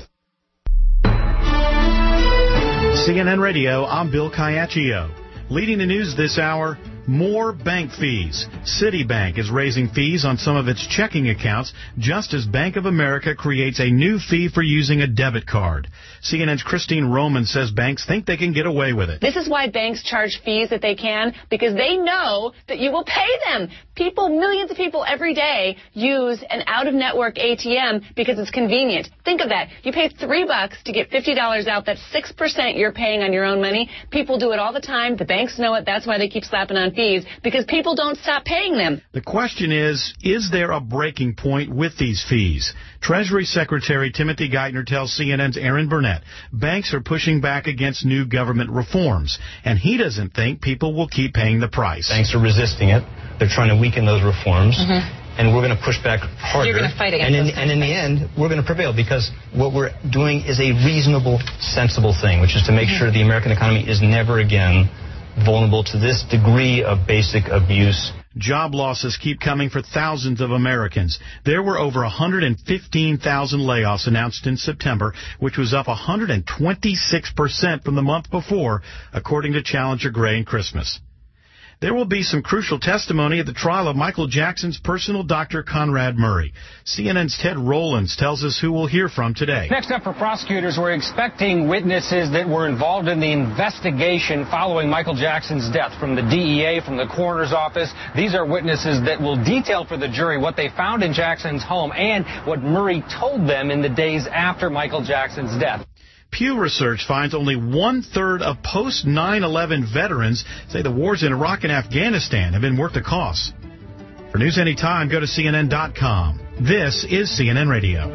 C N N Radio, I'm Bill Caiaccio. Leading the news this hour, more bank fees. Citibank is raising fees on some of its checking accounts just as Bank of America creates a new fee for using a debit card. C N N's Christine Roman says banks think they can get away with it. This is why banks charge fees that they can, because they know that you will pay them. People, millions of people every day use an out-of-network A T M because it's convenient. Think of that. You pay three bucks to get fifty dollars out. That's six percent you're paying on your own money. People do it all the time. The banks know it. That's why they keep slapping on fees, because people don't stop paying them. The question is, is there a breaking point with these fees? Treasury Secretary Timothy Geithner tells C N N's Aaron Burnett banks are pushing back against new government reforms, and he doesn't think people will keep paying the price. Banks are resisting it. They're trying to weaken those reforms. Mm-hmm. And we're going to push back harder. You're going to fight against and in, those and in the end, we're going to prevail, because what we're doing is a reasonable, sensible thing, which is to make mm-hmm. sure the American economy is never again vulnerable to this degree of basic abuse. Job losses keep coming for thousands of Americans. There were over one hundred fifteen thousand layoffs announced in September, which was up one hundred twenty-six percent from the month before, according to Challenger Gray and Christmas. There will be some crucial testimony at the trial of Michael Jackson's personal doctor, Conrad Murray. C N N's Ted Rollins tells us who we'll hear from today. Next up for prosecutors, we're expecting witnesses that were involved in the investigation following Michael Jackson's death, from the D E A, from the coroner's office. These are witnesses that will detail for the jury what they found in Jackson's home and what Murray told them in the days after Michael Jackson's death. Pew Research finds only one-third of post nine eleven veterans say the wars in Iraq and Afghanistan have been worth the cost. For news anytime, go to C N N dot com. This is C N N Radio.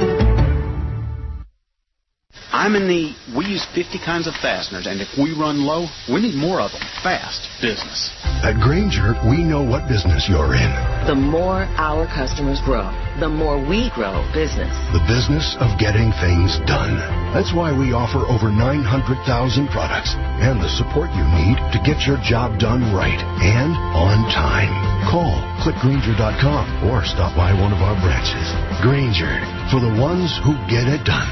I'm in the, we use fifty kinds of fasteners, and if we run low, we need more of them. Fast business. At Grainger, we know what business you're in. The more our customers grow, the more we grow business. The business of getting things done. That's why we offer over nine hundred thousand products and the support you need to get your job done right and on time. Call click grainger dot com or stop by one of our branches. Grainger, for the ones who get it done.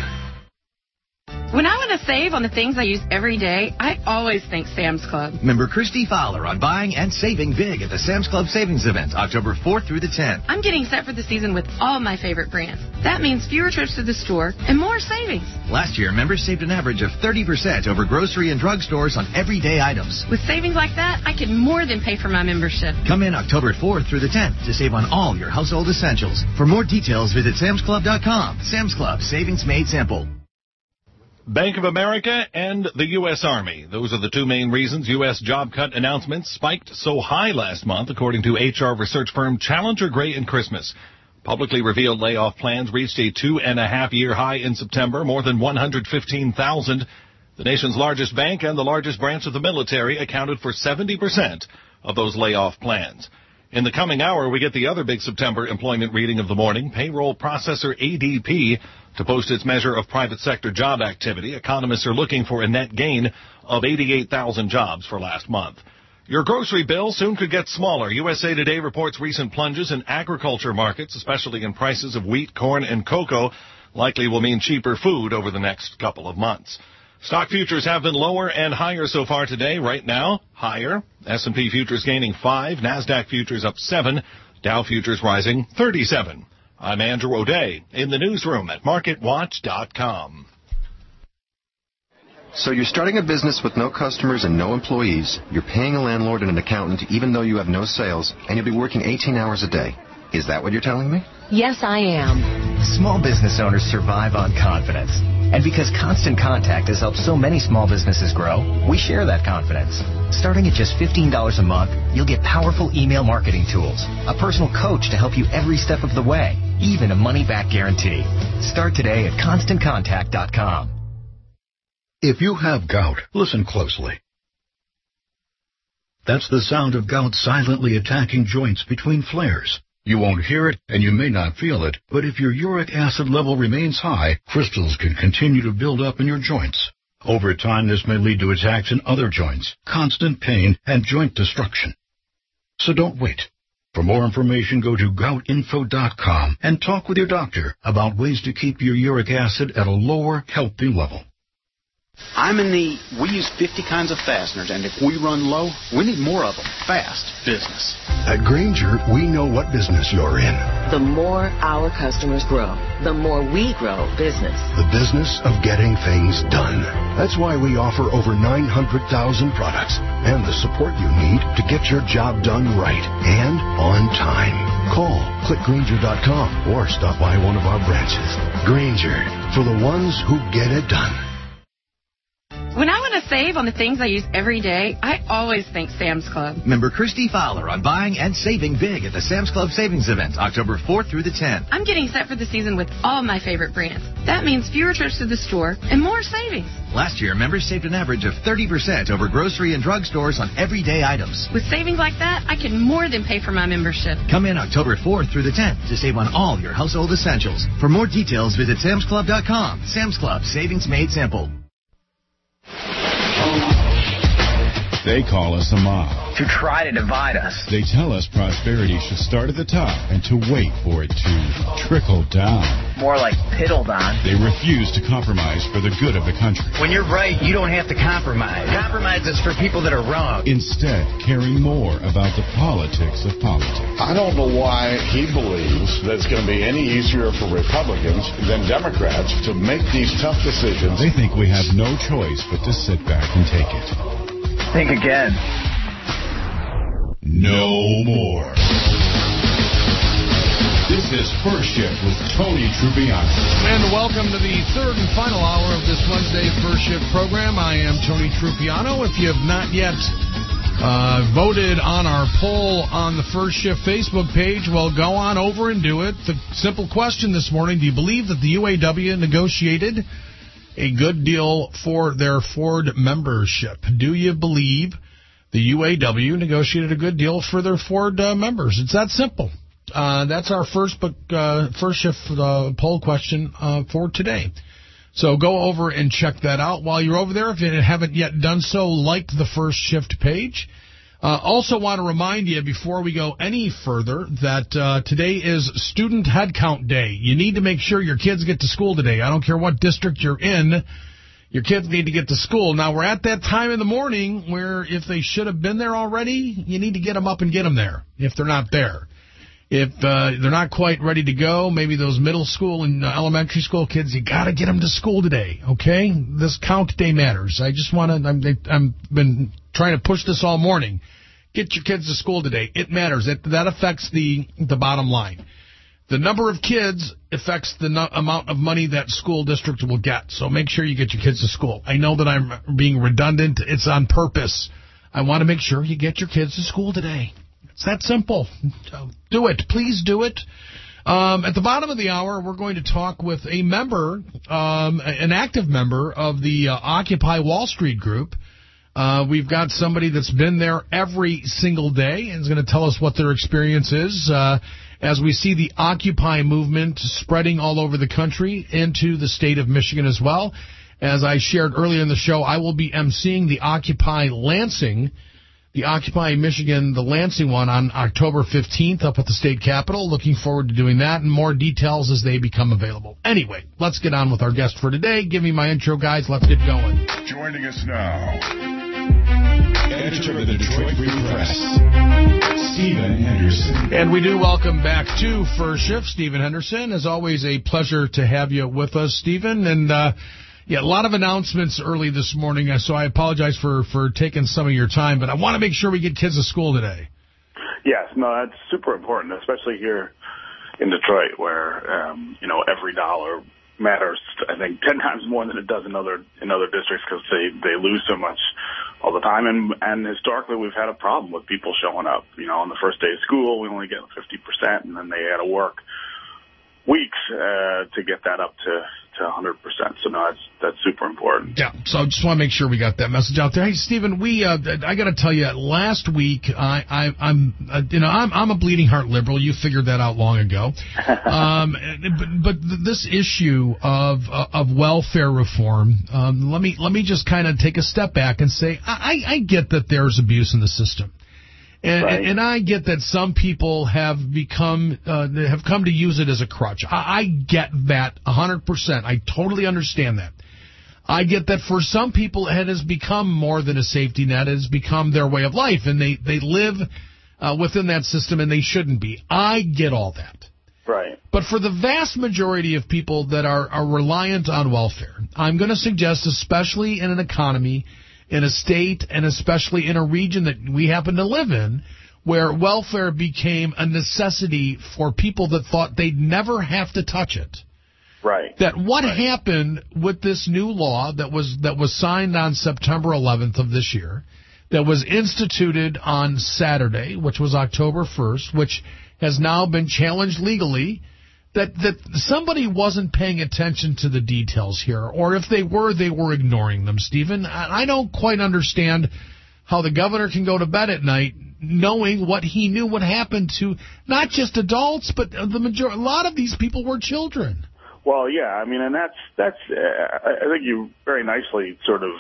When I want to save on the things I use every day, I always think Sam's Club. Member Christy Fowler on buying and saving big at the Sam's Club Savings Event, October fourth through the tenth. I'm getting set for the season with all my favorite brands. That means fewer trips to the store and more savings. Last year, members saved an average of thirty percent over grocery and drug stores on everyday items. With savings like that, I can more than pay for my membership. Come in October fourth through the tenth to save on all your household essentials. For more details, visit Sam's Club dot com. Sam's Club, savings made simple. Bank of America and the U S. Army. Those are the two main reasons U S job cut announcements spiked so high last month, according to H R research firm Challenger Gray and Christmas. Publicly revealed layoff plans reached a two-and-a-half-year high in September, more than one hundred fifteen thousand. The nation's largest bank and the largest branch of the military accounted for seventy percent of those layoff plans. In the coming hour, we get the other big September employment reading of the morning, payroll processor A D P. To post its measure of private sector job activity, economists are looking for a net gain of eighty-eight thousand jobs for last month. Your grocery bill soon could get smaller. U S A Today reports recent plunges in agriculture markets, especially in prices of wheat, corn, and cocoa, likely will mean cheaper food over the next couple of months. Stock futures have been lower and higher so far today. Right now, higher. S and P futures gaining five, NASDAQ futures up seven, Dow futures rising thirty-seven. I'm Andrew O'Day in the newsroom at market watch dot com. So you're starting a business with no customers and no employees. You're paying a landlord and an accountant even though you have no sales, and you'll be working eighteen hours a day. Is that what you're telling me? Yes, I am. Small business owners survive on confidence. And because Constant Contact has helped so many small businesses grow, we share that confidence. Starting at just fifteen dollars a month, you'll get powerful email marketing tools, a personal coach to help you every step of the way, even a money-back guarantee. Start today at constant contact dot com. If you have gout, listen closely. That's the sound of gout silently attacking joints between flares. You won't hear it, and you may not feel it, but if your uric acid level remains high, crystals can continue to build up in your joints. Over time, this may lead to attacks in other joints, constant pain, and joint destruction. So don't wait. For more information, go to gout info dot com and talk with your doctor about ways to keep your uric acid at a lower, healthy level. I'm in the, we use fifty kinds of fasteners, and if we run low, we need more of them, fast business. At Grainger, we know what business you're in. The more our customers grow, the more we grow business. The business of getting things done. That's why we offer over nine hundred thousand products and the support you need to get your job done right and on time. Call, click Grainger dot com, or stop by one of our branches. Grainger, for the ones who get it done. When I want to save on the things I use every day, I always think Sam's Club. Member Christy Fowler on buying and saving big at the Sam's Club Savings Event, October fourth through the tenth. I'm getting set for the season with all my favorite brands. That means fewer trips to the store and more savings. Last year, members saved an average of thirty percent over grocery and drug stores on everyday items. With savings like that, I can more than pay for my membership. Come in October fourth through the tenth to save on all your household essentials. For more details, visit Sam's Club dot com. Sam's Club, savings made simple. They call us a mob. To try to divide us. They tell us prosperity should start at the top and to wait for it to trickle down. More like piddled on. They refuse to compromise for the good of the country. When you're right, you don't have to compromise. Compromise is for people that are wrong. Instead, caring more about the politics of politics. I don't know why he believes that it's going to be any easier for Republicans than Democrats to make these tough decisions. They think we have no choice but to sit back and take it. Think again. No more. This is First Shift with Tony Trupiano. And welcome to the third and final hour of this Wednesday First Shift program. I am Tony Trupiano. If you have not yet uh, voted on our poll on the First Shift Facebook page, well, go on over and do it. The simple question this morning, do you believe that the U A W negotiated a good deal for their Ford membership? Do you believe the U A W negotiated a good deal for their Ford uh, members? It's that simple. Uh, that's our first book, uh, first shift uh, poll question uh, for today. So go over and check that out. While you're over there, if you haven't yet done so, like the First Shift page. Uh, also want to remind you before we go any further that uh, today is Student Headcount Day. You need to make sure your kids get to school today. I don't care what district you're in. Your kids need to get to school. Now, we're at that time in the morning where if they should have been there already, you need to get them up and get them there if they're not there. If uh, they're not quite ready to go, maybe those middle school and uh, elementary school kids, you got to get them to school today, okay? This count day matters. I just want to, I'm, I'm been trying to push this all morning. Get your kids to school today. It matters. It, that affects the the bottom line. The number of kids affects the no, amount of money that school district will get. So make sure you get your kids to school. I know that I'm being redundant. It's on purpose. I want to make sure you get your kids to school today. It's that simple. So do it. Please do it. Um, at the bottom of the hour, we're going to talk with a member, um, an active member of the uh, Occupy Wall Street group. Uh, we've got somebody that's been there every single day and is going to tell us what their experience is uh, as we see the Occupy movement spreading all over the country into the state of Michigan as well. As I shared earlier in the show, I will be emceeing the Occupy Lansing, the Occupy Michigan, the Lansing one on October fifteenth up at the state capitol. Looking forward to doing that and more details as they become available. Anyway, let's get on with our guest for today. Give me my intro, guys. Let's get going. Joining us now, editor of the Detroit Free Press, Stephen Henderson. And we do welcome back to First Shift, Stephen Henderson. As always, a pleasure to have you with us, Stephen. And, uh, yeah, a lot of announcements early this morning, so I apologize for, for taking some of your time, but I want to make sure we get kids to school today. Yes, no, that's super important, especially here in Detroit where, um, you know, every dollar matters, I think, ten times more than it does in other in other districts because they, they lose so much all the time. And, and historically, we've had a problem with people showing up. You know, on the first day of school, we only get fifty percent, and then they had to work weeks uh, to get that up to, to one hundred percent. So no, that's that's super important. Yeah. So I just want to make sure we got that message out there. Hey, Stephen, we uh, I got to tell you, last week I, I I'm uh, you know I'm I'm a bleeding heart liberal. You figured that out long ago. um, but, but this issue of uh, of welfare reform, um, let me let me just kind of take a step back and say I, I get that there's abuse in the system. And, right. and I get that some people have become, uh, have come to use it as a crutch. I, I get that one hundred percent. I totally understand that. I get that for some people it has become more than a safety net. It has become their way of life, and they, they live uh, within that system, and they shouldn't be. I get all that. Right. But for the vast majority of people that are, are reliant on welfare, I'm going to suggest, especially in an economy, in a state, and especially in a region that we happen to live in, where welfare became a necessity for people that thought they'd never have to touch it. Right. That what right. happened with this new law that was that was signed on September eleventh of this year, that was instituted on Saturday, which was October first, which has now been challenged legally, that that somebody wasn't paying attention to the details here, or if they were, they were ignoring them, Stephen. I don't quite understand how the governor can go to bed at night knowing what he knew would happen to not just adults, but the major- a lot of these people were children. Well, yeah, I mean, and that's, that's uh, I think you very nicely sort of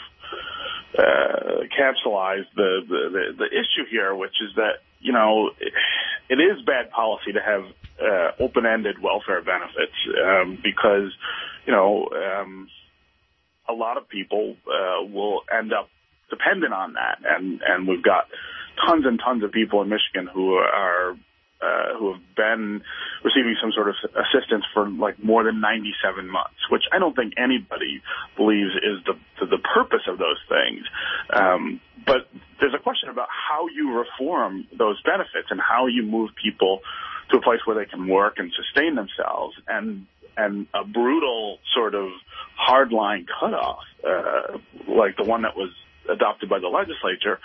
uh, capsulized the, the, the, the issue here, which is that, you know, it, it is bad policy to have uh, open-ended welfare benefits um, because, you know, um, a lot of people uh, will end up dependent on that. And, and we've got tons and tons of people in Michigan who are uh, who have been receiving some sort of assistance for like more than ninety-seven months, which I don't think anybody believes is the the purpose of those things. Um, but there's a question about how you reform those benefits and how you move people to a place where they can work and sustain themselves. And and a brutal sort of hardline cutoff, uh, like the one that was adopted by the legislature,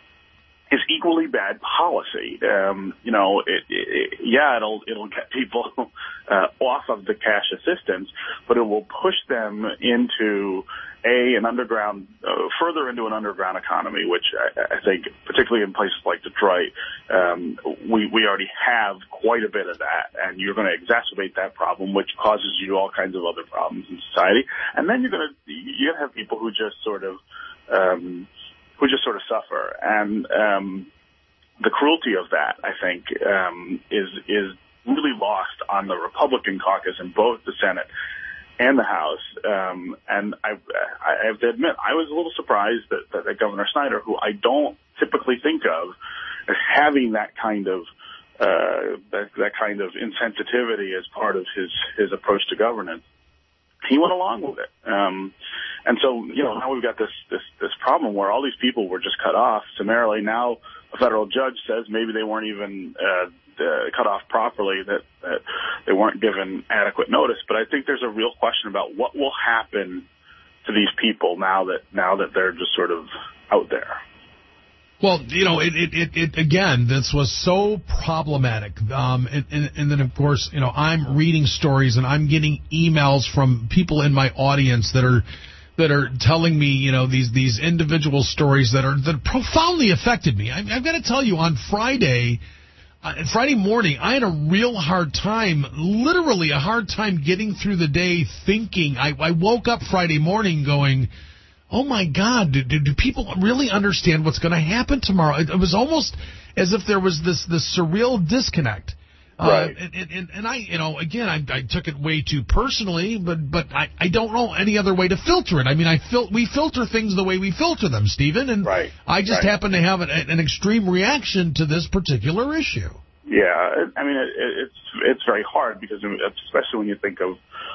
is equally bad policy. Um, you know, it, it, yeah, it'll it'll get people uh, off of the cash assistance, but it will push them into a an underground, uh, further into an underground economy, which I, I think, particularly in places like Detroit, um, we we already have quite a bit of that, and you're going to exacerbate that problem, which causes you all kinds of other problems in society, and then you're going to you're going to have people who just sort of um, who just sort of suffer. And um, the cruelty of that, I think, um, is is really lost on the Republican caucus in both the Senate and the House. Um, and I, I have to admit, I was a little surprised that, that, that Governor Snyder, who I don't typically think of as having that kind of uh, that, that kind of insensitivity as part of his, his approach to governance, he went along with it. Um, and so, you know, now we've got this, this, this problem where all these people were just cut off summarily. Now a federal judge says maybe they weren't even uh, uh, cut off properly, that, that they weren't given adequate notice. But I think there's a real question about what will happen to these people now that now that they're just sort of out there. Well, you know, it, it, it, it again, this was so problematic. Um, and, and, and then, of course, you know, I'm reading stories and I'm getting emails from people in my audience that are that are telling me, you know, these these individual stories that are that profoundly affected me. I, I've got to tell you, on Friday, uh, Friday morning, I had a real hard time, literally a hard time getting through the day thinking. I, I woke up Friday morning going, oh, my God, do, do, do people really understand what's going to happen tomorrow? It, it was almost as if there was this, this surreal disconnect. Right. Uh, and, and, and I, you know, again, I, I took it way too personally, but but I, I don't know any other way to filter it. I mean, I fil- we filter things the way we filter them, Stephen, and right. I just right. happen to have an, an extreme reaction to this particular issue. Yeah, I mean, it, it's it's very hard because, especially when you think of,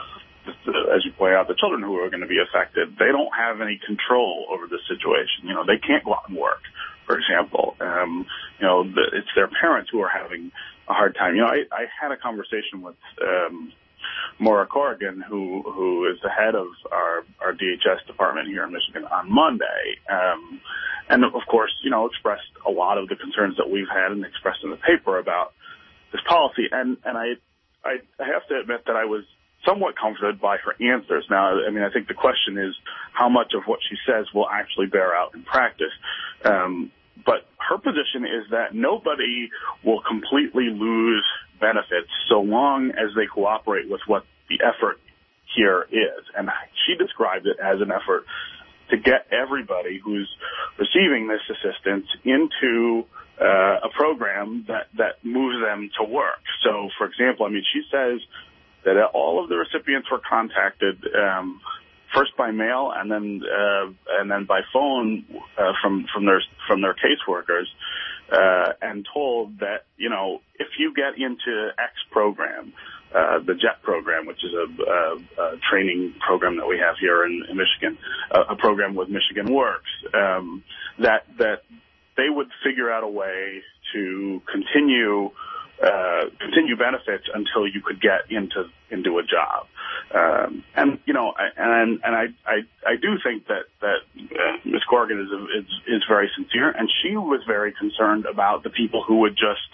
as you point out, the children who are going to be affected, they don't have any control over the situation. You know, they can't go out and work, for example. Um, you know, the, it's their parents who are having a hard time. You know, I, I had a conversation with um, Maura Corrigan, who who is the head of our, our D H S department here in Michigan, on Monday. Um, and, of course, you know, expressed a lot of the concerns that we've had and expressed in the paper about this policy. And, and I, I, I have to admit that I was somewhat comforted by her answers. Now, I mean, I think the question is how much of what she says will actually bear out in practice. Um, but her position is that nobody will completely lose benefits so long as they cooperate with what the effort here is. And she described it as an effort to get everybody who's receiving this assistance into uh, a program that, that moves them to work. So, for example, I mean, she says that all of the recipients were contacted um, first by mail and then uh, and then by phone uh, from from their from their caseworkers, uh, and told that, you know, if you get into X program, uh, the JET program, which is a, a, a training program that we have here in, in Michigan, a, a program with Michigan Works, um, that that they would figure out a way to continue. Uh, continue benefits until you could get into into a job, um, and you know, I, and and I, I I do think that that uh, Miz Corrigan is, is is very sincere, and she was very concerned about the people who would just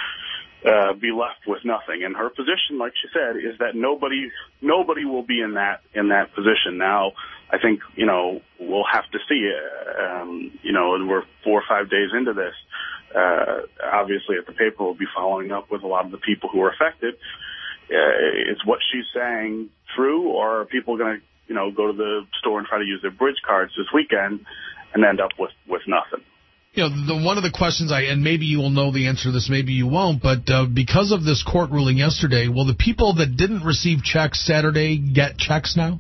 uh, be left with nothing. And her position, like she said, is that nobody nobody will be in that in that position. Now, I think, you know, we'll have to see. Um, you know, and we're four or five days into this. Uh, obviously, at the paper, we'll be following up with a lot of the people who are affected. Uh, is what she's saying true, or are people going to, you know, go to the store and try to use their bridge cards this weekend and end up with, with nothing? You know, the, one of the questions I, and maybe you will know the answer to this, maybe you won't, but uh, because of this court ruling yesterday, will the people that didn't receive checks Saturday get checks now?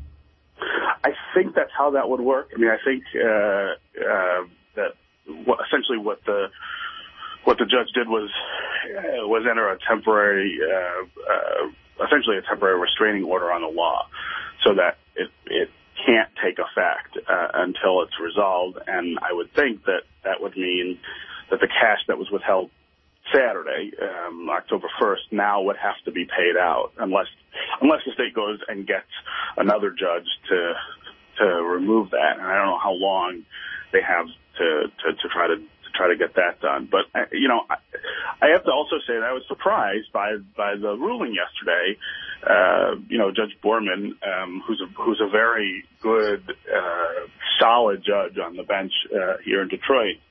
I think that's how that would work. I mean, I think uh, uh, that what, essentially what the What the judge did was uh, was enter a temporary, uh, uh, essentially a temporary restraining order on the law, so that it it can't take effect uh, until it's resolved. And I would think that that would mean that the cash that was withheld Saturday, um, October first, now would have to be paid out, unless unless the state goes and gets another judge to to remove that. And I don't know how long they have to to, to try to. try to get that done. But, you know, I, I have to also say that I was surprised by, by the ruling yesterday. Uh, you know, Judge Borman, um, who's a, who's a very good, uh, solid judge on the bench, uh, here in Detroit.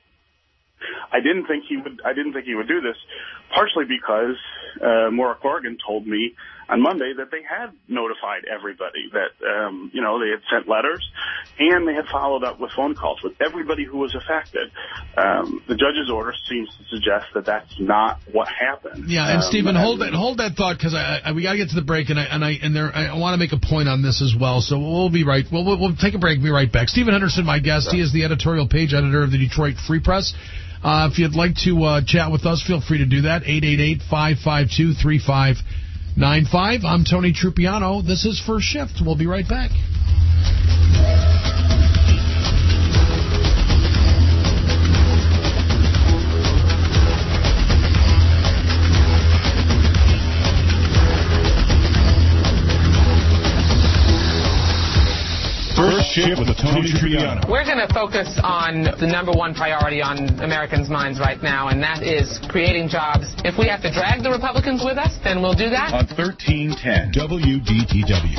I didn't think he would, I didn't think he would do this, partially because, uh, Maura Corrigan told me on Monday that they had notified everybody, that, um, you know, they had sent letters and they had followed up with phone calls with everybody who was affected. Um, the judge's order seems to suggest that that's not what happened. Yeah, and um, Stephen, hold that hold that thought, because I, I, we got to get to the break, and I and I and there I want to make a point on this as well. So we'll be right. We'll we'll, we'll take a break. And be right back. Stephen Henderson, my guest. He is the editorial page editor of the Detroit Free Press. Uh, if you'd like to uh, chat with us, feel free to do that. eight eight eight, five five two, three five nine five. I'm Tony Trupiano. This is First Shift. We'll be right back. First Shift with Tony Trupiano. We're going to focus on the number one priority on Americans' minds right now, and that is creating jobs. If we have to drag the Republicans with us, then we'll do that. On thirteen ten W D T W.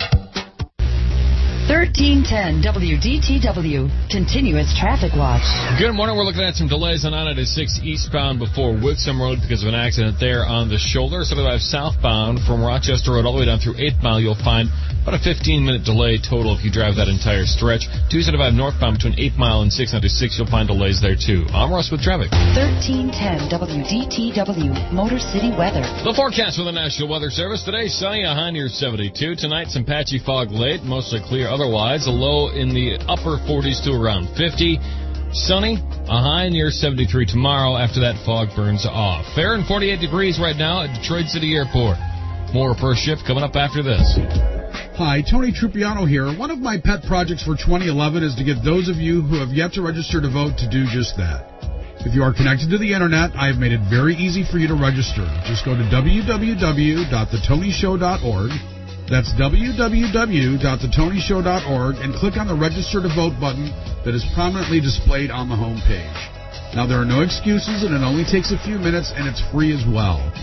thirteen ten W D T W, continuous traffic watch. Good morning. We're looking at some delays on I ninety-six eastbound before Wixom Road because of an accident there on the shoulder. So we have southbound from Rochester Road all the way down through eighth Mile. You'll find about a fifteen-minute delay total if you drive that entire stretch. two seventy-five northbound between eighth Mile and six ninety-six. You'll find delays there, too. I'm Russ with traffic. thirteen ten W D T W, Motor City weather. The forecast for the National Weather Service today: sunny, a high near seventy-two. Tonight, some patchy fog late, mostly clear otherwise. A low in the upper forties to around fifty. Sunny, a high near seventy-three tomorrow. After that, fog burns off. Fair and forty-eight degrees right now at Detroit City Airport. More First Shift coming up after this. Hi, Tony Trupiano here. One of my pet projects for twenty eleven is to get those of you who have yet to register to vote to do just that. If you are connected to the Internet, I have made it very easy for you to register. Just go to w w w dot the tony show dot org. That's w w w dot the tony show dot org and click on the Register to Vote button that is prominently displayed on the home page. Now, there are no excuses, and it only takes a few minutes, and it's free as well.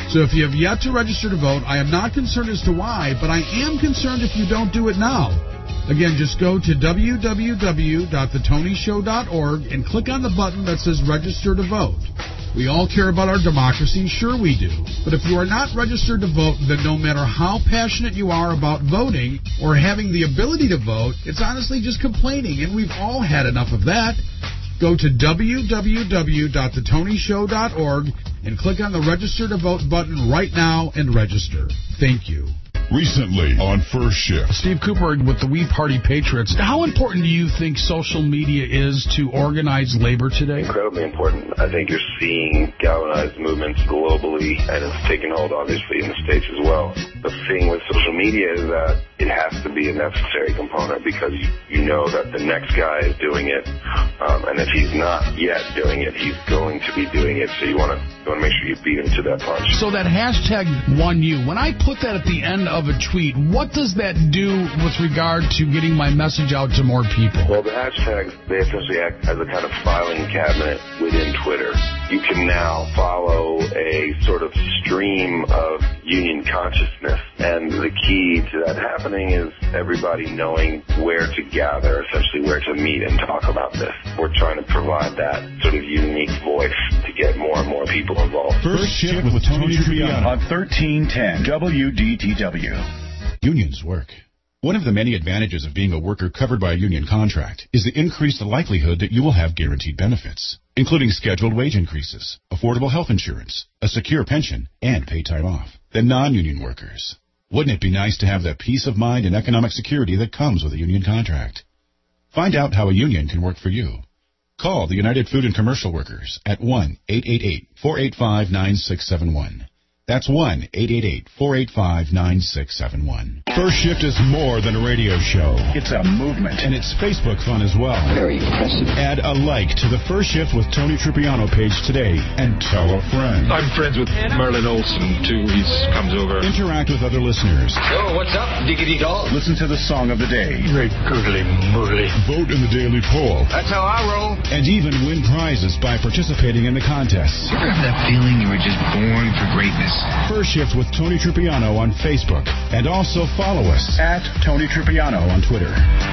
So if you have yet to register to vote, I am not concerned as to why, but I am concerned if you don't do it now. Again, just go to w w w dot the tony show dot org and click on the button that says register to vote. We all care about our democracy, sure we do. But if you are not registered to vote, then no matter how passionate you are about voting or having the ability to vote, it's honestly just complaining, and we've all had enough of that. Go to w w w dot the tony show dot org and click on the register to vote button right now and register. Thank you. Recently on First Shift. Steve Cooper with the We Party Patriots. How important do you think social media is to organize labor today? Incredibly important. I think you're seeing galvanized movements globally, and it's taken hold, obviously, in the States as well. The thing with social media is that it has to be a necessary component because you, you know that the next guy is doing it, um, and if he's not yet doing it, he's going to be doing it, so you want to you want to make sure you beat him to that punch. So that hashtag won you. When I put that at the end of of a tweet, what does that do with regard to getting my message out to more people? Well, the hashtags, they essentially act as a kind of filing cabinet within Twitter. You can now follow a sort of stream of union consciousness, and the key to that happening is everybody knowing where to gather, essentially where to meet and talk about this. We're trying to provide that sort of unique voice to get more and more people involved. First Shift with Tony Tripiano on thirteen ten W D T W. Unions work. One of the many advantages of being a worker covered by a union contract is the increased likelihood that you will have guaranteed benefits, including scheduled wage increases, affordable health insurance, a secure pension, and paid time off, than non-union workers. Wouldn't it be nice to have that peace of mind and economic security that comes with a union contract? Find out how a union can work for you. Call the United Food and Commercial Workers at one eight eight eight, four eight five, nine six seven one. That's one eight eight eight, four eight five, nine six seven one. First Shift is more than a radio show. It's a movement. And it's Facebook fun as well. Very impressive. Add a like to the First Shift with Tony Tripiano page today and tell a friend. I'm friends with Merlin Olsen, too. He comes over. Interact with other listeners. Oh, what's up, diggity dog? Listen to the song of the day. Very googly moogly. Vote in the daily poll. That's how I roll. And even win prizes by participating in the contests. You ever have that feeling you were just born for greatness? First Shift with Tony Tripiano on Facebook. And also follow us at Tony Tripiano on Twitter.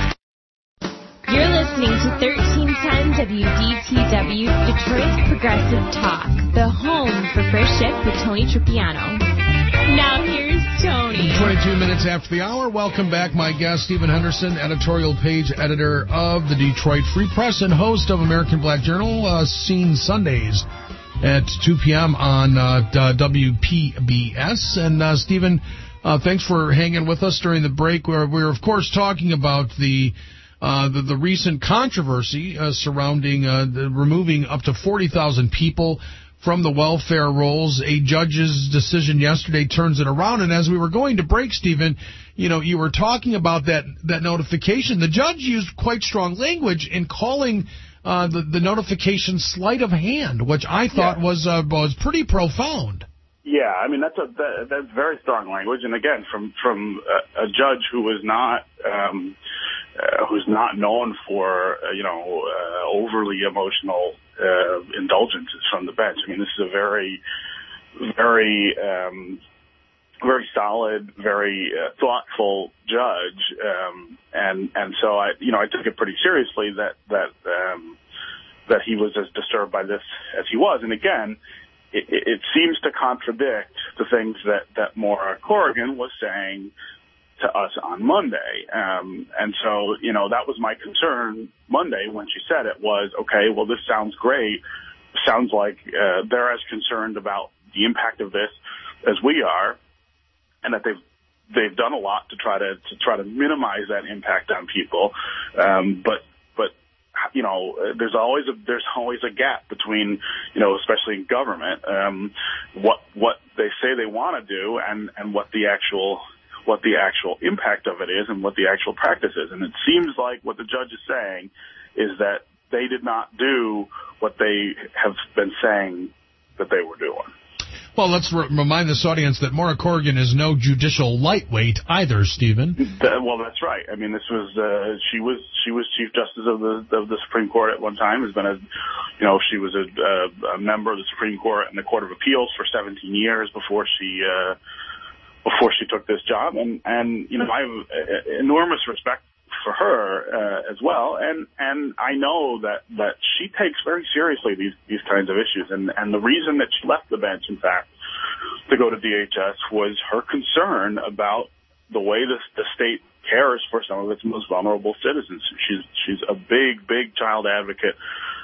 You're listening to thirteen ten W D T W, Detroit's Progressive Talk, the home for First Shift with Tony Tripiano. Now here's Tony. twenty-two minutes after the hour. Welcome back. My guest, Stephen Henderson, editorial page editor of the Detroit Free Press and host of American Black Journal, uh, seen Sundays at two p.m. on uh, W P B S. And, uh, Stephen, uh, thanks for hanging with us during the break. Where we're, of course, talking about the uh, the, the recent controversy uh, surrounding uh, the removing up to forty thousand people from the welfare rolls. A judge's decision yesterday turns it around. And as we were going to break, Stephen, you know, you were talking about that, that notification. The judge used quite strong language in calling Uh, the, the notification sleight of hand, which I thought yeah. was uh, was pretty profound. Yeah, I mean that's a that, that's very strong language, and again, from from a, a judge who was not um, uh, who's not known for uh, you know uh, overly emotional uh, indulgences from the bench. I mean, this is a very very um, very solid, very uh, thoughtful judge, um, and and so I, you know, I took it pretty seriously that that um, that he was as disturbed by this as he was. And again, it, it seems to contradict the things that that Maura Corrigan was saying to us on Monday. Um, and so, you know, that was my concern Monday when she said it was, okay, well, this sounds great. Sounds like uh, they're as concerned about the impact of this as we are, and that they've they've done a lot to try to to try to minimize that impact on people. Um, but but you know, there's always a there's always a gap between, you know, especially in government, um, what what they say they want to do and and what the actual what the actual impact of it is and what the actual practice is. And it seems like what the judge is saying is that they did not do what they have been saying that they were doing. Well, let's re- remind this audience that Maura Corrigan is no judicial lightweight either, Stephen. That, well, that's right. I mean, this was uh, she was she was Chief Justice of the of the Supreme Court at one time. Has been a, you know, she was a, a, a member of the Supreme Court and the Court of Appeals for seventeen years before she uh, before she took this job. And and you know, I have enormous respect for her uh, as well, and and I know that that she takes very seriously these these kinds of issues, and and the reason that she left the bench, in fact, to go to D H S was her concern about the way this the state cares for some of its most vulnerable citizens. She's she's a big big child advocate,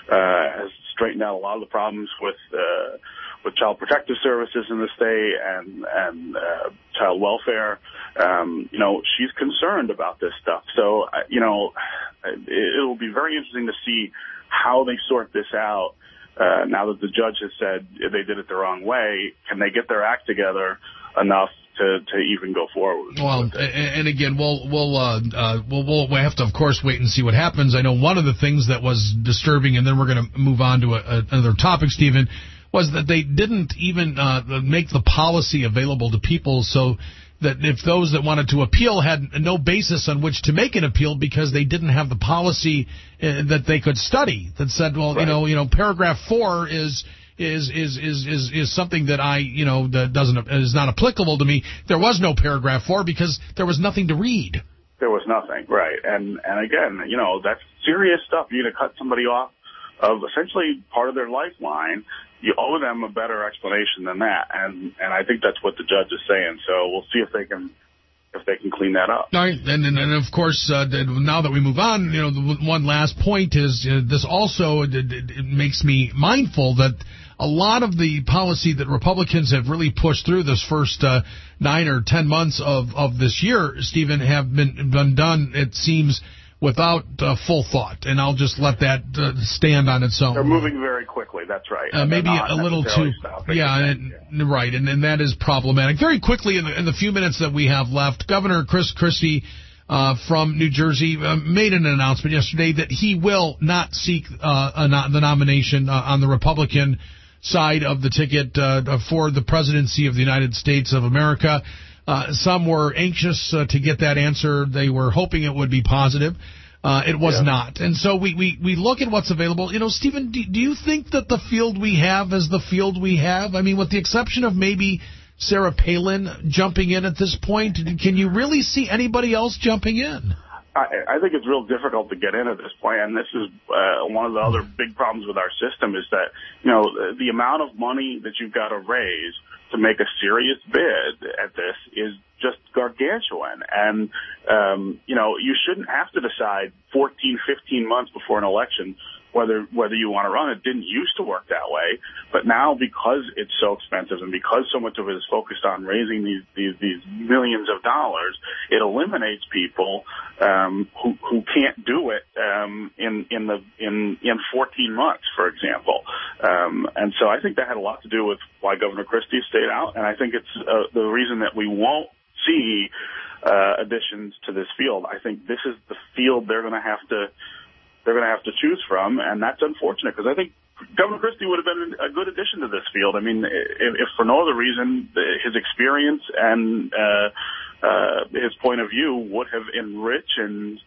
uh, has straightened out a lot of the problems with uh, with child protective services in the state and and uh, child welfare. Um, you know, she's concerned about this stuff. So, uh, you know, it, it will be very interesting to see how they sort this out. Uh, now that the judge has said they did it the wrong way, can they get their act together enough to, to even go forward? Well, and, and again, we'll we'll, uh, uh, we'll we'll we have to, of course, wait and see what happens. I know one of the things that was disturbing, and then we're going to move on to a, a, another topic, Stephen, was that they didn't even uh, make the policy available to people, so that if those that wanted to appeal had no basis on which to make an appeal because they didn't have the policy uh, that they could study that said, well, right. you know, you know, paragraph four is is is is is is something that I, you know, that doesn't is not applicable to me. There was no paragraph four because there was nothing to read. There was nothing, right? And and again, you know, that's serious stuff. You're going to cut somebody off of essentially part of their lifeline. You owe them a better explanation than that, and and I think that's what the judge is saying. So we'll see if they can if they can clean that up. All right, and and, and of course, uh, now that we move on, you know, the one last point is uh, this also it, it, it makes me mindful that a lot of the policy that Republicans have really pushed through this first uh, nine or ten months of of this year, Stephen, have been been done. It seems, without uh, full thought, and I'll just let that uh, stand on its own. They're moving very quickly, that's right. Uh, maybe a little too, yeah, and, yeah, right, and, and that is problematic. Very quickly, in the, in the few minutes that we have left, Governor Chris Christie uh, from New Jersey uh, made an announcement yesterday that he will not seek uh, a no- the nomination uh, on the Republican side of the ticket uh, for the presidency of the United States of America. Uh, some were anxious uh, to get that answer. They were hoping it would be positive. Uh, it was yeah. not. And so we, we, we look at what's available. You know, Stephen, do, do you think that the field we have is the field we have? I mean, with the exception of maybe Sarah Palin jumping in at this point, can you really see anybody else jumping in? I, I think it's real difficult to get in at this point, and this is uh, one of the other big problems with our system is that, you know, the, the amount of money that you've got to raise to make a serious bid at this is just gargantuan. And, um, you know, you shouldn't have to decide fourteen, fifteen months before an election whether whether you want to run. It didn't used to work that way. But now, because it's so expensive and because so much of it is focused on raising these these, these millions of dollars, it eliminates people um, who who can't do it um, in in the in in fourteen months, for example. Um, and so I think that had a lot to do with why Governor Christie stayed out, and I think it's uh, the reason that we won't see uh, additions to this field. I think this is the field they're going to have to they're going to have to choose from, and that's unfortunate because I think Governor Christie would have been a good addition to this field. I mean, if, if for no other reason, his experience and uh, uh, his point of view would have enriched and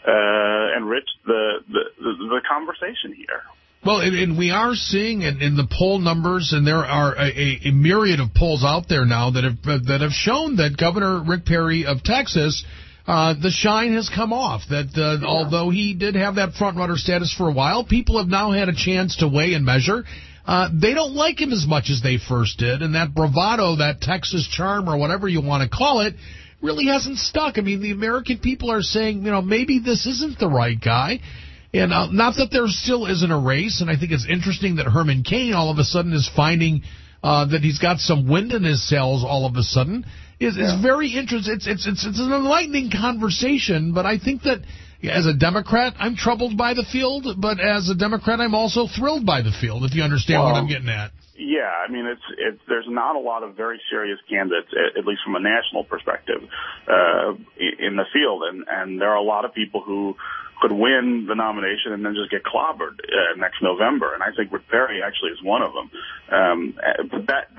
uh, enriched the, the the the conversation here. Well, and, and we are seeing in, in the poll numbers, and there are a, a myriad of polls out there now that have that have shown that Governor Rick Perry of Texas, uh, the shine has come off. That uh, yeah. although he did have that front runner status for a while, people have now had a chance to weigh and measure. Uh, they don't like him as much as they first did, and that bravado, that Texas charm, or whatever you want to call it, really hasn't stuck. I mean, the American people are saying, you know, maybe this isn't the right guy. And uh, not that there still isn't a race, and I think it's interesting that Herman Cain all of a sudden is finding uh, that he's got some wind in his sails all of a sudden. Is yeah. is very interesting. It's, it's it's it's an enlightening conversation, but I think that as a Democrat, I'm troubled by the field, but as a Democrat, I'm also thrilled by the field, if you understand well, what I'm getting at. Yeah, I mean, it's it's there's not a lot of very serious candidates, at, at least from a national perspective, uh, in the field, and and there are a lot of people who could win the nomination and then just get clobbered uh, next November, and I think Rick Perry actually is one of them. Um, but that that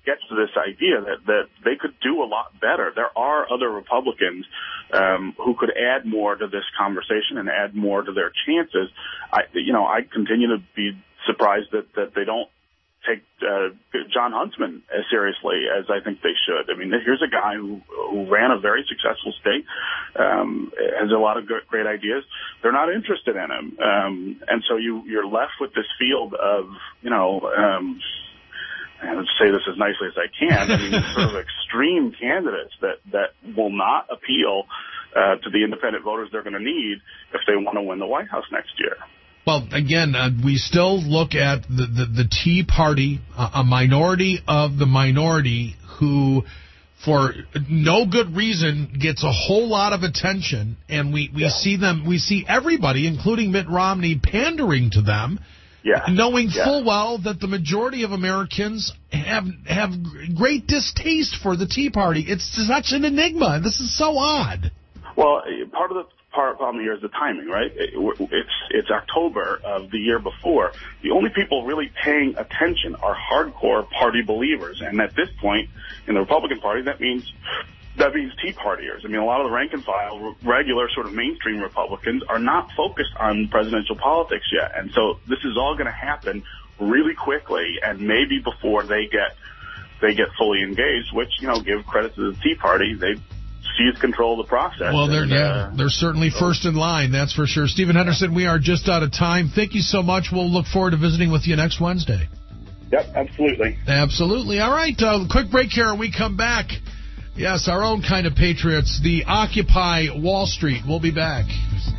gets to this idea that, that they could do a lot better. There are other Republicans um, who could add more to this conversation and add more to their chances. I, you know, I continue to be surprised that, that they don't take uh, John Huntsman as seriously as I think they should. I mean, here's a guy who, who ran a very successful state, um, has a lot of great ideas. They're not interested in him. Um, and so you, you're left with this field of, you know, um, and let's say this as nicely as I can, I mean, sort of extreme candidates that, that will not appeal uh, to the independent voters they're going to need if they want to win the White House next year. Well, again, uh, we still look at the, the, the Tea Party, uh, a minority of the minority who, for no good reason, gets a whole lot of attention, and we, we yeah. see them, we see everybody, including Mitt Romney, pandering to them, yeah. knowing yeah. full well that the majority of Americans have have great distaste for the Tea Party. It's such an enigma. This is so odd. Well, part of the Part problem here is the timing, right? It's it's October of the year before. The only people really paying attention are hardcore party believers, and at this point in the Republican Party, that means that means Tea Partiers. I mean, a lot of the rank and file, regular sort of mainstream Republicans are not focused on presidential politics yet, and so this is all going to happen really quickly, and maybe before they get they get fully engaged. Which, you know, give credit to the Tea Party, they seize control of the process. Well, they're, and, yeah, uh, they're certainly so. first in line, that's for sure. Stephen Henderson, we are just out of time. Thank you so much. We'll look forward to visiting with you next Wednesday. Yep, absolutely. Absolutely. All right, uh, quick break here. We come back. Yes, our own kind of patriots, the Occupy Wall Street. We'll be back.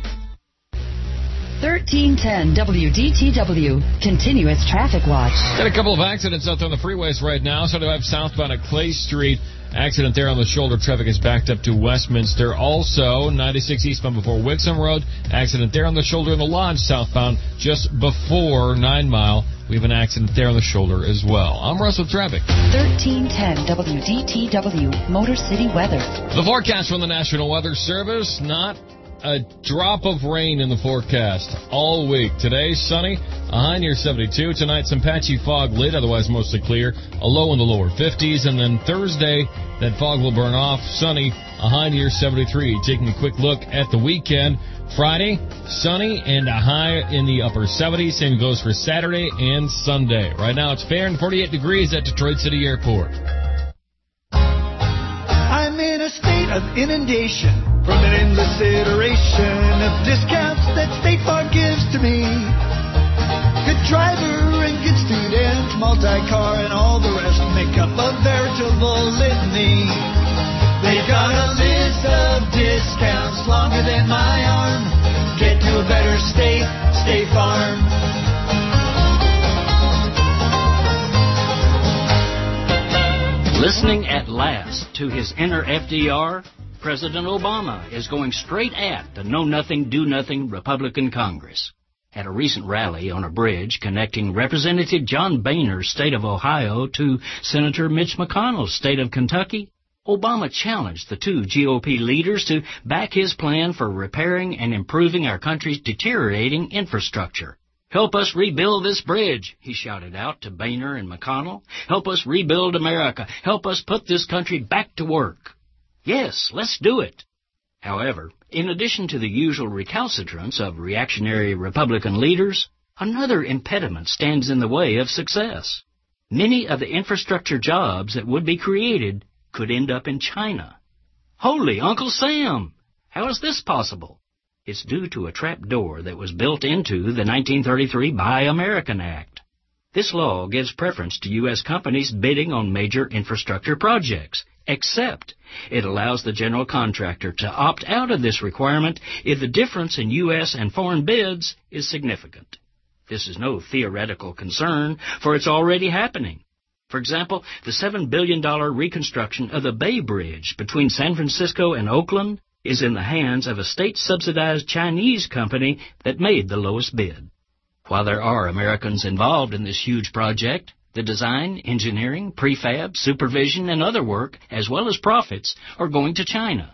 thirteen ten W D T W, Continuous Traffic Watch. Got a couple of accidents out there on the freeways right now. So do I have southbound at Clay Street. Accident there on the shoulder. Traffic is backed up to Westminster. Also, ninety-six eastbound before Wixom Road. Accident there on the shoulder in the Lodge southbound just before nine mile. We have an accident there on the shoulder as well. I'm Russ with traffic. thirteen ten W D T W, Motor City weather. The forecast from the National Weather Service, not a drop of rain in the forecast all week. Today, sunny, a high near seventy-two. Tonight, some patchy fog late, otherwise mostly clear, a low in the lower fifties. And then Thursday, that fog will burn off, sunny, a high near seventy-three. Taking a quick look at the weekend. Friday, sunny and a high in the upper seventies. Same goes for Saturday and Sunday. Right now, it's fair and forty-eight degrees at Detroit City Airport. I'm in a state of inundation from an endless iteration of discounts that State Farm gives to me. Good driver and good student, multi-car and all the rest make up a veritable litany. They've got a list of discounts longer than my arm. Get to a better state, State Farm. Listening at last to his inner F D R, President Obama is going straight at the know-nothing, do-nothing Republican Congress. At a recent rally on a bridge connecting Representative John Boehner's state of Ohio to Senator Mitch McConnell's state of Kentucky, Obama challenged the two G O P leaders to back his plan for repairing and improving our country's deteriorating infrastructure. Help us rebuild this bridge, he shouted out to Boehner and McConnell. Help us rebuild America. Help us put this country back to work. Yes, let's do it. However, in addition to the usual recalcitrance of reactionary Republican leaders, another impediment stands in the way of success. Many of the infrastructure jobs that would be created could end up in China. Holy Uncle Sam! How is this possible? It's due to a trap door that was built into the nineteen thirty-three Buy American Act. This law gives preference to U S companies bidding on major infrastructure projects, except it allows the general contractor to opt out of this requirement if the difference in U S and foreign bids is significant. This is no theoretical concern, for it's already happening. For example, the seven billion dollars reconstruction of the Bay Bridge between San Francisco and Oakland is in the hands of a state-subsidized Chinese company that made the lowest bid. While there are Americans involved in this huge project, the design, engineering, prefab, supervision, and other work, as well as profits, are going to China.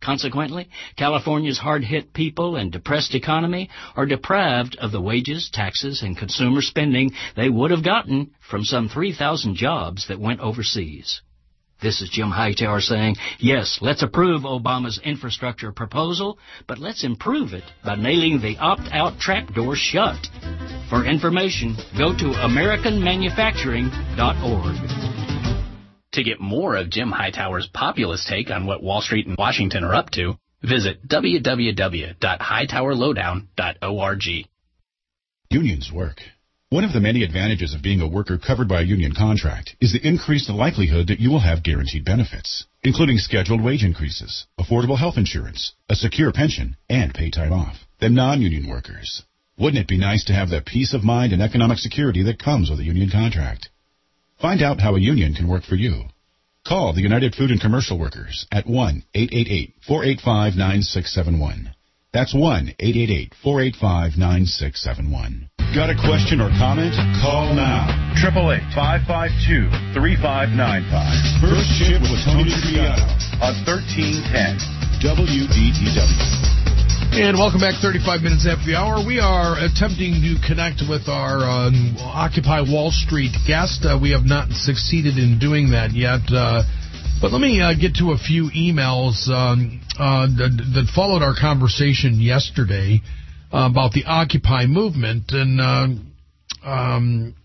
Consequently, California's hard-hit people and depressed economy are deprived of the wages, taxes, and consumer spending they would have gotten from some three thousand jobs that went overseas. This is Jim Hightower saying, yes, let's approve Obama's infrastructure proposal, but let's improve it by nailing the opt-out trapdoor shut. For information, go to american manufacturing dot org. To get more of Jim Hightower's populist take on what Wall Street and Washington are up to, visit w w w dot hightower lowdown dot org. Unions work. One of the many advantages of being a worker covered by a union contract is the increased likelihood that you will have guaranteed benefits, including scheduled wage increases, affordable health insurance, a secure pension, and paid time off, than non-union workers. Wouldn't it be nice to have the peace of mind and economic security that comes with a union contract? Find out how a union can work for you. Call the United Food and Commercial Workers at one eight eight eight, four eight five, nine six seven one. That's one eight eight eight, four eight five, nine six seven one. Got a question or comment? Call now. eight eight eight, five five two, three five nine five. First Shift with Tony Triano on thirteen ten W D T W. And welcome back, thirty-five minutes after the hour. We are attempting to connect with our um, Occupy Wall Street guest. Uh, we have not succeeded in doing that yet. Uh, but let me uh, get to a few emails um, uh, that, that followed our conversation yesterday uh, about the Occupy movement. And uh, um,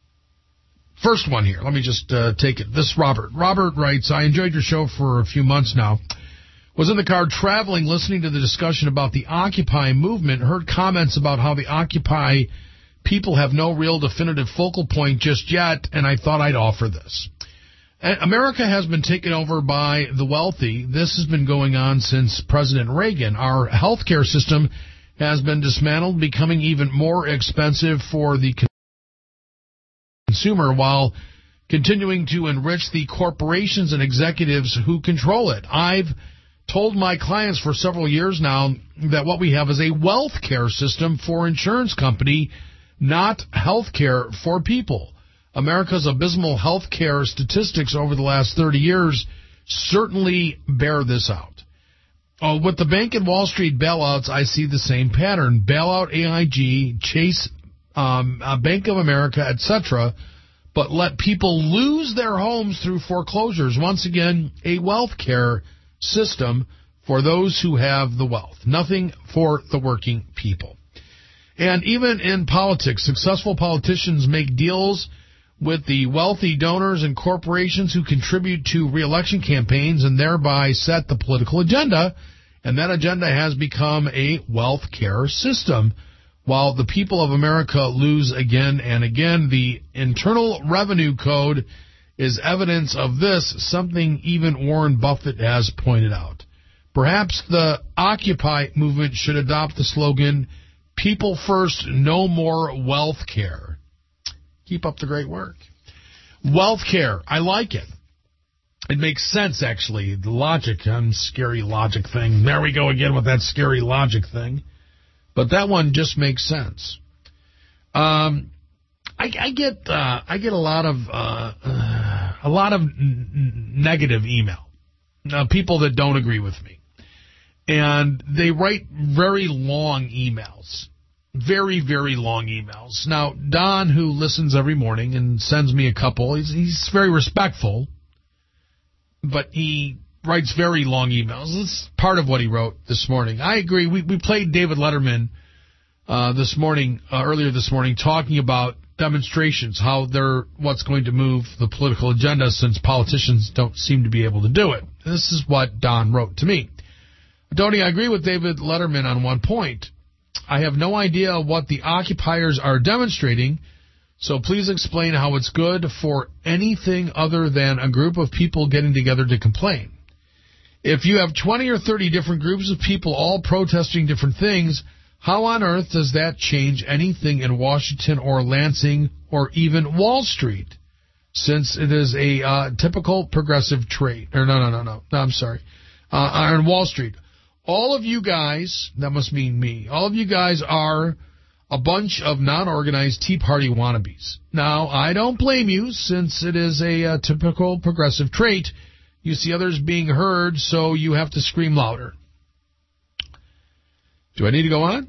first one here, let me just uh, take it. This is Robert. Robert writes, I enjoyed your show for a few months now. Was in the car traveling, listening to the discussion about the Occupy movement, heard comments about how the Occupy people have no real definitive focal point just yet, and I thought I'd offer this. America has been taken over by the wealthy. This has been going on since President Reagan. Our healthcare system has been dismantled, becoming even more expensive for the consumer while continuing to enrich the corporations and executives who control it. I've told my clients for several years now that what we have is a wealth care system for insurance company, not health care for people. America's abysmal health care statistics over the last thirty years certainly bear this out. Uh, with the bank and Wall Street bailouts, I see the same pattern. Bailout A I G, Chase, um, uh, Bank of America, et cetera, but let people lose their homes through foreclosures. Once again, a wealth care system for those who have the wealth, nothing for the working people. And even in politics, successful politicians make deals with the wealthy donors and corporations who contribute to re-election campaigns and thereby set the political agenda, and that agenda has become a wealth care system. While the people of America lose again and again, the Internal Revenue Code is evidence of this, something even Warren Buffett has pointed out. Perhaps the Occupy movement should adopt the slogan, people first, no more wealth care. Keep up the great work. Wealth care, I like it. It makes sense, actually. The logic, um, scary logic thing. There we go again with that scary logic thing. But that one just makes sense. Um... I, I get uh, I get a lot of uh, uh, a lot of n- negative email, uh, people that don't agree with me, and they write very long emails, very very long emails. Now Don, who listens every morning and sends me a couple, he's, he's very respectful, but he writes very long emails. That's part of what he wrote this morning. I agree. We we played David Letterman uh, this morning, uh, earlier this morning, talking about demonstrations, how they're what's going to move the political agenda since politicians don't seem to be able to do it. This is what Don wrote to me. Tony, I agree with David Letterman on one point. I have no idea what the occupiers are demonstrating, so please explain how it's good for anything other than a group of people getting together to complain. If you have twenty or thirty different groups of people all protesting different things, how on earth does that change anything in Washington or Lansing or even Wall Street, since it is a uh, typical progressive trait? Or no, no, no, no, no, I'm sorry. Uh, on Wall Street. All of you guys, that must mean me, all of you guys are a bunch of non-organized Tea Party wannabes. Now, I don't blame you, since it is a uh, typical progressive trait. You see others being heard, so you have to scream louder. Do I need to go on?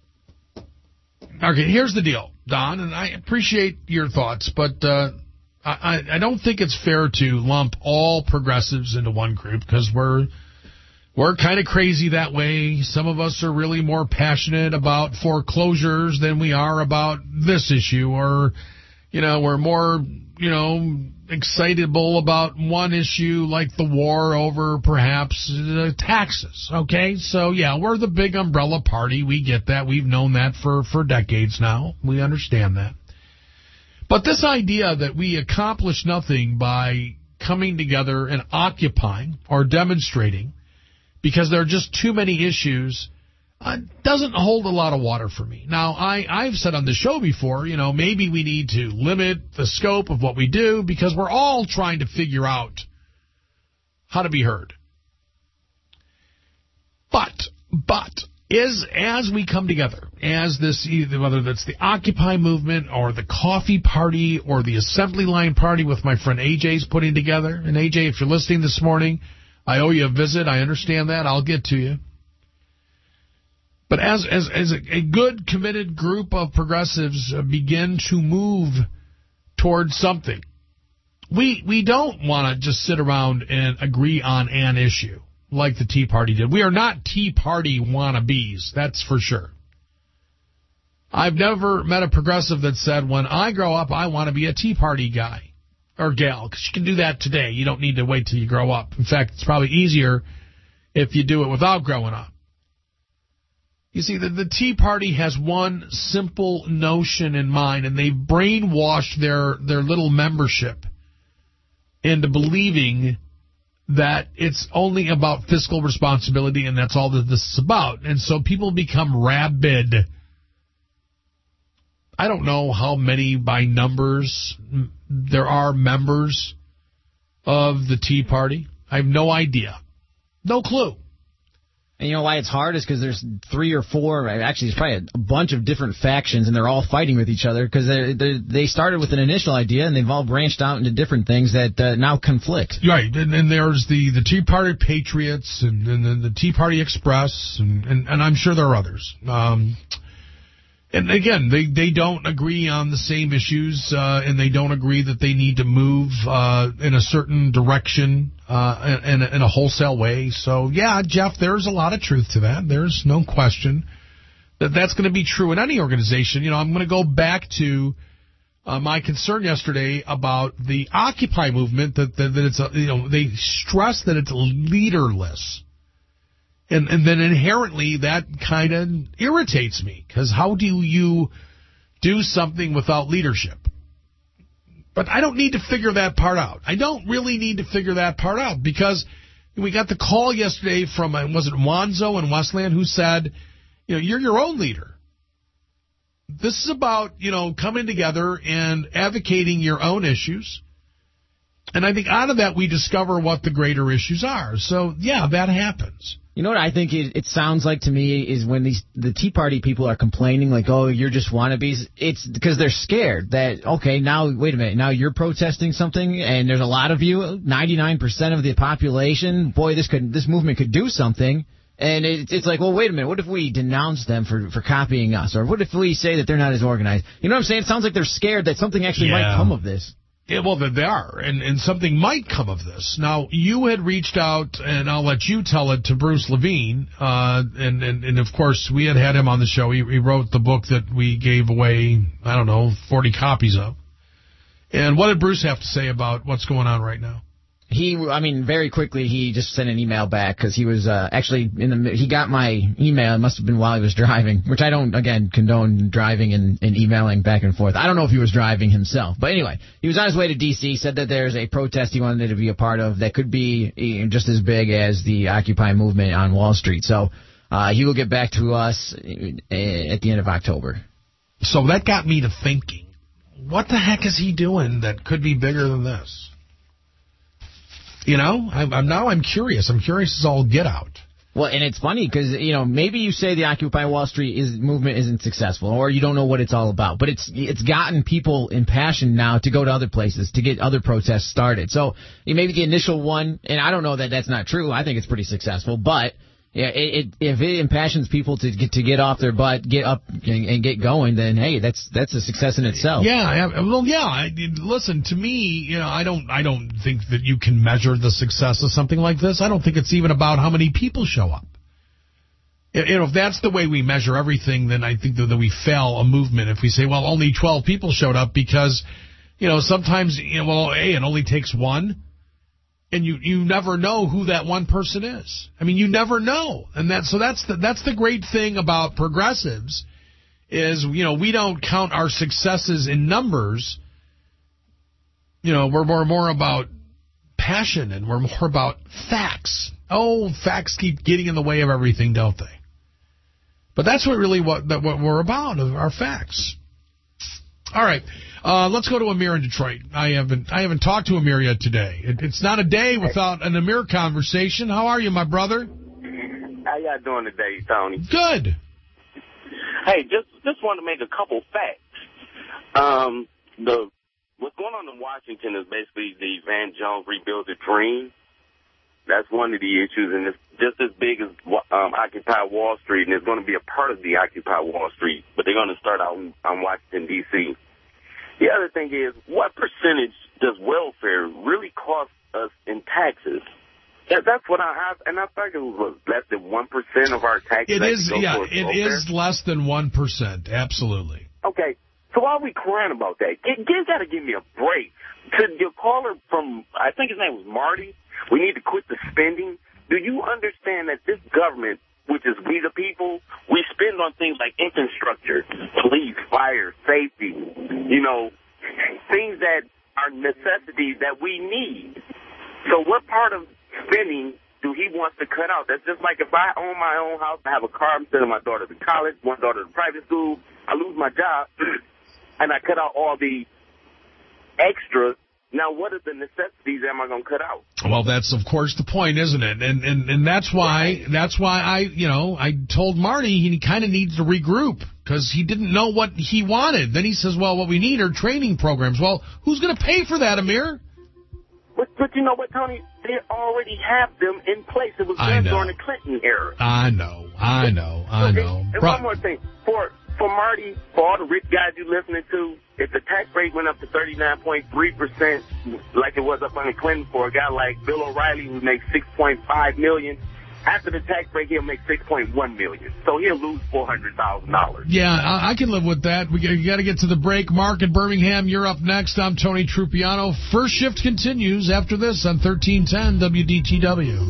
Okay, here's the deal, Don, and I appreciate your thoughts, but uh, I, I don't think it's fair to lump all progressives into one group because we're we're kind of crazy that way. Some of us are really more passionate about foreclosures than we are about this issue, or, you know, we're more, you know, excitable about one issue like the war over perhaps uh, taxes, okay? So, yeah, we're the big umbrella party. We get that. We've known that for, for decades now. We understand that. But this idea that we accomplish nothing by coming together and occupying or demonstrating because there are just too many issues uh, doesn't hold a lot of water for me. Now, I, I've said on the show before, you know, maybe we need to limit the scope of what we do because we're all trying to figure out how to be heard. But, but, is as we come together, as this, either whether that's the Occupy movement or the coffee party or the assembly line party with my friend A J's putting together, and A J, if you're listening this morning, I owe you a visit. I understand that. I'll get to you. But as as as a, a good, committed group of progressives uh, begin to move towards something, we we don't want to just sit around and agree on an issue like the Tea Party did. We are not Tea Party wannabes, that's for sure. I've never met a progressive that said, when I grow up, I want to be a Tea Party guy or gal, because you can do that today. You don't need to wait till you grow up. In fact, it's probably easier if you do it without growing up. You see, the, the Tea Party has one simple notion in mind, and they've brainwashed their, their little membership into believing that it's only about fiscal responsibility, and that's all that this is about. And so people become rabid. I don't know how many by numbers there are members of the Tea Party. I have no idea. No clue. And you know why it's hard is because there's three or four, actually there's probably a bunch of different factions, and they're all fighting with each other because they they started with an initial idea, and they've all branched out into different things that uh, now conflict. Right, and, and there's the, the Tea Party Patriots and, and the, the Tea Party Express, and, and, and I'm sure there are others. Um, and again, they, they don't agree on the same issues, uh, and they don't agree that they need to move uh, in a certain direction uh, in, in a wholesale way. So, yeah, Jeff, there's a lot of truth to that. There's no question that that's going to be true in any organization. You know, I'm going to go back to uh, my concern yesterday about the Occupy movement, that, that, that it's, a, you know, they stress that it's leaderless. And, and then inherently that kind of irritates me, because how do you do something without leadership? But I don't need to figure that part out. I don't really need to figure that part out, because we got the call yesterday from, was it Wanzo in Westland, who said, you know, you're your own leader. This is about, you know, coming together and advocating your own issues. And I think out of that we discover what the greater issues are. So, yeah, that happens. You know what I think it, it sounds like to me is when these the Tea Party people are complaining, like, oh, you're just wannabes. It's because they're scared that, okay, now, wait a minute, now you're protesting something, and there's a lot of you, ninety-nine percent of the population. Boy, this could this movement could do something. And it, it's like, well, wait a minute, what if we denounce them for, for copying us? Or what if we say that they're not as organized? You know what I'm saying? It sounds like they're scared that something actually yeah. might come of this. Yeah, well, they are, and, and something might come of this. Now, you had reached out, and I'll let you tell it, to Bruce Levine, uh, and, and, and, of course, we had had him on the show. He, he wrote the book that we gave away, I don't know, forty copies of. And what did Bruce have to say about what's going on right now? He, I mean, very quickly, he just sent an email back because he was uh, actually in the. He got my email. It must have been while he was driving, which I don't, again, condone driving and, and emailing back and forth. I don't know if he was driving himself, but anyway, he was on his way to D C. Said that there's a protest he wanted to be a part of that could be just as big as the Occupy movement on Wall Street. So uh, he will get back to us at the end of October. So that got me to thinking, what the heck is he doing that could be bigger than this? You know, I'm, I'm now I'm curious. I'm curious as all get out. Well, and it's funny because, you know, maybe you say the Occupy Wall Street is, movement isn't successful, or you don't know what it's all about, but it's it's gotten people impassioned now to go to other places, to get other protests started. So maybe the initial one, and I don't know that that's not true, I think it's pretty successful, but yeah, it, it, if it impassions people to get to get off their butt, get up and, and get going, then hey, that's that's a success in itself. Yeah, well, yeah. I, listen, to me, you know, I don't, I don't think that you can measure the success of something like this. I don't think it's even about how many people show up. You know, if that's the way we measure everything, then I think that, that we fail a movement. If we say, well, only twelve people showed up because, you know, sometimes, you know, well, hey, it only takes one. And you, you never know who that one person is. I mean, you never know. And that, so that's the, that's the great thing about progressives is, you know, we don't count our successes in numbers. You know, we're more, more about passion and we're more about facts. Oh, facts keep getting in the way of everything, don't they? But that's what really what, that what we're about, our facts. All right. Uh, let's go to Amir in Detroit. I haven't I haven't talked to Amir yet today. It, it's not a day without an Amir conversation. How are you, my brother? How y'all doing today, Tony? Good. Hey, just just wanted to make a couple facts. Um, the what's going on in Washington is basically the Van Jones Rebuild the Dream. That's one of the issues, and it's just as big as um, Occupy Wall Street, and it's going to be a part of the Occupy Wall Street, but they're going to start out in, on Washington, D C The other thing is, what percentage does welfare really cost us in taxes? That, that's what I have, and I think it was less than one percent of our taxes. It is, yeah, it is less than one percent, absolutely. Okay, so why are we crying about that? You, you got to give me a break. To your caller from, I think his name was Marty, we need to quit the spending. Do you understand that this government, which is we the people, we spend on things like infrastructure, police, fire, safety, you know, things that are necessities that we need. So what part of spending do he want to cut out? That's just like if I own my own house, I have a car, I'm sending my daughter to college, one daughter to private school, I lose my job, and I cut out all the extras. Now, what are the necessities am I going to cut out? Well, that's, of course, the point, isn't it? And and, and that's why that's why I, you know, I told Marty he kind of needs to regroup because he didn't know what he wanted. Then he says, well, what we need are training programs. Well, who's going to pay for that, Amir? But, but you know what, Tony? They already have them in place. It was done during the Clinton era. I know. I know. I okay. know. And Pro- one more thing. For, for Marty, for all the rich guys you're listening to, if the tax rate went up to thirty-nine point three percent, like it was up under Clinton for a guy like Bill O'Reilly who makes six point five million dollars, after the tax break, he'll make six point one million dollars. So he'll lose four hundred thousand dollars. Yeah, I, I can live with that. We got to get to the break. Mark in Birmingham, you're up next. I'm Tony Trupiano. First shift continues after this on thirteen ten W D T W.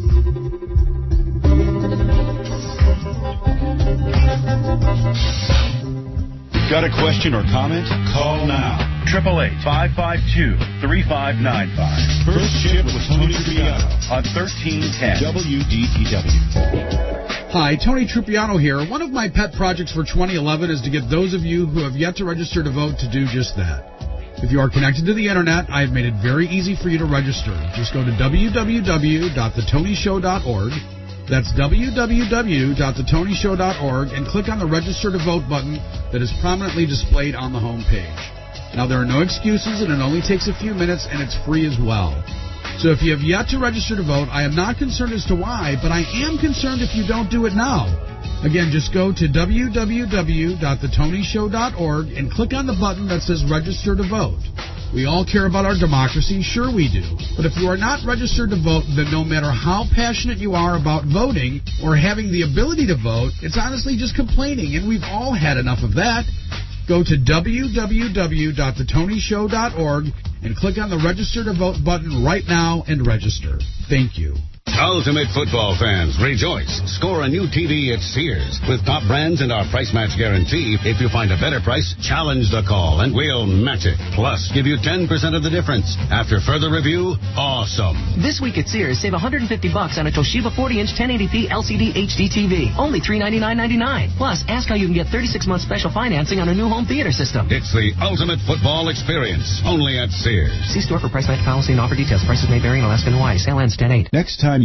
Got a question or comment? Call now. eight eight eight, five five two, three five nine five. First shift with Tony Trupiano on thirteen ten W D T W. Hi, Tony Trupiano here. One of my pet projects for twenty eleven is to get those of you who have yet to register to vote to do just that. If you are connected to the Internet, I have made it very easy for you to register. Just go to w w w dot the tony show dot org. That's w w w dot the tony show dot org and click on the Register to Vote button that is prominently displayed on the home page. Now, there are no excuses, and it only takes a few minutes, and it's free as well. So if you have yet to register to vote, I am not concerned as to why, but I am concerned if you don't do it now. Again, just go to w w w dot the tony show dot org and click on the button that says Register to Vote. We all care about our democracy, sure we do. But if you are not registered to vote, then no matter how passionate you are about voting or having the ability to vote, it's honestly just complaining, and we've all had enough of that. Go to w w w dot the tony show dot org and click on the Register to Vote button right now and register. Thank you. Ultimate football fans, rejoice. Score a new T V at Sears. With top brands and our price match guarantee, if you find a better price, challenge the call and we'll match it. Plus, give you ten percent of the difference. After further review, awesome. This week at Sears, save one hundred fifty bucks on a Toshiba forty inch ten eighty p L C D H D T V. Only three ninety-nine ninety-nine. Plus, ask how you can get thirty-six month special financing on a new home theater system. It's the ultimate football experience. Only at Sears. See store for price match policy and offer details. Prices may vary in Alaska and Hawaii. Sale ends ten eight. Next time you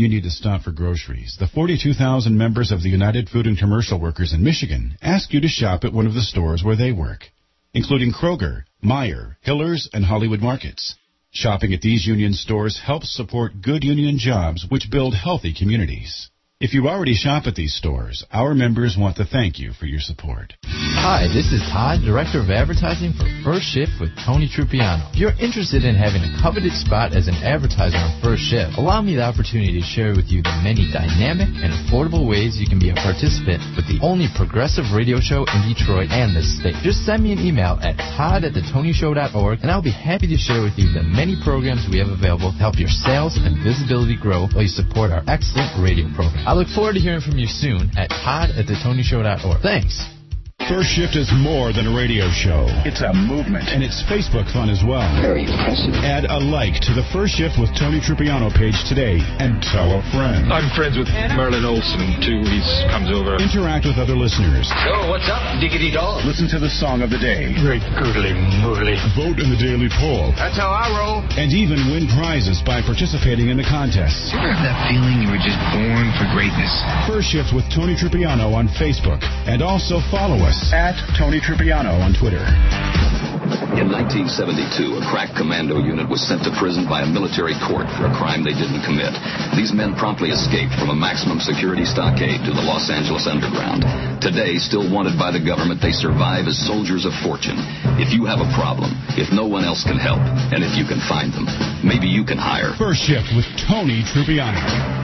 you need to stop for groceries, the forty-two thousand members of the United Food and Commercial Workers in Michigan ask you to shop at one of the stores where they work, including Kroger, Meijer, Hiller's, and Hollywood Markets. Shopping at these union stores helps support good union jobs which build healthy communities. If you already shop at these stores, our members want to thank you for your support. Hi, this is Todd, Director of Advertising for First Shift with Tony Trupiano. If you're interested in having a coveted spot as an advertiser on First Shift, allow me the opportunity to share with you the many dynamic and affordable ways you can be a participant with the only progressive radio show in Detroit and the state. Just send me an email at todd at the tony show dot org, and I'll be happy to share with you the many programs we have available to help your sales and visibility grow while you support our excellent radio program. I look forward to hearing from you soon at todd at the tony show dot org. Thanks. First Shift is more than a radio show. It's a movement. And it's Facebook fun as well. Very impressive. Add a like to the First Shift with Tony Trupiano page today and tell a friend. I'm friends with Merlin Olsen, too. He comes over. Interact with other listeners. So, what's up, diggity dog? Listen to the song of the day. Great googly moogly. Vote in the daily poll. That's how I roll. And even win prizes by participating in the contests. You ever have that feeling you were just born for greatness? First Shift with Tony Trupiano on Facebook. And also follow us at Tony Trupiano on Twitter. In nineteen seventy-two, a crack commando unit was sent to prison by a military court for a crime they didn't commit. These men promptly escaped from a maximum security stockade to the Los Angeles underground. Today, still wanted by the government, they survive as soldiers of fortune. If you have a problem, if no one else can help, and if you can find them, maybe you can hire. First Shift with Tony Trupiano.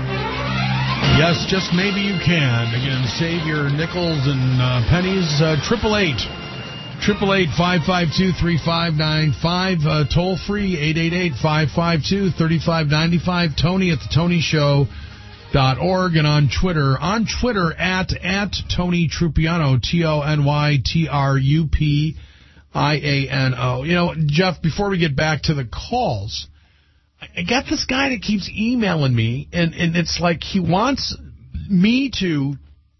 Yes, just maybe you can. Again, save your nickels and uh, pennies. Triple eight, triple eight, five five two, three five nine five. Uh, toll free eight eight eight, five five two, three five nine five. Tony at the Tony Show dot org and on Twitter. On Twitter at at Tony Trupiano, T O N Y T R U P I A N O. You know, Jeff, before we get back to the calls, I got this guy that keeps emailing me, and, and it's like he wants me to,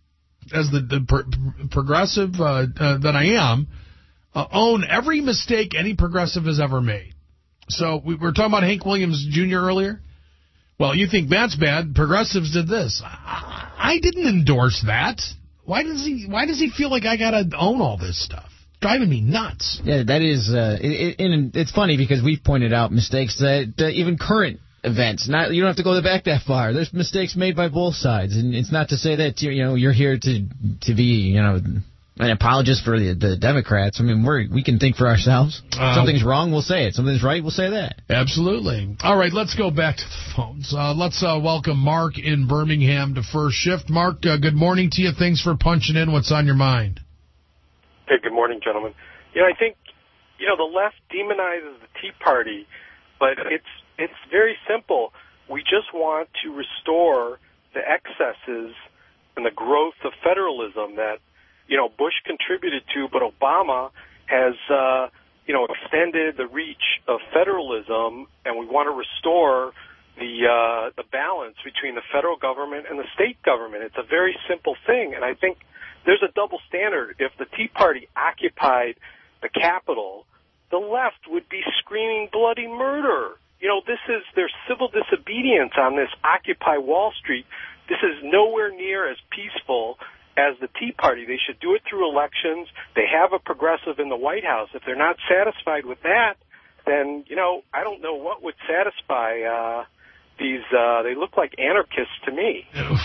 as the, the pro- progressive uh, uh, that I am, uh, own every mistake any progressive has ever made. So we were talking about Hank Williams Junior earlier. Well, you think that's bad. Progressives did this. I, I didn't endorse that. Why does he? Why does he feel like I got to own all this stuff? Driving me nuts. Yeah, that is, uh, it, it, and it's funny because we've pointed out mistakes that uh, even current events, not you don't have to go back that far. There's mistakes made by both sides, and it's not to say that you know you're here to to be you know an apologist for the, the Democrats. I mean, we we can think for ourselves. Uh, Something's wrong, we'll say it. Something's right, we'll say that. Absolutely. All right, let's go back to the phones. Uh, let's uh, welcome Mark in Birmingham to First Shift. Mark, uh, good morning to you. Thanks for punching in. What's on your mind? Hey, good morning, gentlemen. You know, I think, you know, the left demonizes the Tea Party, but it's it's very simple. We just want to restore the excesses and the growth of federalism that, you know, Bush contributed to, but Obama has, uh, you know, extended the reach of federalism, and we want to restore the uh, the balance between the federal government and the state government. It's a very simple thing, and I think there's a double standard. If the Tea Party occupied the Capitol, the left would be screaming bloody murder. You know, this is their civil disobedience on this Occupy Wall Street. This is nowhere near as peaceful as the Tea Party. They should do it through elections. They have a progressive in the White House. If they're not satisfied with that, then, you know, I don't know what would satisfy uh, these. Uh, they look like anarchists to me.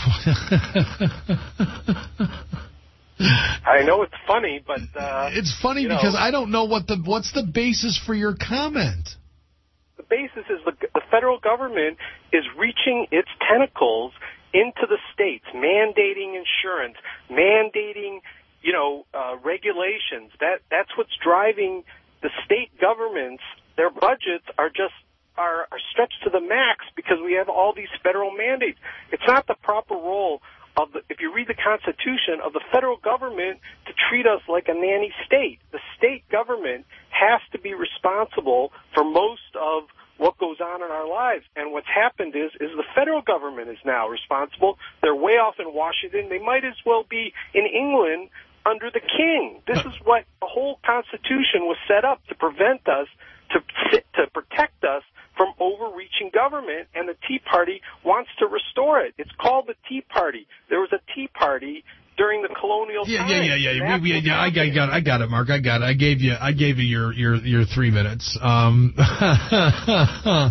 I know it's funny, but uh, it's funny because know, I don't know what the what's the basis for your comment. The basis is the, the federal government is reaching its tentacles into the states, mandating insurance, mandating, you know, uh, regulations. That that's what's driving the state governments. Their budgets are just are, are stretched to the max because we have all these federal mandates. It's not the proper role of the, if you read the Constitution, of the federal government to treat us like a nanny state. The state government has to be responsible for most of what goes on in our lives. And what's happened is, is the federal government is now responsible. They're way off in Washington. They might as well be in England under the king. This is what the whole Constitution was set up to prevent us, to to protect us from overreaching government, and the Tea Party wants to restore it. It's called the Tea Party. There was a Tea Party during the colonial yeah, times. Yeah, yeah, yeah, yeah. We, we, yeah I, got, I got, I got it, Mark. I got it. I gave you, I gave you your, your, your three minutes. Um, uh,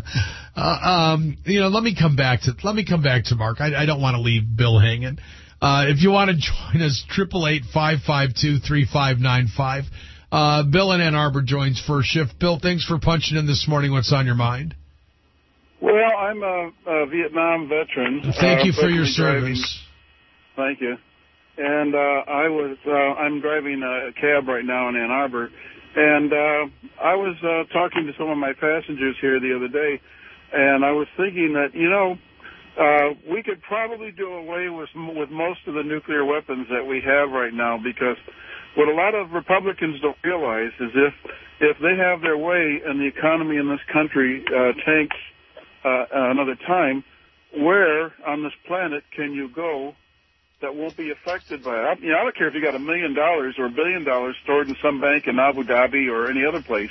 um, you know, let me come back to, let me come back to Mark. I, I don't want to leave Bill hanging. Uh, if you want to join us, triple eight five five two three five nine five. Uh, Bill in Ann Arbor joins First Shift. Bill, thanks for punching in this morning. What's on your mind? Well, I'm a, a Vietnam veteran. Thank uh, you for your service. Driving. Thank you. And uh, I was uh, I'm driving a cab right now in Ann Arbor, and uh, I was uh, talking to some of my passengers here the other day, and I was thinking that, you know, uh, we could probably do away with with most of the nuclear weapons that we have right now, because what a lot of Republicans don't realize is if if they have their way and the economy in this country uh, tanks uh, another time, where on this planet can you go that won't be affected by it? I, you know, I don't care if you got a million dollars or a billion dollars stored in some bank in Abu Dhabi or any other place.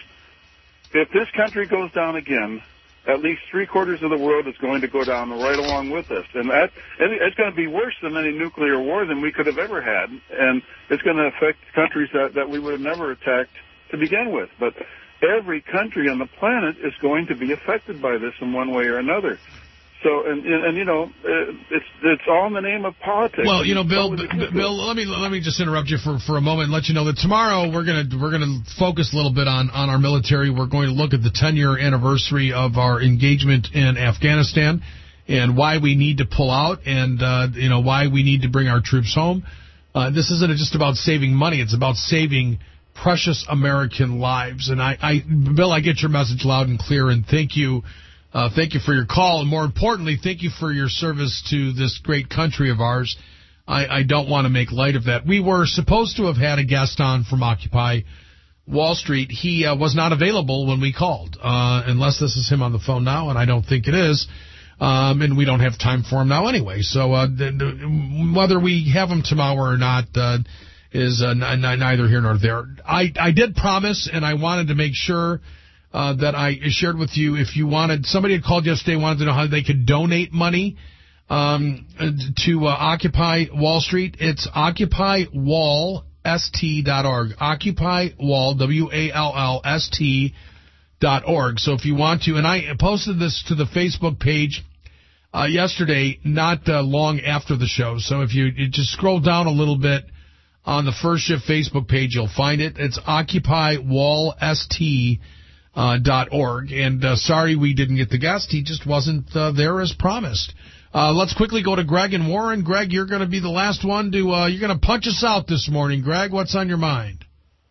If this country goes down again, at least three quarters of the world is going to go down right along with us. And that, it's going to be worse than any nuclear war than we could have ever had. And it's going to affect countries that, that we would have never attacked to begin with. But every country on the planet is going to be affected by this in one way or another. So, and, and, and you know, it's it's all in the name of politics. Well, you know, Bill, Bill, let me let me just interrupt you for, for a moment and let you know that tomorrow we're gonna we're gonna focus a little bit on, on our military. We're going to look at the ten year anniversary of our engagement in Afghanistan and why we need to pull out, and uh, you know, why we need to bring our troops home. Uh, this isn't just about saving money; it's about saving precious American lives. And I, I Bill, I get your message loud and clear, and thank you. Uh, thank you for your call, and more importantly, thank you for your service to this great country of ours. I, I don't want to make light of that. We were supposed to have had a guest on from Occupy Wall Street. He uh, was not available when we called, uh, unless this is him on the phone now, and I don't think it is. Um, and we don't have time for him now anyway. So uh, th- th- whether we have him tomorrow or not uh, is uh, n- n- neither here nor there. I, I did promise, and I wanted to make sure Uh, that I shared with you. If you wanted, somebody had called yesterday, wanted to know how they could donate money um, to uh, Occupy Wall Street. It's occupy wall s t dot org. Occupy Wall, W A L L S T dot org. So if you want to, and I posted this to the Facebook page uh, yesterday, not uh, long after the show. So if you, you just scroll down a little bit on the First Shift Facebook page, you'll find it. It's Occupy Wall S T. Uh, dot org. And uh, sorry we didn't get the guest. He just wasn't uh, there as promised. Uh, let's quickly go to Greg and Warren. Greg, you're going to be the last one to, uh, you're going to punch us out this morning. Greg, what's on your mind?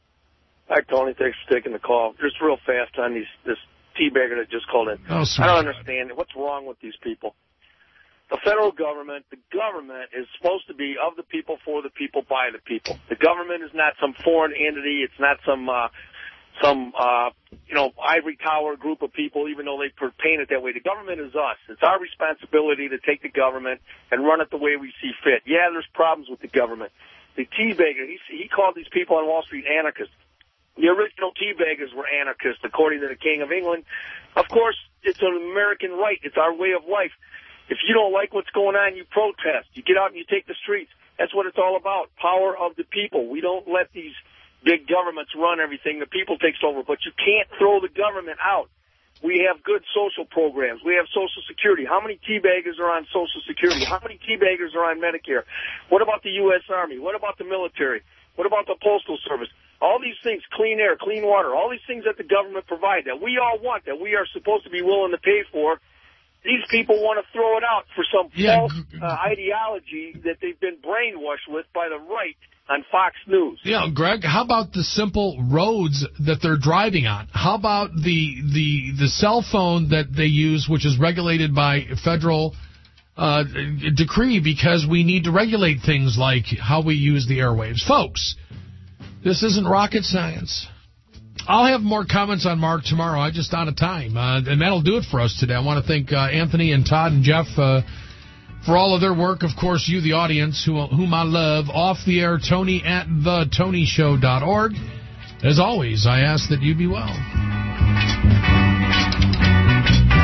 Hi, Tony. Thanks for taking the call. Just real fast on these this teabagger that just called in. Oh, I don't understand it. What's wrong with these people? The federal government, the government is supposed to be of the people, for the people, by the people. The government is not some foreign entity. It's not some... Uh, some, uh, you know, ivory tower group of people, even though they paint it that way. The government is us. It's our responsibility to take the government and run it the way we see fit. Yeah, there's problems with the government. The teabagger, he, he called these people on Wall Street anarchists. The original teabaggers were anarchists, according to the King of England. Of course, it's an American right. It's our way of life. If you don't like what's going on, you protest. You get out and you take the streets. That's what it's all about, power of the people. We don't let these big governments run everything. The people takes over. But you can't throw the government out. We have good social programs. We have Social Security. How many teabaggers are on Social Security? How many teabaggers are on Medicare? What about the U S Army? What about the military? What about the Postal Service? All these things, clean air, clean water, all these things that the government provide that we all want, that we are supposed to be willing to pay for, these people want to throw it out for some yeah. false uh, ideology that they've been brainwashed with by the right on Fox News. Yeah, Greg, how about the simple roads that they're driving on? How about the the the cell phone that they use, which is regulated by federal uh, decree, because we need to regulate things like how we use the airwaves. Folks, this isn't rocket science. I'll have more comments on Mark tomorrow. I'm just out of time. Uh, and that'll do it for us today. I want to thank uh, Anthony and Todd and Jeff uh, for all of their work. Of course, you, the audience, who, whom I love. Off the air, Tony at the tony show dot org. As always, I ask that you be well.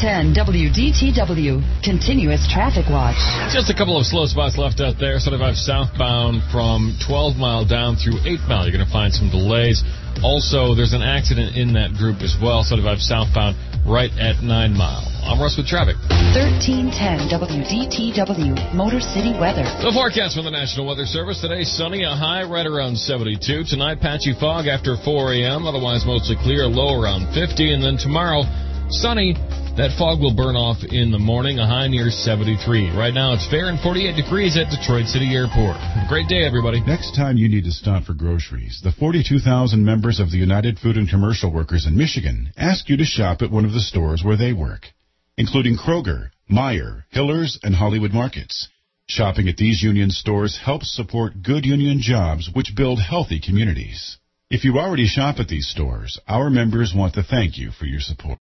ten W D T W, continuous traffic watch. Just a couple of slow spots left out there. seventy-five southbound from twelve mile down through eight mile. You're going to find some delays. Also, there's an accident in that group as well. seventy-five southbound right at nine mile. I'm Russ with traffic. thirteen ten W D T W, Motor City weather. The forecast from the National Weather Service today: sunny, a high right around seventy-two. Tonight, patchy fog after four a.m. Otherwise, mostly clear, low around fifty. And then tomorrow, sunny. That fog will burn off in the morning, a high near seventy-three. Right now, it's fair and forty-eight degrees at Detroit City Airport. Have a great day, everybody. Next time you need to stop for groceries, the forty-two thousand members of the United Food and Commercial Workers in Michigan ask you to shop at one of the stores where they work, including Kroger, Meijer, Hiller's, and Hollywood Markets. Shopping at these union stores helps support good union jobs which build healthy communities. If you already shop at these stores, our members want to thank you for your support.